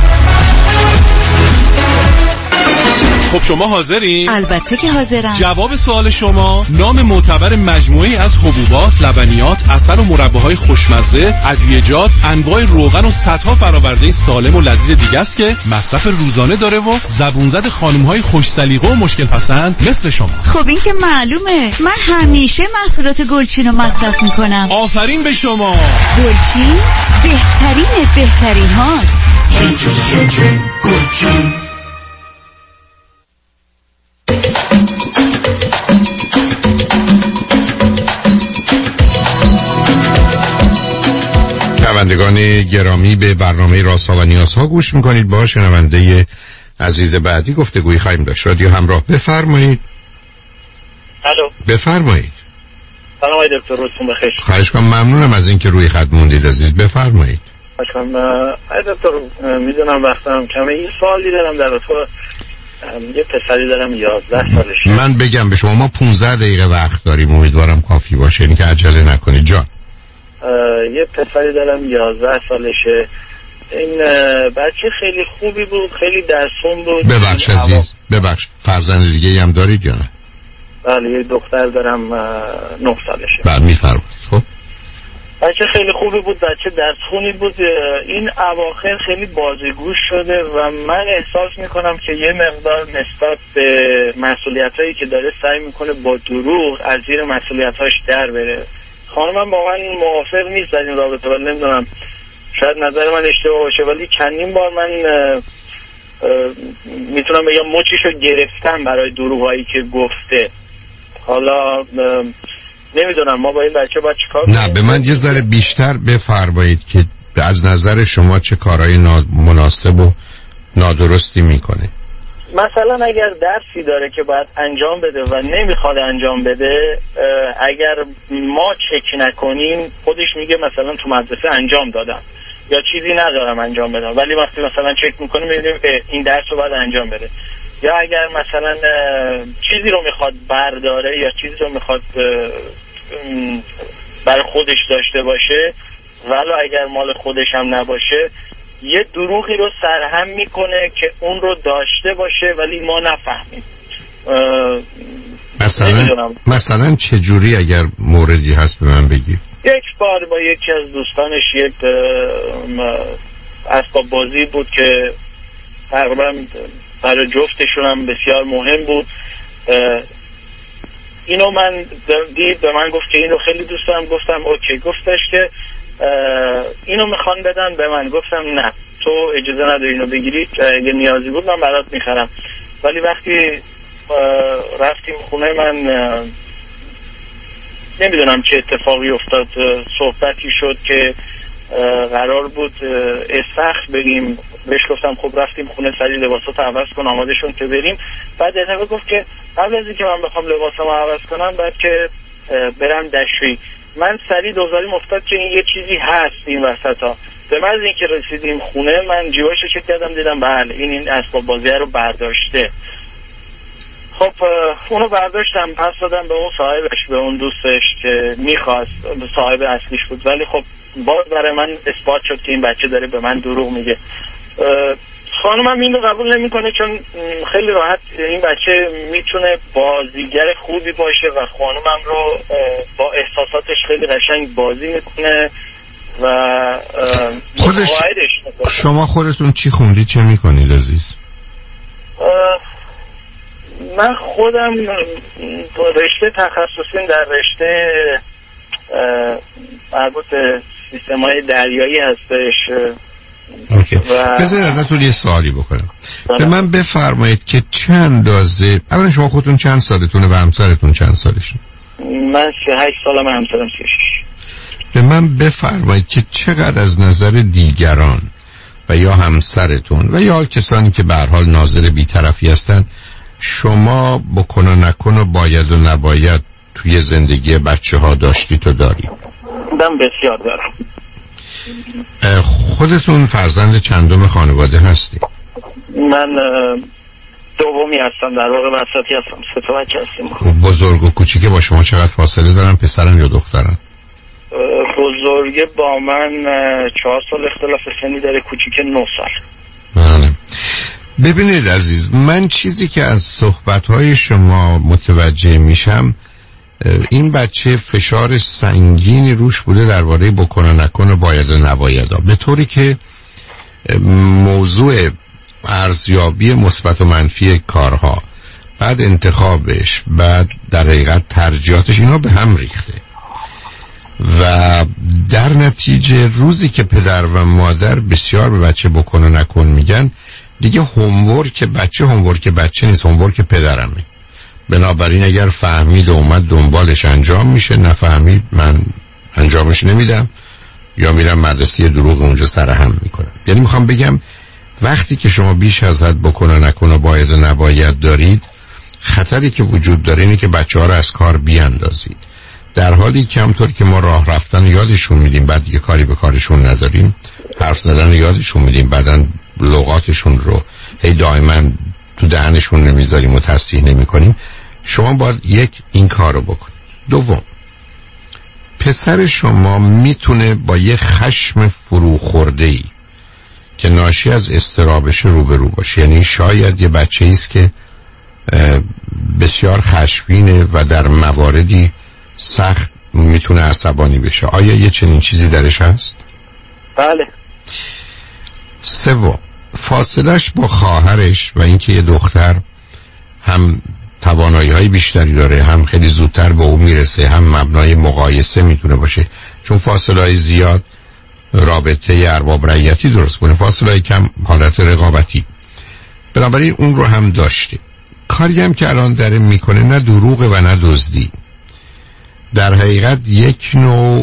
خب شما حاضرین؟ البته که حاضرم. جواب سوال شما: نام معتبر مجموعی از حبوبات، لبنیات، عسل و مرباهای خوشمزه، ادویه‌جات، انواع روغن و صدها فرآورده سالم و لذیذ دیگه است که مصرف روزانه داره و زبون زد خانم‌های خوش سلیقه و مشکل پسند مثل شما. خب این که معلومه. من همیشه محصولات گلچین رو مصرف میکنم. آفرین به شما. گلچین بهترین بهترین هاست. چین چین چین چین گلچین. شنوندگان گرامی، به برنامه رازها و نیازها گوش میکنید. با شنونده عزیز بعدی گفتگویی خواهیم داشت. رادیو همراه، بفرمایید. الو، بفرمایید. سلام آقای دکتر، روزتون بخیر. خواهش کنم، ممنونم از اینکه روی خط موندید عزیز، بفرمایید. خواهش کنم. آقای دکتر میدونم وقتم کمه، این سوالی دارم در رابطه یه پسری دارم یازده سالشه. من بگم به شما ما پانزده دقیقه وقت داریم، امیدوارم کافی باشه، این که عجله نکنید. جان یه پسری دارم یازده سالشه. این بچه خیلی خوبی بود، خیلی درسون بود. ببخش عزیز، ببخش، فرزند دیگه هم دارید یا نه؟ بله یه دختر دارم نه سالشه. بله میفرمایید. خب بچه خیلی خوبی بود، بچه درسخونی بود. این اواخر خیلی بازیگوش شده و من احساس میکنم که یه مقدار نسبت به مسئولیتایی که داره سعی میکنه با دروغ از زیر مسئولیتاش در بره. خانمم واقعا موافق نیست در این رابطه، ولی نمیدونم، شاید نظر من اشتباه باشه، ولی چندین بار من میتونم بگم مچیشو گرفتم برای دروغایی که گفته. حالا نمیدونم ما با این بچه باید چیکار کنیم. نه به من یه ذره بیشتر بفرمایید که از نظر شما چه کارهای مناسب و نادرستی میکنه. مثلا اگر درسی داره که باید انجام بده و نمیخواد انجام بده، اگر ما چک نکنیم خودش میگه مثلا تو مدرسه انجام دادم یا چیزی ندارم انجام بدم، ولی وقتی مثلا چک میکنیم میبینیم این درس رو باید انجام بده. یا اگر مثلا چیزی رو میخواد برداره یا چیزی رو میخواد برای خودش داشته باشه، ولو اگر مال خودش هم نباشه، یه دروغی رو سرهم میکنه که اون رو داشته باشه ولی ما نفهمیم. مثلا مثلا چه جوری، اگر موردی هست به من بگی. یک بار با یکی از دوستانش یک اسباب بازی بود که تقریبا برای جفتشون هم بسیار مهم بود. اینو من دید به من گفت که اینو خیلی دوست دارم. گفتم اوکی. گفتش که اینو میخوان بدن به من. گفتم نه، تو اجازه نداری اینو بگیری، اگه نیازی بود من برات میخرم. ولی وقتی رفتیم خونه من نمیدونم چه اتفاقی افتاد، صحبتی شد که قرار بود استخر بریم. بهش گفتم خب رفتیم خونه، سری لباساتو عوض کن آماده شون که بریم. بعد اتفاق گفت که قبل از اینکه من بخوام لباسامو عوض کنم بعد که برم دشویی. من سری دوزاریم افتاد که این یه چیزی هست این وسطا. به من از اینکه رسیدیم خونه من جیباشو چک کردم، دیدم بله این این اسباب بازی رو برداشته. خب اونو برداشتم، پس دادم به اون صاحبش، به اون دوستش که میخواست، صاحب اصلیش بود. ولی خب باز برای من اثبات شد که این بچه داره به من دروغ میگه. خانمم این رو قبول نمیکنه چون خیلی راحت این بچه میتونه بازیگر خوبی باشه و خانمم رو با احساساتش خیلی قشنگ بازی میکنه و خودش. شما خودتون چی خوندید، چه میکنید عزیز؟ من خودم رشته تخصصیم در رشته مربوط به سیستم‌های دریایی هستش. اوکی. بذارید ازتون یه سوالی بکنم. به من بفرمایید که چند اندازه، اولا شما خودتون چند سالتونه و همسرتون چند سالشون؟ من سی و هشت سالم، همسرم سی و شش. به من بفرمایید که چقدر از نظر دیگران و یا همسرتون و یا کسانی که به هر حال ناظر بی‌طرفی هستن، شما بکن و نکن و باید و نباید توی زندگی بچه ها داشتید و دارید؟ من بسیار دارم. خودتون فرزند چندم خانواده هستید؟ من دومی هستم، در واقع وسطی هستم. سه تا بچه هستیم. بزرگ و کوچیک با شما چقدر فاصله دارن؟ پسرن یا دخترن؟ بزرگ با من چهار سال اختلاف سنی داره، کوچیک نه سال. بله. ببینید عزیز، من چیزی که از صحبت‌های شما متوجه میشم، این بچه فشار سنگینی روش بوده درباره بکن و نکن و باید و نبایدها، به طوری که موضوع ارزیابی مثبت و منفی کارها، بعد انتخابش، بعد در حقیقت ترجیحاتش، اینا به هم ریخته و در نتیجه روزی که پدر و مادر بسیار به بچه بکن و نکن میگن، دیگه هومورک بچه هومورک بچه نیست، هومورک پدرمه. بنابراین اگر فهمید و اومد دنبالش انجام میشه، نفهمید من انجامش نمیدم یا میرم مدرسه دروغ اونجا سرهم میکنم. یعنی میخوام بگم وقتی که شما بیش از حد بکن و نکن و باید و نباید دارید، خطری که وجود داره اینه که بچه ها رو از کار بیاندازید، در حالی که همطور که ما راه رفتن یادشون میدیم، بعد دیگه کاری به کارشون نداریم، حرف زدن یادشون میدیم، بعدن لغاتشون رو هی دائما تو دهنشون نمیذاریم و تصحیح نمی کنیم. شما باید یک این کار رو بکنید. دوم، پسر شما میتونه با یه خشم فرو خورده ای که ناشی از اضطرابش روبرو باشه. یعنی شاید یه بچه ایست که بسیار خشمگینه و در مواردی سخت میتونه عصبانی بشه. آیا یه چنین چیزی درش هست؟ بله. سوم، فاصلش با خواهرش و اینکه یه دختر هم توانایی های بیشتری داره، هم خیلی زودتر به او میرسه، هم مبنای مقایسه میتونه باشه، چون فاصله های زیاد رابطه ارباب رعیتی درست کنه، فاصله های کم حالت رقابتی. بنابراین اون رو هم داشته. کاری هم که الان داره میکنه نه دروغه و نه دزدی، در حقیقت یک نوع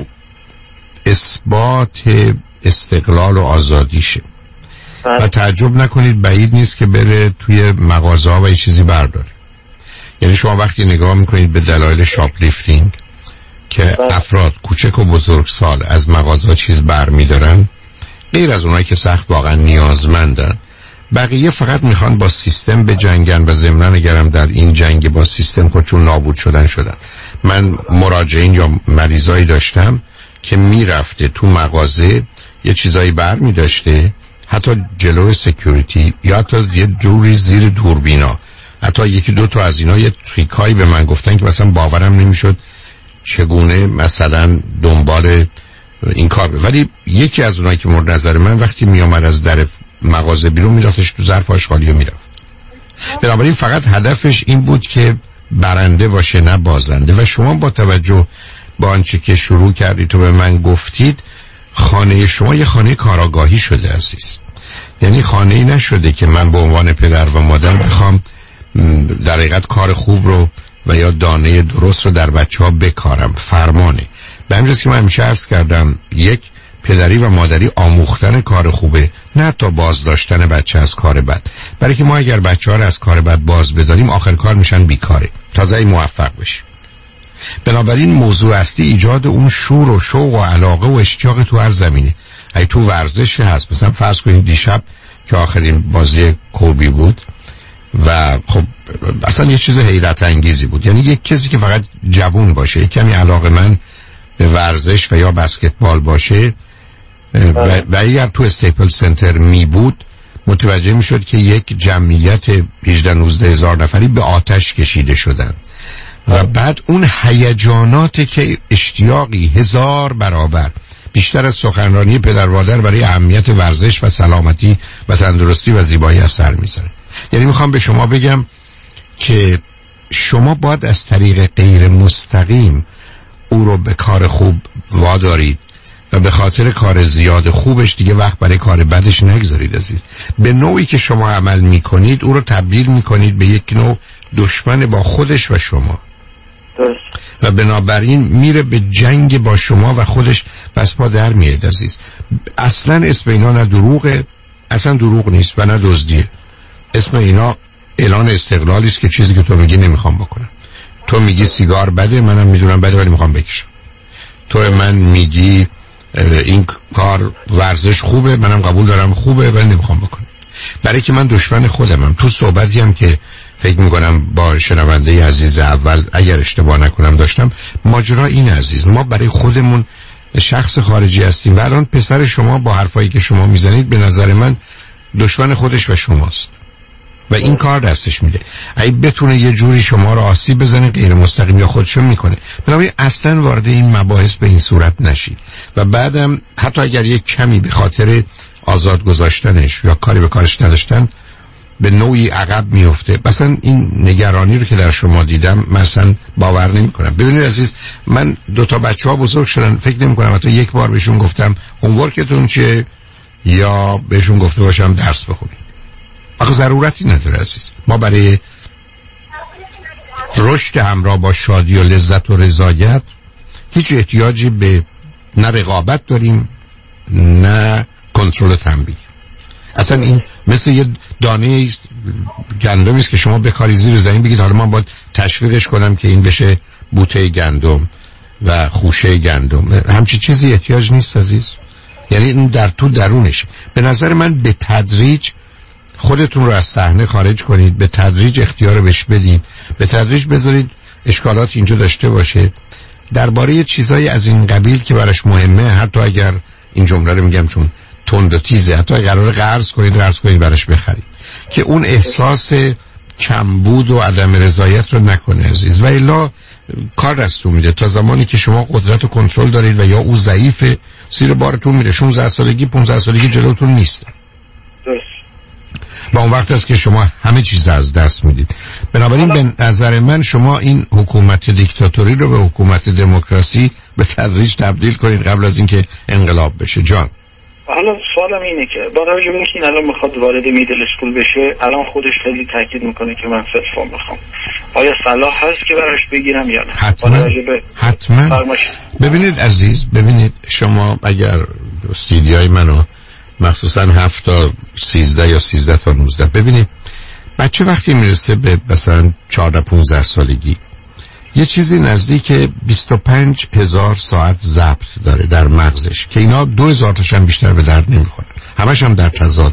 اثبات استقلال و آزادیشه. و تعجب نکنید، بعید نیست که بره توی مغازه ها و یه چیزی برداره. یعنی شما وقتی نگاه میکنید به دلایل شاپلیفتینگ که افراد کوچک و بزرگسال از مغازه ها چیز بر میدارن، غیر از اونایی که سخت واقعا نیازمندن، بقیه فقط میخوان با سیستم بجنگن و ضمناً اگرم در این جنگ با سیستم خودشون نابود شدن شدن. من مراجعین یا مریضایی داشتم که میرفته تو مغازه یه چیزایی بر میداشته، حتی جلو سکیوریتی یا حتی یه جوری زیر دوربینا، حتی یکی دو تا از اینا یه تریکایی به من گفتن که مثلا باورم نمیشد چگونه مثلا دنبال این کار بود. ولی یکی از اونایی که مورد نظر من وقتی میامد از در مغازه بیرون میدادش تو ظرف آشغالی و میرفت. بنابراین فقط هدفش این بود که برنده باشه نه بازنده. و شما با توجه به آنچه که شروع کردید تو به من گفتید، خانه شما یه خانه کاراگاهی شده عزیز. یعنی خانه‌ای نشده که من به عنوان پدر و مادر بخوام در حقیقت کار خوب رو و یا دانه درست رو در بچه ها بکارم. فرمانه. به همینجاست که من همیشه عرض کردم یک، پدری و مادری آموختن کار خوبه، نه تا باز داشتن بچه از کار بد. برای که ما اگر بچه ها رو از کار بد باز بداریم، آخر کار میشن بیکاره تازه موفق بشیم. بنابراین موضوع اصلی ایجاد اون شور و شوق و علاقه و اشتیاق تو هر زمینه. ای تو ورزش هست، مثلا فرض کنید دیشب که آخرین بازی کوربی بود و خب اصلا یه چیز حیرت انگیزی بود. یعنی یک کسی که فقط جوون باشه، یک کمی علاقه من به ورزش و یا بسکتبال باشه و, و اگر تو استیپل سنتر می بود، متوجه می شد که یک جمعیت هجده نوزده هزار نفری به آتش کشیده شدن و بعد اون هیجاناتی که اشتیاقی هزار برابر بیشتر از سخنرانی پدر مادر برای اهمیت ورزش و سلامتی و تندرستی و زیبایی اثر میذاره. یعنی میخوام به شما بگم که شما باید از طریق غیر مستقیم او رو به کار خوب وادارید و به خاطر کار زیاد خوبش دیگه وقت برای کار بدش نگذارید عزیز. به نوعی که شما عمل میکنید او رو تبدیل میکنید به یک نوع دشمن با خودش و شما و بنابراین میره به جنگ با شما و خودش پس پا در میاد عزیز. اصلا اسم اینا نه دروغه اصلا دروغ نیست و نه دزدیه. اسم اینا اعلان استقلالی است که چیزی که تو میگی نمیخوام بکنم. تو میگی سیگار بده، منم میدونم بده ولی میخوام بکشم. تو من میگی این کار ورزش خوبه، منم قبول دارم خوبه ولی نمیخوام بکنم. برای که من دشمن خودمم. تو صحبتی هم که فکر میکنم با شنونده عزیز اول اگر اشتباه نکنم داشتم، ماجرا این عزیز، ما برای خودمون شخص خارجی هستیم و الان پسر شما با حرفایی که شما میزنید به نظر من دشمن خودش و شماست و این کار دستش میده. اگه بتونه یه جوری شما رو آسیب بزنه غیر مستقیم یا خودشون میکنه. بنابراین اصلا وارد این مباحث به این صورت نشید و بعدم حتی اگر یک کمی به خاطر آزاد گذاشتنش یا کاری به کارش نداشتن به نوعی عقب میفته. مثلا این نگرانی رو که در شما دیدم مثلا باور نمی کنم. ببینید عزیز، من دو تا بچه ها بزرگ شدن، فکر نمی کنم حتی یک بار بهشون گفتم هومورکتون چیه یا بهشون گفته باشم درس بخونید. آخه ضرورتی نداره عزیز. ما برای رشد همراه با شادی و لذت و رضایت هیچ احتیاجی به نه رقابت داریم نه کنترل و تنبیه. اصلا این مثل یه دانه گندمی است که شما بکاری زیر زمین بگید حالا من باید تشویقش کنم که این بشه بوته گندم و خوشه گندم. همچین چیزی احتیاج نیست عزیز. یعنی این در تو درونش. به نظر من به تدریج خودتون رو از صحنه خارج کنید، به تدریج اختیار بهش بدید، به تدریج بذارید اشکالات اینجا داشته باشه. درباره چیزای از این قبیل که براش مهمه، حتی اگر این جمله رو میگم چون تند و تیزه، حتی اگر قراره قرض کنید قرض کنید براش بخرید که اون احساس کمبود و عدم رضایت رو نکنه عزیز. و الا کار دستون میده تا زمانی که شما قدرت و کنترل دارید و یا او ضعیفه زیر بارتون میره. شانزده سالگی پانزده سالگی جلوتون نیست. با اون وقت است که شما همه چیز از دست میدید. بنابراین به نظر من شما این حکومت دیکتاتوری رو به حکومت دموکراسی به تدریج تبدیل کنید قبل از اینکه انقلاب بشه. جان حالا سوالم اینه که با توجه به اینکه این الان میخواد وارد میدل اسکول بشه، الان خودش خیلی تاکید میکنه که من سلفون میخوام، آیا صلاح هست که براش بگیرم یا نه؟ حتما به حتما فرماش... ببینید عزیز، ببینید شما اگر سیدی های منو مخصوصا هفت تا سیزده یا سیزده تا نوزده ببینید، بچه وقتی میرسه به مثلا چهارده پونزده سالگی یه چیزی نزدیک بیست و پنج هزار ساعت ضبط داره در مغزش که اینا دو هزار تاشم بیشتر به درد نمیخوره، همش هم در تضاد.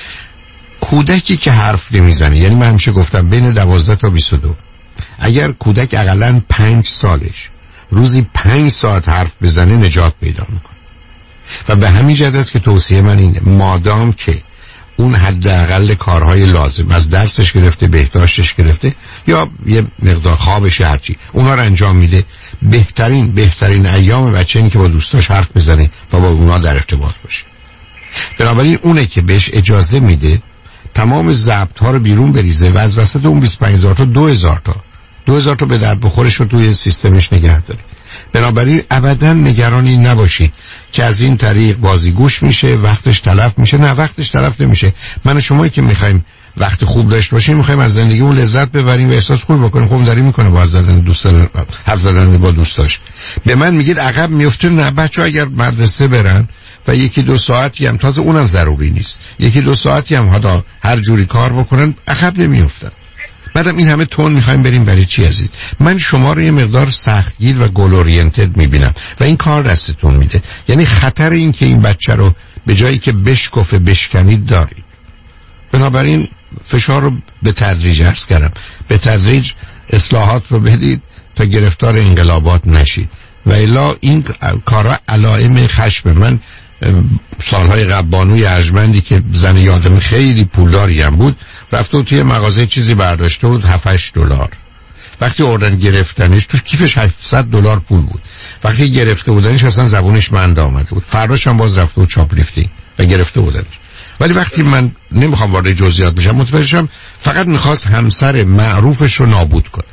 کودکی که حرف نمیزنه، یعنی من همیشه گفتم بین دوازده تا بیست و دو، اگر کودک اقلا پنج سالش روزی پنج ساعت حرف بزنه نجات پیدا میکنه. و به همین جهت است که توصیه من اینه مادام که اون حداقل کارهای لازم از درسش گرفته، بهداشتش گرفته یا یه مقدار خوابش هرچی اونا رو انجام میده، بهترین بهترین ایام بچه اینه که با دوستاش حرف بزنه و با اونا در ارتباط باشه. بنابراین اونه که بهش اجازه میده تمام ضبط ها رو بیرون بریزه و از وسط اون بیست و پنج هزار تا دو هزار تا دو هزار تا به درد بخورش رو توی سیستمش نگه داره. بنابراین ابدا نگرانی نباشید که از این طریق بازی گوش میشه، وقتش تلف میشه. نه، وقتش تلف نمیشه. من و شمایی که میخوایم وقت خوب داشته باشیم، میخوایم از زندگیمون لذت ببریم و احساس خوب بکنیم، خوب داری میکنه با زدن دوستان، حرف زدن با دوستاش. به من میگید عقب میفته. نه، بچه‌ها اگر مدرسه برن و یکی دو ساعتی هم، تازه اونم ضروری نیست، یکی دو ساعتی هم حالا هر جوری کار بکنن عقب نمیافتن. بعدم این همه تون میخوایم بریم برای چی عزیز؟ من شما رو یه مقدار سختگیر و گول اورینتد میبینم و این کار دستتون میده. یعنی خطر این که این بچه رو به جایی که بشکفه بشکنید دارید. بنابراین فشار رو به تدریج عرض کردم، به تدریج اصلاحات رو بدید تا گرفتار انقلابات نشید. و الا این کارا علائم خشم. من سالهای قبل بانوی ارجمندی که زن یادم خیلی پولداری هم بود، رفته و توی مغازه چیزی برداشته بود هفت هشت دلار. وقتی اوردن گرفتنش توش کیفش هفتصد دلار پول بود. وقتی گرفته بودنش اصلا زبونش بند آمده بود. فرداش هم باز رفته و چاپ لیفتی و گرفته بودنش. ولی وقتی من نمیخوام وارد جزئیات بشم، متوجه شدم فقط میخواست همسر معروفش رو نابود کنه.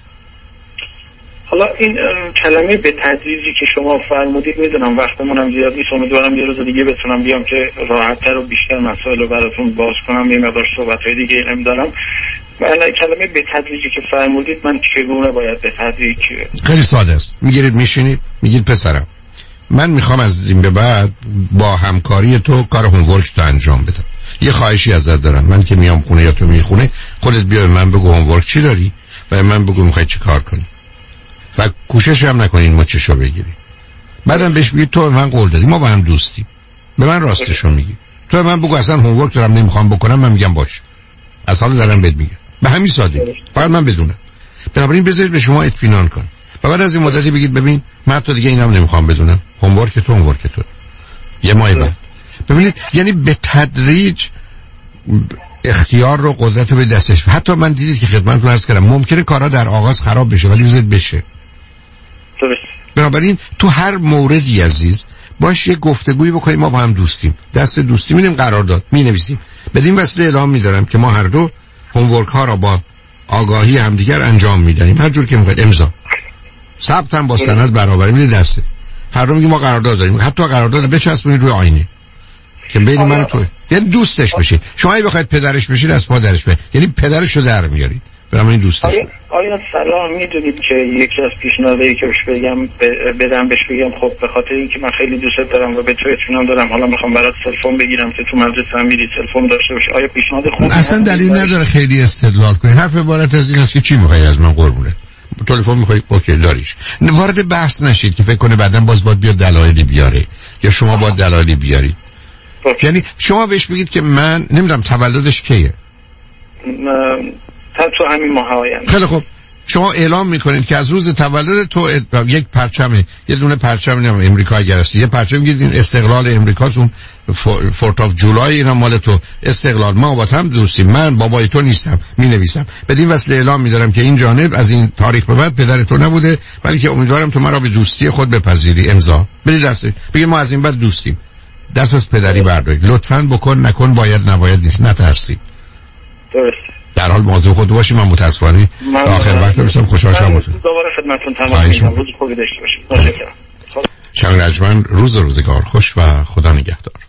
حالا این کلمه به تدریجی که شما فرمودید، میدونم وقتمونم زیاد نیست، امیدوارم یه روز دیگه بتونم بیام که راحت‌تر و بیشتر مسائل رو براتون باز کنم. یه مقدار صحبت‌های دیگه هم دارم. من کلمه به تدریجی که فرمودید، من چگونه باید به تدریج؟ خیلی ساده است. میگیرید میشینید میگید پسرم من میخوام از این به بعد با همکاری تو کار هومورک تو انجام بدم. یه خواهشی ازت دارم، من که میام خونه یا تو میخونه، خودت بیا به من بگو هومورک چی داری و من بگو میخوای چی کار کنی و کوشش هم نکنین مچشو بگیری. بعدم بهش بگی تو من قول دادی، ما با هم دوستیم، به من راستشو میگی. تو من بگو اصلا هومورک دارم نمیخوام بکنم، من میگم باش، از حالا دارم بهت میگم، به همین سادگی، فقط من بدونم. بنابراین بذارید به شما اطمینان کن و بعد از این مدتی بگید ببین من تو دیگه اینم نمیخوام بدونم، هومورک تو هومورک تو. یه ماه بعد ببینید، یعنی به تدریج اختیار رو، قدرت رو به دستش. حتی من دیدید که خدمتتون عرض کردم ممکنه کارا در آغاز خراب بشه ولی بذارید بشه. درست. بنابراین تو هر موردی عزیز باش یه گفتگویی بکنیم، ما با هم دوستیم، دست دوستی میدیم، قرارداد مینویسیم، بدین وسیله اعلام میذارم که ما هر دو هومورک ها را با آگاهی همدیگر انجام میدهیم، هر جور که میخواید، امضا ثبت هم با سند برابری میده دسته. فردا میگیم ما قرارداد داریم، حتی قرارداد بچسبونید روی آینه که بین من و تو، یعنی دوستش بشید. شما اگه بخواید پدرش بشید از پادرش به، یعنی پدرشو در میارید، برام این دوستش. آیا, آیا سلام، میدونید که یکی از پیشنهادایی که بهش بگم بدم بهش بگم خب به خاطر اینکه من خیلی دوستت دارم و به تو اطمینان دارم، حالا میخوام برات تلفن بگیرم که تو مدرسه هم میری تلفن داشته باشی، آیا پیشنهاد خوبی؟ اصلا دلیل نداره خیلی استدلال کنی. حرف عبارت از این است که چی میخوای از من قربونت، تلفن میخوای اوکی داریش، وارد بحث نشید که فکر کنه بعداً باز باید بیاد دلایلی بیاره یا شما باید دلایلی بیارید. یعنی شما بهش بگید که من نمیدونم تولدش کیه، تا تو همین ماه آینده. خیلی خوب، شما اعلام میکنید که از روز تولد تو یک پرچم، یه دونه پرچم نمیدونم امریکا اگر هستی، یه پرچم میگید استقلال امریکا، اون فورت آف جولای اینا مال تو، استقلال، ما با هم دوستیم، من بابای تو نیستم، مینویسم، بدین وسیله اعلام میذارم که این جانب از این تاریخ به بعد پدر تو نبوده، ولی که امیدوارم تو مرا به دوستی خود بپذیری، امضا بدید دست، بگید ما از این بعد دوستیم، دست از پدری بردارید، لطفاً بکن نکن، باید نباید نیست، نترسید. درست. در حال مواظب خود باشید. من متاسفانه آخر وقت بشم، خوشحال شدم. دوباره خدمتتون تمام می‌کنم، روز خوبی داشته باشید. متشکرم. شنگ رجمن، روز و روزگار خوش و خدا نگهدار.